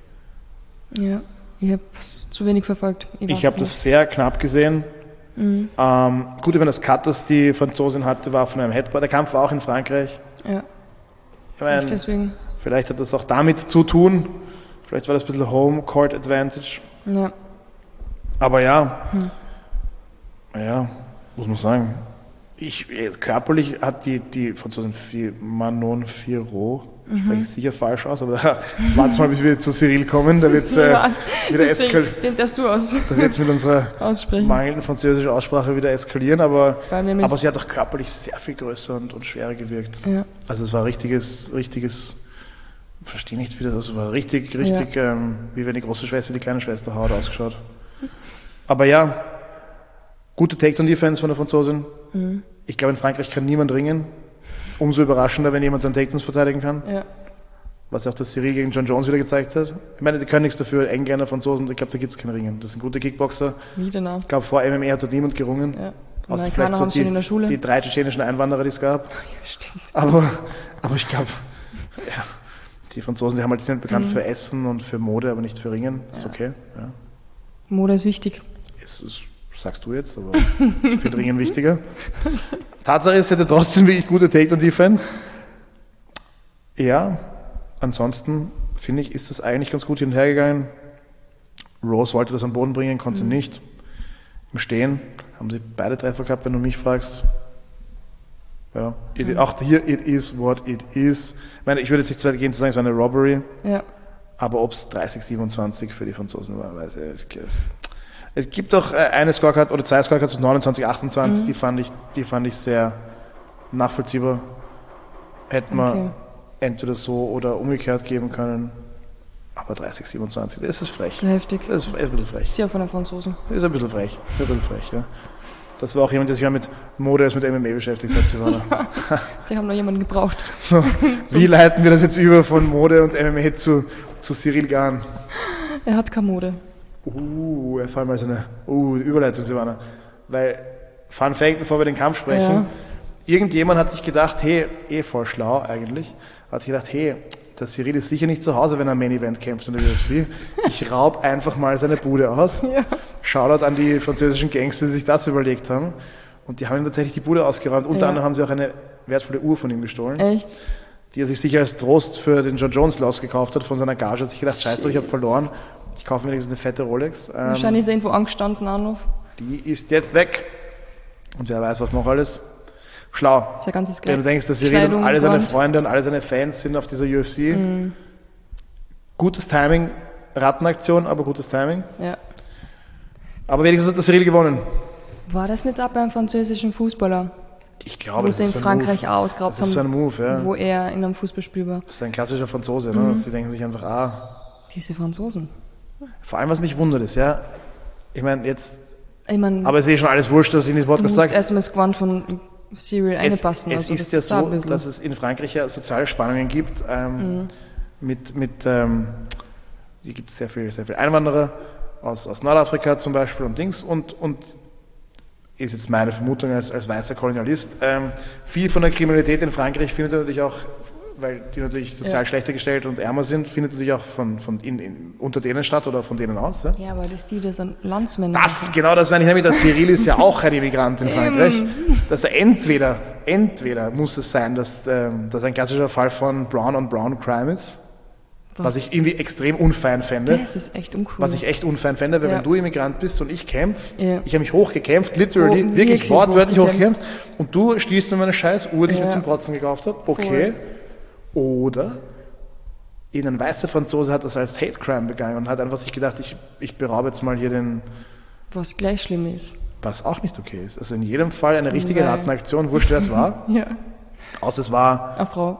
Speaker 2: Ja. Ich habe es zu wenig verfolgt. Ich, weiß
Speaker 1: Ich habe
Speaker 2: es
Speaker 1: das sehr knapp gesehen. Ähm, gut, ich meine, das Cut, das die Franzosin hatte, war von einem Headbutt. Der Kampf war auch in Frankreich.
Speaker 2: nicht. Ja.
Speaker 1: Ich
Speaker 2: Vielleicht
Speaker 1: meine,
Speaker 2: deswegen.
Speaker 1: vielleicht hat das auch damit zu tun. Vielleicht war das ein bisschen Home Court Advantage.
Speaker 2: Ja.
Speaker 1: Aber ja, ja, muss man sagen. Ich, jetzt körperlich hat die, die Franzosin Fi- Manon Firo,
Speaker 2: Mhm.
Speaker 1: spreche ich sicher falsch aus, aber da warten mal, bis wir zu Cyril kommen. Da wird es äh,
Speaker 2: Was?
Speaker 1: wieder
Speaker 2: Deswegen,
Speaker 1: eskalieren.
Speaker 2: den darfst du aus,
Speaker 1: Da wird es mit unserer
Speaker 2: aussprechen.
Speaker 1: mangelnden französischen Aussprache wieder eskalieren, aber,
Speaker 2: Weil wir mit-
Speaker 1: aber sie hat auch körperlich sehr viel größer und, und schwerer gewirkt.
Speaker 2: Ja.
Speaker 1: Also es war richtiges, richtiges, verstehe nicht wie das, also war richtig, richtig, ähm, wie wenn die große Schwester die kleine Schwester haut, ausgeschaut. Aber ja, gute Takedown-Defense von der Franzosin.
Speaker 2: Mhm.
Speaker 1: Ich glaube, in Frankreich kann niemand ringen. Umso überraschender, wenn jemand dann Takedowns verteidigen kann.
Speaker 2: Ja.
Speaker 1: Was auch das Cyril gegen John Jones wieder gezeigt hat. Ich meine, die können nichts dafür. Engländer, Franzosen, ich glaube, da gibt es kein Ringen. Das sind gute Kickboxer.
Speaker 2: Wieder nah.
Speaker 1: Ich glaube, vor M M A hat dort niemand gerungen.
Speaker 2: Ja.
Speaker 1: Außer
Speaker 2: Amerikaner
Speaker 1: vielleicht so
Speaker 2: haben sie
Speaker 1: die,
Speaker 2: in der Schule.
Speaker 1: die drei tschetschenischen Einwanderer, die es gab.
Speaker 2: Ja, stimmt.
Speaker 1: Aber, aber ich glaube, ja, die Franzosen, die haben halt, sind bekannt
Speaker 2: Mhm.
Speaker 1: für Essen und für Mode, aber nicht für Ringen. Ist okay. Ja.
Speaker 2: Mode ist wichtig.
Speaker 1: Es ist, sagst du jetzt, aber ich finde Ringen wichtiger. Tatsache ist, sie hatte trotzdem wirklich gute Takedown-Defense. Ja, ansonsten finde ich, ist das eigentlich ganz gut hin und her gegangen. Rose wollte das am Boden bringen, konnte
Speaker 2: Mhm.
Speaker 1: nicht. Im Stehen haben sie beide Treffer gehabt, wenn du mich fragst. Ja, it,
Speaker 2: Mhm.
Speaker 1: auch hier, it is what it is. Ich meine, ich würde jetzt nicht zu weit gehen zu sagen, es war eine Robbery,
Speaker 2: Ja.
Speaker 1: aber ob es dreißig siebenundzwanzig für die Franzosen war, weiß ich nicht. Es gibt doch äh, eine Scorecard oder zwei Scorecards mit neunundzwanzig achtundzwanzig,
Speaker 2: Mhm.
Speaker 1: die, fand ich, die fand ich sehr nachvollziehbar. Hätten wir
Speaker 2: Okay.
Speaker 1: entweder so oder umgekehrt geben können. Aber dreißig siebenundzwanzig, das ist frech.
Speaker 2: So heftig.
Speaker 1: Das ist, ist ein bisschen frech.
Speaker 2: Sehr von den Franzosen.
Speaker 1: Das ist ein bisschen frech. Ist ein bisschen frech, ja. Das war auch jemand, der sich ja mit Mode als mit M M A beschäftigt hat.
Speaker 2: Die haben noch jemanden gebraucht.
Speaker 1: So, wie leiten wir das jetzt über von Mode und M M A zu, zu Cyril Gahn?
Speaker 2: Er hat keine Mode.
Speaker 1: Uh, vor allem mal so eine uh, Überleitung, Silvana. Weil, Fun Fact, bevor wir den Kampf sprechen, ja. Irgendjemand hat sich gedacht, hey, eh voll schlau eigentlich, hat sich gedacht, hey, der Cyril ist sicher nicht zu Hause, wenn er am Main Event kämpft in der U F C. Ich raub einfach mal seine Bude aus. Ja. Shoutout an die französischen Gangster, die sich das überlegt haben. Und die haben ihm tatsächlich die Bude ausgeräumt. Unter ja. anderem haben sie auch eine wertvolle Uhr von ihm gestohlen.
Speaker 2: Echt?
Speaker 1: Die er sich sicher als Trost für den John Jones Loss gekauft hat von seiner Gage. Hat sich gedacht, scheiße, ich habe verloren. Ich kaufe mir wenigstens eine fette Rolex. Ähm,
Speaker 2: Wahrscheinlich ist er irgendwo angestanden auch noch.
Speaker 1: Die ist jetzt weg. Und wer weiß, was noch alles. Schlau.
Speaker 2: Sein ganzes
Speaker 1: Wenn du denkst, dass Cyril und alle seine Freunde und alle seine Fans sind auf dieser U F C. Mm. Gutes Timing, Rattenaktion, aber gutes Timing.
Speaker 2: Ja.
Speaker 1: Aber wenigstens hat der Cyril gewonnen.
Speaker 2: War das nicht auch beim französischen Fußballer?
Speaker 1: Ich glaube,
Speaker 2: wo
Speaker 1: das
Speaker 2: sie in
Speaker 1: ist
Speaker 2: Frankreich
Speaker 1: ein
Speaker 2: ausgeraubt haben,
Speaker 1: das ist so ein Move, ja.
Speaker 2: Wo er in einem Fußballspiel war.
Speaker 1: Das ist ein klassischer Franzose, ne?
Speaker 2: Mhm.
Speaker 1: Die denken sich einfach, ah.
Speaker 2: Diese Franzosen.
Speaker 1: Vor allem, was mich wundert ist, ja, ich meine, jetzt,
Speaker 2: ich mein,
Speaker 1: aber es ist eh schon alles wurscht, was ich in das Podcast sage.
Speaker 2: Du musst erstmal das Gewand von Cyril einpassen.
Speaker 1: Es, es
Speaker 2: also
Speaker 1: ist ja so,
Speaker 2: ein
Speaker 1: dass es in Frankreich ja soziale Spannungen gibt, ähm, mhm. mit, mit ähm, hier gibt es sehr viele sehr viel Einwanderer aus, aus Nordafrika zum Beispiel und Dings und, und ist jetzt meine Vermutung als, als weißer Kolonialist, ähm, viel von der Kriminalität in Frankreich findet natürlich auch, weil die natürlich sozial ja. schlechter gestellt und ärmer sind, findet natürlich auch von, von in, in, unter denen statt oder von denen aus. Ja,
Speaker 2: ja aber das die, das sind Landsmänner.
Speaker 1: Das, genau das meine ich nämlich, der Cyril ist ja auch ein Immigrant in Frankreich. Dass er entweder, entweder muss es sein, dass ähm, das ein klassischer Fall von Brown on Brown Crime ist, was, was ich irgendwie extrem unfein fände.
Speaker 2: Das ist echt uncool.
Speaker 1: Was ich echt unfein fände, weil ja. wenn du Immigrant bist und ich kämpfe, ja. ich habe mich hochgekämpft, literally, oh, wirklich, wirklich wortwörtlich hochgekämpft, und du stießt mir meine scheiß Uhr, die ja. ich mir zum Protzen gekauft habe, okay. Voll. Oder ein weißer Franzose hat das als Hate Crime begangen und hat einfach sich gedacht, ich, ich beraube jetzt mal hier den...
Speaker 2: Was gleich schlimm ist.
Speaker 1: Was auch nicht okay ist. Also in jedem Fall eine richtige Weil. Rattenaktion, wurscht wer es war.
Speaker 2: Ja.
Speaker 1: Außer es war...
Speaker 2: Eine Frau.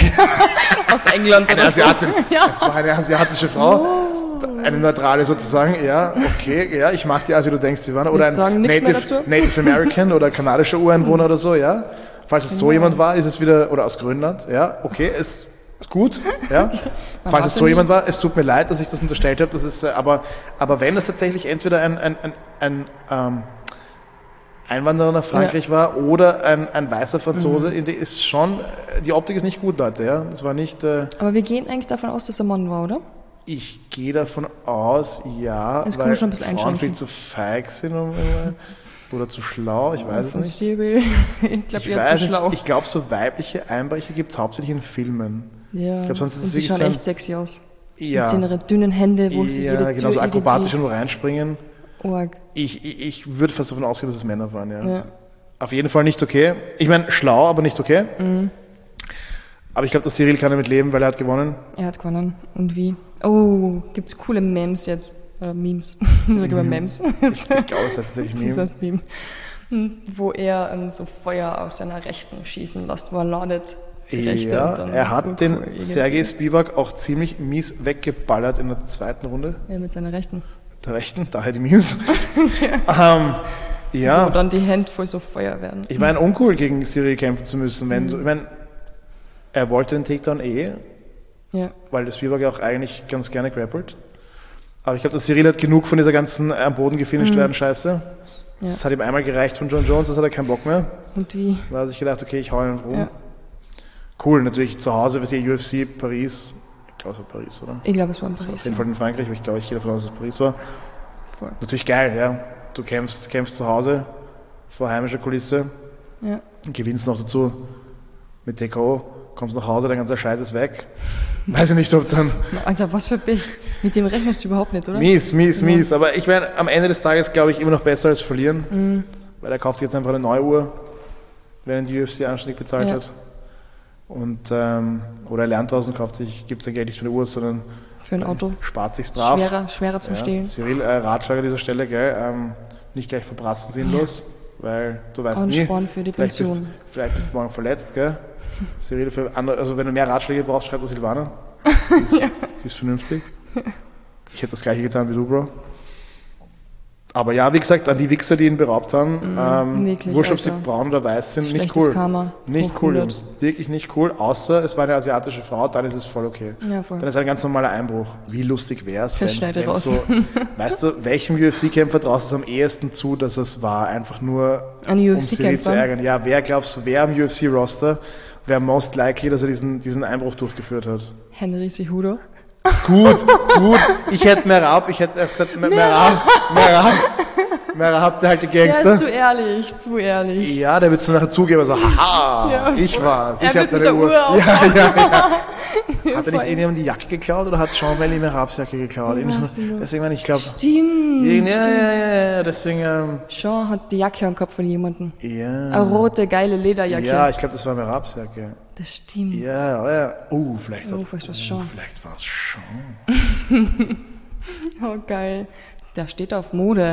Speaker 2: Aus England
Speaker 1: eine
Speaker 2: oder
Speaker 1: Asiatin.
Speaker 2: so. Ja.
Speaker 1: Es war eine asiatische Frau. Oh. Eine neutrale sozusagen, ja, okay, ja, ich mag die, also du denkst, sie waren. Oder ein Native, Native American oder kanadischer Ureinwohner oder so, ja. Falls es so ja. jemand war, ist es wieder, oder aus Grönland, ja, okay, ist gut, ja. Falls es so jemand war, es tut mir leid, dass ich das unterstellt habe, das ist, aber, aber wenn das tatsächlich entweder ein, ein, ein, ein ähm, Einwanderer nach Frankreich ja. war oder ein, ein weißer Franzose, mhm. in die ist schon, die Optik ist nicht gut, Leute, ja, das war nicht... Äh,
Speaker 2: aber wir gehen eigentlich davon aus, dass er Mann war, oder?
Speaker 1: Ich gehe davon aus, ja,
Speaker 2: das
Speaker 1: weil
Speaker 2: schon ein bisschen
Speaker 1: Frauen viel zu feig sind, um, oder zu schlau, ich weiß
Speaker 2: Von
Speaker 1: es nicht.
Speaker 2: Cyril. Ich glaube, eher zu
Speaker 1: nicht.
Speaker 2: schlau.
Speaker 1: Ich glaube, so weibliche Einbrecher gibt es hauptsächlich in Filmen.
Speaker 2: Ja,
Speaker 1: ich glaub, sonst ist
Speaker 2: und
Speaker 1: es
Speaker 2: sie schauen
Speaker 1: so ein,
Speaker 2: echt sexy aus.
Speaker 1: Ja.
Speaker 2: Mit ihren dünnen Hände, wo
Speaker 1: ja,
Speaker 2: sie jede
Speaker 1: genau, so akrobatisch
Speaker 2: irgendwie...
Speaker 1: nur reinspringen.
Speaker 2: Org.
Speaker 1: Ich, ich, ich würde fast davon ausgehen, dass es Männer waren, ja.
Speaker 2: ja.
Speaker 1: Auf jeden Fall nicht okay. Ich meine, schlau, aber nicht okay.
Speaker 2: Mhm.
Speaker 1: Aber ich glaube, der Cyril kann damit leben, weil er hat gewonnen.
Speaker 2: Er hat gewonnen. Und wie? Oh, gibt's coole Memes jetzt. Oder Memes. Ich sage immer Memes.
Speaker 1: Ich glaube, das heißt tatsächlich Meme.
Speaker 2: Das heißt Meme. Wo er ähm, so Feuer aus seiner Rechten schießen lässt, wo er ladet. Die Rechte
Speaker 1: ja,
Speaker 2: und dann
Speaker 1: er hat den
Speaker 2: cool,
Speaker 1: Sergej Spivak auch ziemlich mies weggeballert in der zweiten Runde.
Speaker 2: Ja, mit seiner Rechten.
Speaker 1: Der Rechten, daher die Memes. ja. ähm, ja.
Speaker 2: Wo dann die Hände voll so Feuer werden.
Speaker 1: Ich meine, uncool gegen Cyril kämpfen zu müssen. Wenn mhm. du, ich meine, er wollte den Takedown eh,
Speaker 2: ja.
Speaker 1: weil der Spivak ja auch eigentlich ganz gerne grappelt. Aber ich glaube, der Cyril hat genug von dieser ganzen am Boden gefinisht mhm. werden Scheiße. Das ja. hat ihm einmal gereicht von John Jones, das hat er keinen Bock mehr.
Speaker 2: Und wie?
Speaker 1: Da hat er sich gedacht, okay, ich hau ihn rum.
Speaker 2: Ja.
Speaker 1: Cool, natürlich zu Hause, wir sehen U F C, Paris. Ich glaube, es war Paris, oder?
Speaker 2: Ich glaube, es war in Paris.
Speaker 1: Auf jeden Fall in Frankreich, aber ich glaube, ich gehe davon aus, dass es Paris war. Voll. Natürlich geil, ja. Du kämpfst, kämpfst zu Hause vor heimischer Kulisse.
Speaker 2: Ja.
Speaker 1: Und gewinnst noch dazu mit T K O, kommst nach Hause, dein ganzer Scheiß ist weg. Weiß ich nicht, ob dann...
Speaker 2: Alter, was für Pech. Mit dem rechnest du überhaupt nicht, oder?
Speaker 1: Mies, mies, ja. mies. Aber ich meine, am Ende des Tages glaube ich immer noch besser als verlieren. Mhm. Weil er kauft sich jetzt einfach eine neue Uhr, wenn er die U F C anständig bezahlt ja. hat. Und, ähm, oder er lernt draußen, kauft sich, gibt sein Geld nicht für eine Uhr, sondern
Speaker 2: für ein Auto.
Speaker 1: Spart sich's brav.
Speaker 2: Schwerer, schwerer zum
Speaker 1: ja.
Speaker 2: Stehlen.
Speaker 1: Cyril, äh, Ratschlag an dieser Stelle, gell, ähm, nicht gleich verbrassen sinnlos, ja. weil du weißt nie,
Speaker 2: Sporn für die
Speaker 1: vielleicht, bist,
Speaker 2: Pension.
Speaker 1: vielleicht bist du morgen verletzt, gell? Cyril, für andere, also wenn du mehr Ratschläge brauchst, schreib das Silvana. Sie ist, ja. sie ist vernünftig. Ich hätte das gleiche getan wie du, Bro. Aber ja, wie gesagt, an die Wichser, die ihn beraubt haben,
Speaker 2: Mhm,
Speaker 1: ähm,
Speaker 2: wirklich,
Speaker 1: wurscht, ob sie
Speaker 2: Alter.
Speaker 1: braun oder weiß sind, nicht
Speaker 2: Schlechtes
Speaker 1: cool.
Speaker 2: Karma.
Speaker 1: Nicht
Speaker 2: Hoch
Speaker 1: cool,
Speaker 2: hundert.
Speaker 1: Jungs. Wirklich nicht cool, außer es war eine asiatische Frau, dann ist es voll okay.
Speaker 2: Ja, voll.
Speaker 1: Dann ist ein ganz normaler Einbruch. Wie lustig wäre es, wenn
Speaker 2: Das schneide
Speaker 1: es
Speaker 2: raus.
Speaker 1: so... Weißt du, welchem U F C-Kämpfer traust du es am ehesten zu, dass es war? Einfach nur,
Speaker 2: Ein
Speaker 1: um
Speaker 2: U F
Speaker 1: Cyril zu
Speaker 2: C-Kämpfer?
Speaker 1: ärgern. Ja, wer glaubst du, wer am U F C-Roster wäre most likely, dass er diesen, diesen Einbruch durchgeführt hat?
Speaker 2: Henry Cejudo.
Speaker 1: Gut, gut. Ich hätte Merab, ich hätte gesagt, Merab, Merab, Merab, der halt die
Speaker 2: Der
Speaker 1: Gangster.
Speaker 2: ist zu ehrlich, zu ehrlich.
Speaker 1: Ja, der wird es nachher zugeben, so, haha,
Speaker 2: Ja,
Speaker 1: ich war's,
Speaker 2: Er
Speaker 1: ich
Speaker 2: wird
Speaker 1: hab
Speaker 2: mit
Speaker 1: deine
Speaker 2: der Uhr
Speaker 1: Ja,
Speaker 2: aufmachen.
Speaker 1: ja, ja. Hat er nicht
Speaker 2: Voll.
Speaker 1: irgendjemand die Jacke geklaut oder hat Sean Valley Merabs Jacke geklaut?
Speaker 2: Ich
Speaker 1: Irgendwie
Speaker 2: weiß
Speaker 1: so-
Speaker 2: nicht.
Speaker 1: Deswegen, meine ich glaube,
Speaker 2: Stimmt,
Speaker 1: ja,
Speaker 2: stimmt.
Speaker 1: ja, ja, ja, deswegen, ähm,
Speaker 2: Sean hat die Jacke am Kopf von jemandem.
Speaker 1: ja.
Speaker 2: Eine rote, geile Lederjacke.
Speaker 1: Ja, ich glaube, das war Merabs Jacke.
Speaker 2: Das stimmt.
Speaker 1: Ja, ja. Oh, vielleicht,
Speaker 2: Oh,
Speaker 1: hat-
Speaker 2: vielleicht war's
Speaker 1: oh,
Speaker 2: Sean.
Speaker 1: vielleicht war es Sean.
Speaker 2: Oh, geil. Der steht auf Mode.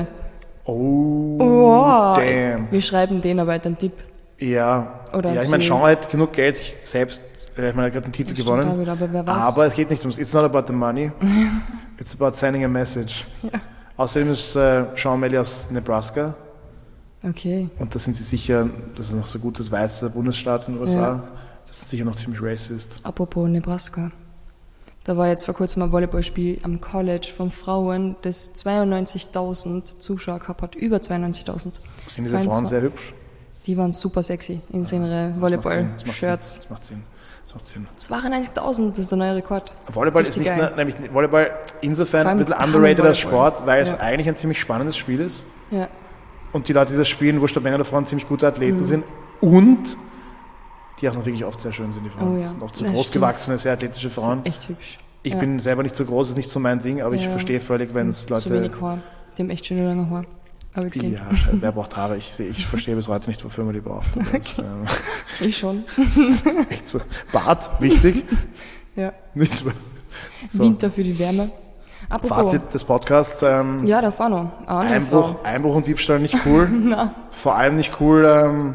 Speaker 1: Oh,
Speaker 2: Oh,
Speaker 1: damn.
Speaker 2: Wir schreiben den aber einen Tipp.
Speaker 1: Ja,
Speaker 2: Oder
Speaker 1: ja ich meine,
Speaker 2: sie-
Speaker 1: Sean hat genug Geld, sich selbst, äh, ich meine, er hat gerade den Titel
Speaker 2: Das stimmt auch
Speaker 1: gewonnen.
Speaker 2: wieder, aber wer weiß.
Speaker 1: Aber es geht nicht ums, it's not about the money, it's about sending a message. Außerdem ist äh, Sean Valley aus Nebraska
Speaker 2: Okay.
Speaker 1: und da sind sie sicher, das ist noch so gutes weißer Bundesstaat in den U S A,
Speaker 2: Ja.
Speaker 1: das ist sicher noch ziemlich racist.
Speaker 2: Apropos Nebraska. Da war jetzt vor kurzem ein Volleyballspiel am College von Frauen, das zweiundneunzigtausend Zuschauer gehabt hat. Über zweiundneunzigtausend.
Speaker 1: Sind diese Frauen sehr hübsch?
Speaker 2: Die waren super sexy in ihren
Speaker 1: Das macht Sinn,
Speaker 2: Volleyball-Shirts.
Speaker 1: Das macht Sinn. Das macht Sinn.
Speaker 2: zweiundneunzigtausend, das ist der neue Rekord.
Speaker 1: Volleyball ist
Speaker 2: Richtig
Speaker 1: nicht
Speaker 2: geil.
Speaker 1: nur, nämlich Volleyball insofern
Speaker 2: Vor
Speaker 1: ein
Speaker 2: allem
Speaker 1: bisschen underrated als
Speaker 2: Hammer-Volleyball.
Speaker 1: Sport, weil es
Speaker 2: Ja.
Speaker 1: eigentlich ein ziemlich spannendes Spiel ist.
Speaker 2: Ja,
Speaker 1: Und die Leute, die das spielen, wurscht ob Männer oder Frauen, ziemlich gute
Speaker 2: Mhm.
Speaker 1: Athleten sind. Und die auch noch wirklich oft sehr schön sind, die Frauen.
Speaker 2: Oh ja.
Speaker 1: Das sind oft so
Speaker 2: Das
Speaker 1: großgewachsene, sehr athletische
Speaker 2: das
Speaker 1: Frauen.
Speaker 2: ist echt hübsch.
Speaker 1: Ich
Speaker 2: ja.
Speaker 1: bin selber nicht so groß, ist nicht so mein Ding, aber ich
Speaker 2: Ja.
Speaker 1: verstehe völlig, wenn es
Speaker 2: So
Speaker 1: Leute...
Speaker 2: wenig Haar. Die haben echt schöne lange Haar. Habe ich gesehen.
Speaker 1: Ja, scheiße, wer braucht Haare? Ich, seh- ich verstehe bis heute nicht, wofür man die braucht. Aber das, ähm,
Speaker 2: Ich schon.
Speaker 1: echt so. Bart, wichtig.
Speaker 2: Ja.
Speaker 1: Nicht so. So.
Speaker 2: Winter für die Wärme. Apropos.
Speaker 1: Fazit des Podcasts. Ähm,
Speaker 2: Ja, da war noch. Eine andere
Speaker 1: Einbruch,
Speaker 2: Frau.
Speaker 1: Einbruch und Diebstahl nicht cool.
Speaker 2: Na.
Speaker 1: Vor allem nicht cool. Ähm,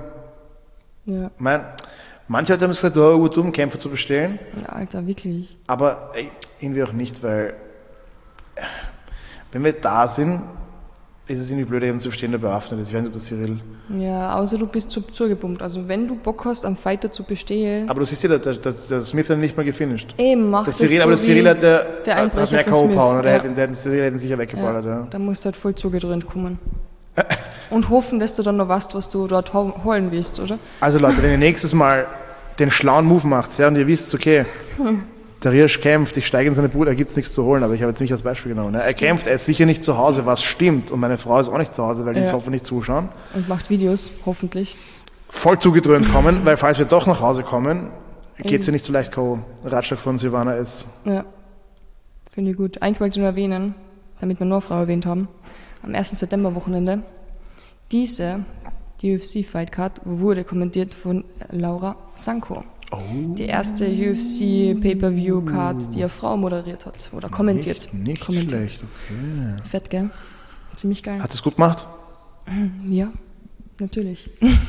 Speaker 2: Ja.
Speaker 1: mein, manche Leute haben gesagt, oh, urdumm, Kämpfe zu bestellen.
Speaker 2: ja, Alter, wirklich.
Speaker 1: Aber ey, irgendwie auch nicht, weil äh, wenn wir da sind, ist es irgendwie blöd, jemanden zu bestehen, der bewaffnet ist. Ich weiß nicht, ob das Cyril...
Speaker 2: Ja, außer du bist zu, zugepumpt. Also wenn du Bock hast, am Fighter zu bestehlen,
Speaker 1: Aber du siehst ja, der, der, der Smith hat nicht mal gefinisht.
Speaker 2: eben, mach
Speaker 1: Das
Speaker 2: das
Speaker 1: Cyril,
Speaker 2: so
Speaker 1: aber das
Speaker 2: wie
Speaker 1: Cyril hat, der,
Speaker 2: der
Speaker 1: hat
Speaker 2: Einbrecher
Speaker 1: mehr
Speaker 2: von
Speaker 1: K O
Speaker 2: Smith.
Speaker 1: Power, der
Speaker 2: Ja.
Speaker 1: hätte, der hätte Cyril hätte ihn sicher weggeballert. Ja.
Speaker 2: Ja, da musst du halt voll zugedröhnt kommen. Und hoffen, dass du dann noch weißt, was du dort ho- holen willst, oder?
Speaker 1: Also Leute, wenn ihr nächstes Mal den schlauen Move macht, ja, und ihr wisst, okay, der Riersch kämpft, ich steige in seine Bude, da gibt es nichts zu holen, aber ich habe jetzt mich als Beispiel genommen. Ja. Er kämpft, er ist sicher nicht zu Hause, was stimmt, und meine Frau ist auch nicht zu Hause, weil die
Speaker 2: Ja.
Speaker 1: ja. hoffentlich zuschauen.
Speaker 2: Und macht Videos, hoffentlich.
Speaker 1: Voll zugedröhnt kommen, weil falls wir doch nach Hause kommen, geht es ja nicht so leicht K O. Ratschlag von Silvana ist,
Speaker 2: Ja, finde ich gut. Eigentlich wollte ich nur erwähnen, damit wir nur eine Frau erwähnt haben, am ersten September-Wochenende, diese U F C-Fight-Card wurde kommentiert von Laura Sanko.
Speaker 1: oh,
Speaker 2: Die erste U F C-Pay-Per-View-Card, die eine Frau moderiert hat oder kommentiert.
Speaker 1: nicht, nicht
Speaker 2: kommentiert.
Speaker 1: schlecht, okay.
Speaker 2: Fett, gell? Ziemlich geil.
Speaker 1: Hat es gut gemacht?
Speaker 2: Ja, natürlich.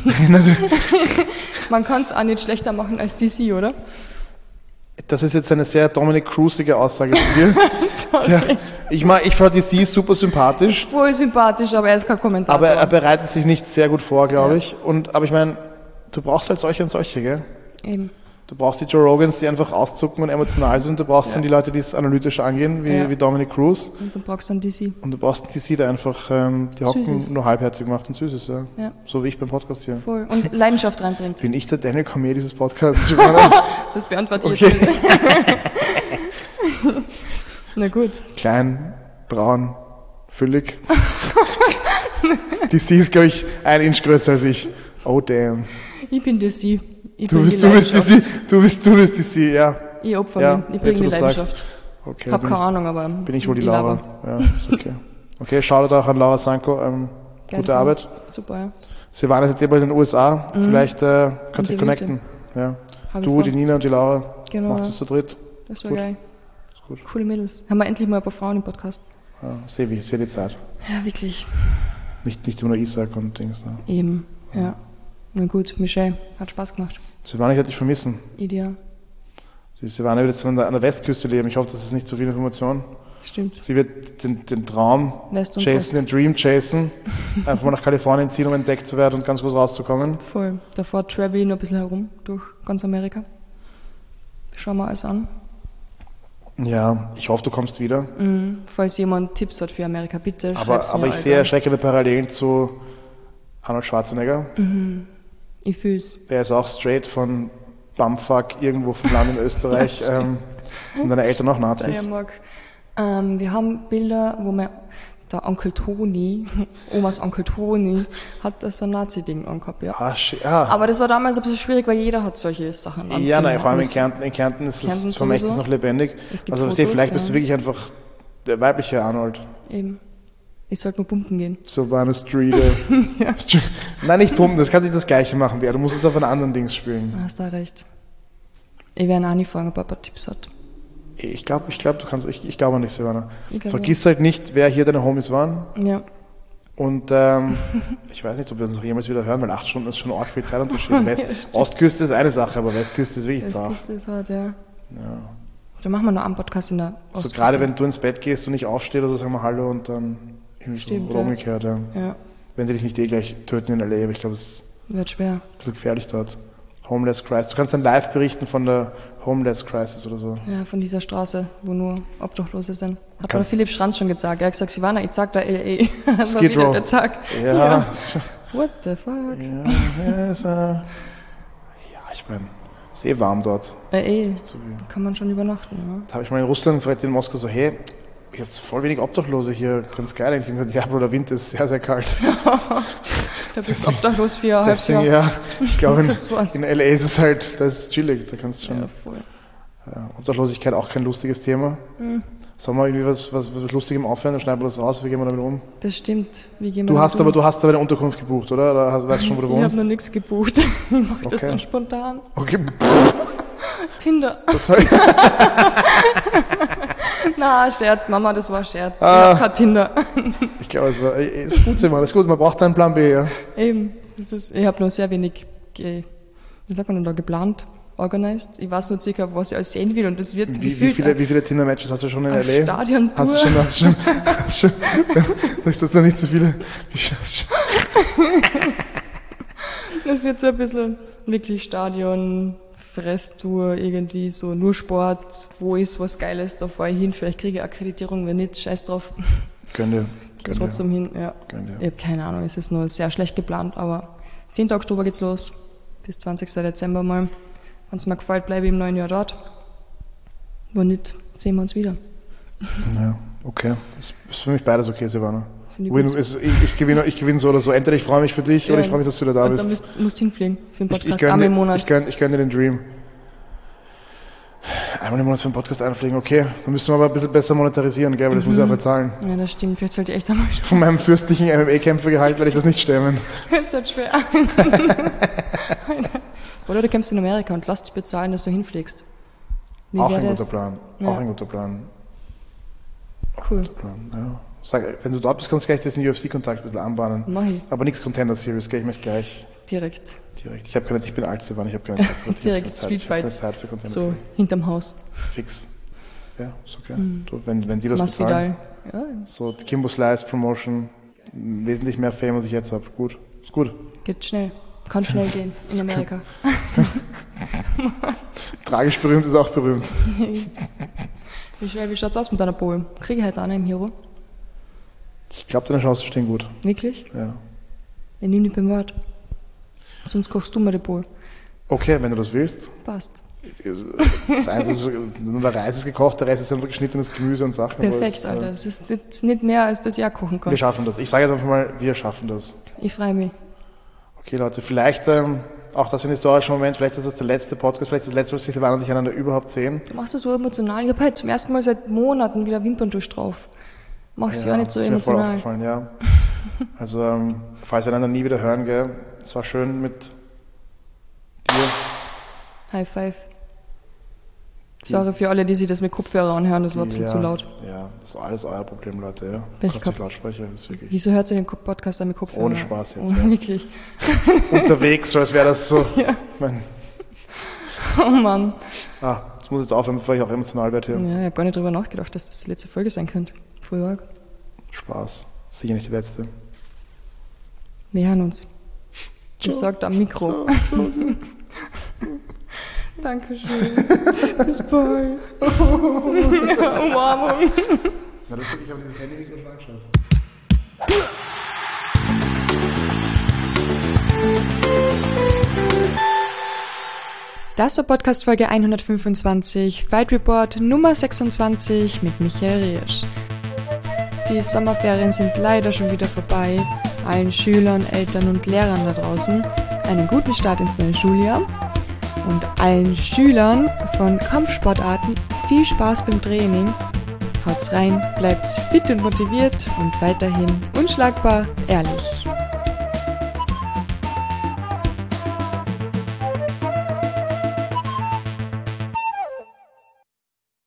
Speaker 2: Man kann es auch nicht schlechter machen als D C, oder?
Speaker 1: Das ist jetzt eine sehr Dominic Cruzige Aussage von dir. Ja, ich mag, ich fand die sie super sympathisch,
Speaker 2: Voll sympathisch, aber er ist kein Kommentator.
Speaker 1: aber er bereitet sich nicht sehr gut vor, glaube
Speaker 2: Ja.
Speaker 1: ich. Und, aber ich meine, du brauchst halt solche und solche, gell?
Speaker 2: Eben.
Speaker 1: Du brauchst die Joe Rogans, die einfach auszucken und emotional sind. Du brauchst
Speaker 2: Ja.
Speaker 1: dann die Leute, die es analytisch angehen, wie,
Speaker 2: Ja.
Speaker 1: wie Dominic Cruz.
Speaker 2: Und du brauchst dann D C.
Speaker 1: Und du brauchst die sie, der einfach ähm, die Hocken
Speaker 2: Süßes.
Speaker 1: nur halbherzig macht und süß ist, ja.
Speaker 2: Ja.
Speaker 1: So wie ich beim Podcast hier.
Speaker 2: Voll. Und Leidenschaft reinbringt.
Speaker 1: Bin ich der Daniel Cormier dieses Podcasts?
Speaker 2: Das beantworte ich
Speaker 1: Okay.
Speaker 2: jetzt. Na gut.
Speaker 1: Klein, braun, füllig. Die sie ist, glaube ich, ein Inch größer als ich. Oh damn.
Speaker 2: Ich bin D C. Ich
Speaker 1: Du
Speaker 2: bring
Speaker 1: bist,
Speaker 2: die
Speaker 1: du bist die
Speaker 2: Leidenschaft.
Speaker 1: sie, du bist, du bist die sie, ja.
Speaker 2: Ich opfer
Speaker 1: Ja,
Speaker 2: mich. Ich
Speaker 1: jetzt,
Speaker 2: bringe
Speaker 1: wo
Speaker 2: die
Speaker 1: du's
Speaker 2: Leidenschaft.
Speaker 1: sagst. Okay,
Speaker 2: Hab
Speaker 1: bin
Speaker 2: keine
Speaker 1: ich,
Speaker 2: Ahnung, aber
Speaker 1: bin ich wohl die
Speaker 2: ich
Speaker 1: Laura.
Speaker 2: laber.
Speaker 1: Ja, ist okay. Okay, Shoutout auch an Laura Sanko. Ähm,
Speaker 2: Geile
Speaker 1: gute
Speaker 2: Frau.
Speaker 1: Arbeit.
Speaker 2: Super, ja.
Speaker 1: Sie waren jetzt eh bald in den U S A. Vielleicht äh, könnt ihr
Speaker 2: Interviews,
Speaker 1: connecten. Ja.
Speaker 2: Hab ich
Speaker 1: Du,
Speaker 2: vor.
Speaker 1: die Nina und die Laura.
Speaker 2: Genau.
Speaker 1: Macht es zu dritt.
Speaker 2: Das war
Speaker 1: Gut.
Speaker 2: geil.
Speaker 1: Ist gut.
Speaker 2: Coole Mädels. Haben wir endlich mal ein paar Frauen im Podcast.
Speaker 1: Ja, sehe wie, sehe die Zeit.
Speaker 2: Ja, wirklich.
Speaker 1: Nicht, nicht immer nur Isaac und Dings. Ne.
Speaker 2: Eben. Ja. Na gut, Michelle. Hat Spaß gemacht.
Speaker 1: Silvana, ich werde dich vermissen.
Speaker 2: Ideal.
Speaker 1: Sie- Silvana wird jetzt an der, an der Westküste leben. Ich hoffe, das ist nicht zu viel Information.
Speaker 2: Stimmt.
Speaker 1: Sie wird den, den Traum
Speaker 2: West und
Speaker 1: chasen, den
Speaker 2: Ost.
Speaker 1: Dream chasen, einfach mal nach Kalifornien ziehen, um entdeckt zu werden und ganz groß rauszukommen.
Speaker 2: Voll. Davor travel ich noch ein bisschen herum durch ganz Amerika. Schauen wir alles an.
Speaker 1: Ja, ich hoffe, du kommst wieder.
Speaker 2: Mhm. Falls jemand Tipps hat für Amerika, bitte
Speaker 1: Aber,
Speaker 2: schreib's
Speaker 1: aber
Speaker 2: mir,
Speaker 1: ich
Speaker 2: Alter.
Speaker 1: sehe erschreckende Parallelen zu Arnold Schwarzenegger.
Speaker 2: Mhm. Ich fühl's.
Speaker 1: Der ist auch straight von Bumfuck irgendwo vom Land in Österreich.
Speaker 2: Ja,
Speaker 1: ähm, sind deine Eltern noch Nazis?
Speaker 2: Der mag. Ähm, wir haben Bilder, wo mein, der Onkel Toni, Omas Onkel Toni, hat das so ein Nazi-Ding angehabt, ja.
Speaker 1: Ah, shit, ja.
Speaker 2: Aber das war damals ein bisschen schwierig, weil jeder hat solche Sachen anziehen.
Speaker 1: Ja, nein, vor allem in
Speaker 2: muss.
Speaker 1: Kärnten, in Kärnten ist
Speaker 2: Kärnten
Speaker 1: das Vermächtnis
Speaker 2: sowieso.
Speaker 1: noch lebendig.
Speaker 2: Es gibt
Speaker 1: Also weißt du,
Speaker 2: Fotos,
Speaker 1: vielleicht bist
Speaker 2: ja.
Speaker 1: du wirklich einfach der weibliche Arnold.
Speaker 2: Eben. Ich sollte mal pumpen gehen.
Speaker 1: Sylvana Street. ja. Str- Nein, nicht pumpen, das kann nicht das Gleiche machen wie er. Du musst es auf einen anderen Dings spielen.
Speaker 2: Hast da recht. Ich werde Ani fragen, ob er ein paar Tipps hat.
Speaker 1: Ich glaube, ich glaub, du kannst, ich, ich glaube nicht, Sylvana.
Speaker 2: Ich glaub
Speaker 1: Vergiss halt nicht, wer hier deine Homies waren.
Speaker 2: Ja.
Speaker 1: Und ähm, ich weiß nicht, ob wir uns noch jemals wieder hören, weil acht Stunden ist schon arg viel Zeitunterschied. West- Ostküste ist eine Sache, aber Westküste ist wirklich
Speaker 2: Das
Speaker 1: zart.
Speaker 2: Küste ist halt, ja.
Speaker 1: Ja.
Speaker 2: Dann machen wir noch einen Podcast in der
Speaker 1: So
Speaker 2: Ostküste.
Speaker 1: gerade wenn du ins Bett gehst und nicht aufstehst oder so, sagen wir Hallo und dann irgendwie so,
Speaker 2: Stimmt,
Speaker 1: oder
Speaker 2: ja.
Speaker 1: umgekehrt. Ja.
Speaker 2: Ja,
Speaker 1: Wenn sie dich nicht eh gleich töten in L A, aber ich glaube, es ist
Speaker 2: wird schwer.
Speaker 1: ein bisschen gefährlich dort. Homeless Crisis. Du kannst dann live berichten von der Homeless Crisis oder so.
Speaker 2: Ja, von dieser Straße, wo nur Obdachlose sind. Hat mir
Speaker 1: Kannst-
Speaker 2: Philipp Schranz schon gesagt. Er hat gesagt, Silvana, ich sag da L A. Das war
Speaker 1: Skid
Speaker 2: wieder
Speaker 1: Row.
Speaker 2: der Tag.
Speaker 1: Ja,
Speaker 2: Ja.
Speaker 1: so-
Speaker 2: What the fuck?
Speaker 1: ja, ist, äh, ja ich meine, ist eh warm dort.
Speaker 2: Äh, eh,
Speaker 1: So wie-
Speaker 2: kann man schon übernachten, ja.
Speaker 1: Da habe ich mal in Russland gefragt, in Moskau so, hey, ich habe voll wenig Obdachlose hier, ganz geil eigentlich. Ich habe gesagt, ja, Bro, der Winter ist sehr, sehr kalt.
Speaker 2: Da bist du obdachlos für ein halbes
Speaker 1: Deswegen,
Speaker 2: Jahr.
Speaker 1: ja, ich glaube, in,
Speaker 2: Das war's.
Speaker 1: in L A ist es halt, da ist es chillig, da kannst du schon.
Speaker 2: Ja, voll.
Speaker 1: Ja, Obdachlosigkeit auch kein lustiges Thema.
Speaker 2: Mhm.
Speaker 1: Sollen wir irgendwie was, was, was Lustigem aufhören, dann schneiden wir das raus, wie gehen wir damit um?
Speaker 2: Das stimmt. Wie gehen wir
Speaker 1: Du hast
Speaker 2: damit
Speaker 1: aber,
Speaker 2: um?
Speaker 1: du hast aber eine Unterkunft gebucht, oder? Oder hast, weißt du schon, wo du
Speaker 2: Ich habe
Speaker 1: wohnst?
Speaker 2: noch nichts gebucht. Ich mache das
Speaker 1: Okay.
Speaker 2: dann spontan.
Speaker 1: Okay,
Speaker 2: Tinder.
Speaker 1: das heißt,
Speaker 2: Na, Scherz, Mama, das war Scherz.
Speaker 1: Ah.
Speaker 2: Ich hab kein Tinder.
Speaker 1: ich glaube, es war, ist gut, Simon, ist gut, man braucht einen Plan B, ja.
Speaker 2: Eben. Das ist, ich habe noch sehr wenig, ge, wie sagt man denn da, geplant, organized. Ich weiß nur circa, was ich alles sehen will und das wird
Speaker 1: Wie, wie
Speaker 2: gefühlt
Speaker 1: viele, wie viele Tinder-Matches hast du schon in
Speaker 2: eine
Speaker 1: L A?
Speaker 2: Stadiontour.
Speaker 1: Hast du schon, hast du schon, hast du schon, sagst du jetzt noch nicht so viele? Wie viel hast du schon?
Speaker 2: Das wird so ein bisschen wirklich Stadion, Fresstour, irgendwie so nur Sport, wo ist was Geiles, da fahre ich hin, vielleicht kriege ich Akkreditierung, wenn nicht, scheiß drauf.
Speaker 1: Gönn dir,
Speaker 2: Geh
Speaker 1: gönn dir,
Speaker 2: trotzdem hin, ja.
Speaker 1: gönn dir.
Speaker 2: Ich habe keine Ahnung, es ist nur sehr schlecht geplant, aber zehnten Oktober geht's los, bis zwanzigsten Dezember mal. Wenn es mir gefällt, bleibe ich im neuen Jahr dort. Wenn nicht, sehen wir uns wieder.
Speaker 1: Ja, okay. Das ist für mich beides okay, Silvana.
Speaker 2: Finde ich
Speaker 1: Win,
Speaker 2: gut.
Speaker 1: ist, ich, ich, gewinne, ich gewinne so oder so. Entweder ich freue mich für dich
Speaker 2: Ja,
Speaker 1: oder ich freue mich, dass du wieder da
Speaker 2: und
Speaker 1: bist.
Speaker 2: dann musst, musst hinfliegen für den
Speaker 1: ich, ich
Speaker 2: Podcast,
Speaker 1: gönne
Speaker 2: einmal im
Speaker 1: dir-
Speaker 2: Monat.
Speaker 1: ich gönn, ich gönn dir den Dream. Einmal im Monat für den Podcast einfliegen, okay. Dann müssen wir aber ein bisschen besser monetarisieren, gell, weil das muss ich auch bezahlen.
Speaker 2: Ja, das stimmt, vielleicht sollte ich echt einmal schon.
Speaker 1: Von meinem fürstlichen M M A-Kämpfergehalt werde ich das nicht stemmen.
Speaker 2: Es wird schwer. Oder du kämpfst in Amerika und lass dich bezahlen, dass du hinfliegst. Wie
Speaker 1: Auch
Speaker 2: wär
Speaker 1: ein guter
Speaker 2: das?
Speaker 1: Plan.
Speaker 2: Ja.
Speaker 1: Auch ein guter Plan.
Speaker 2: Cool,
Speaker 1: Plan. Ja. Sag, wenn du dort bist, kannst du gleich diesen U F C-Kontakt ein bisschen anbahnen.
Speaker 2: mach ich.
Speaker 1: Aber nichts Contender Series, gell? Ich möchte gleich
Speaker 2: Direkt.
Speaker 1: direkt. Ich habe keine, ich bin alt zu waren, ich habe keine Zeit für ich hab
Speaker 2: Direkt
Speaker 1: keine Zeit,
Speaker 2: Street
Speaker 1: ich hab keine
Speaker 2: Fights.
Speaker 1: Zeit für Contender
Speaker 2: So,
Speaker 1: Series.
Speaker 2: hinterm Haus.
Speaker 1: Fix. Ja, ist okay. Du, wenn, wenn die das bezahlen.
Speaker 2: Masvidal. Ja, ja.
Speaker 1: So, die Kimbo Slice Promotion, wesentlich mehr Fame, als ich jetzt habe. Gut, ist gut.
Speaker 2: Geht schnell. Kann schnell gehen in Amerika.
Speaker 1: Tragisch berühmt ist auch berühmt.
Speaker 2: Wie, schwer, wie schaut's aus mit deiner Bowl? Kriege ich heute eine im Hero?
Speaker 1: Ich glaube, deine Chancen stehen gut.
Speaker 2: Wirklich?
Speaker 1: Ja.
Speaker 2: Ich nehme dich beim Wort. Sonst kochst du mir die Bowl.
Speaker 1: Okay, wenn du das willst.
Speaker 2: Passt.
Speaker 1: Das eine ist, nur der Reis ist gekocht, der Rest ist einfach geschnittenes Gemüse und Sachen. aber
Speaker 2: Perfekt,
Speaker 1: es, äh,
Speaker 2: Alter. Das ist jetzt nicht mehr, als das ich kochen kann.
Speaker 1: Wir schaffen das. Ich sage jetzt einfach mal, wir schaffen das.
Speaker 2: Ich freue mich.
Speaker 1: Okay, Leute, vielleicht, ähm, auch das ist ein historischer Moment, vielleicht ist das der letzte Podcast, vielleicht ist das letzte, was sich Silvana und ich einander überhaupt sehen.
Speaker 2: Du machst das so emotional. Ich habe halt zum ersten Mal seit Monaten wieder Wimperntusch drauf. Mach's ja, nicht so
Speaker 1: ist mir voll
Speaker 2: emotional.
Speaker 1: aufgefallen, ja. Also, ähm, falls wir einander nie wieder hören, gell, es war schön mit dir.
Speaker 2: High five. Sorry für alle, die sich das mit Kopfhörer anhören, das war ein bisschen
Speaker 1: ja,
Speaker 2: zu laut.
Speaker 1: Ja, das ist alles euer Problem, Leute, ja.
Speaker 2: Pech
Speaker 1: Kauft
Speaker 2: gehabt.
Speaker 1: euch Lautsprecher, das ist wirklich
Speaker 2: Wieso hört ihr den Podcast dann mit Kopfhörer?
Speaker 1: Ohne Spaß jetzt,
Speaker 2: Oh,
Speaker 1: ja.
Speaker 2: wirklich.
Speaker 1: unterwegs, so als wäre das so. Ich mein,
Speaker 2: Oh Mann.
Speaker 1: ah, jetzt muss jetzt aufhören, bevor ich auch emotional werde hier.
Speaker 2: Ja, ich habe gar nicht drüber nachgedacht, dass das die letzte Folge sein könnte. Voll arg.
Speaker 1: Spaß. Sicher nicht die letzte.
Speaker 2: Wir hören uns. Ich sag am Mikro. Dankeschön. Bis bald. Umarmung.
Speaker 1: Na, das ich habe dieses Handy-Mikro schon angeschaut.
Speaker 2: Das war Podcast-Folge hundertfünfundzwanzig, Fight Report Nummer sechsundzwanzig mit Michael Riesch. Die Sommerferien sind leider schon wieder vorbei. Allen Schülern, Eltern und Lehrern da draußen einen guten Start ins neue Schuljahr. Und allen Schülern von Kampfsportarten viel Spaß beim Training. Haut's rein, bleibt fit und motiviert und weiterhin unschlagbar ehrlich.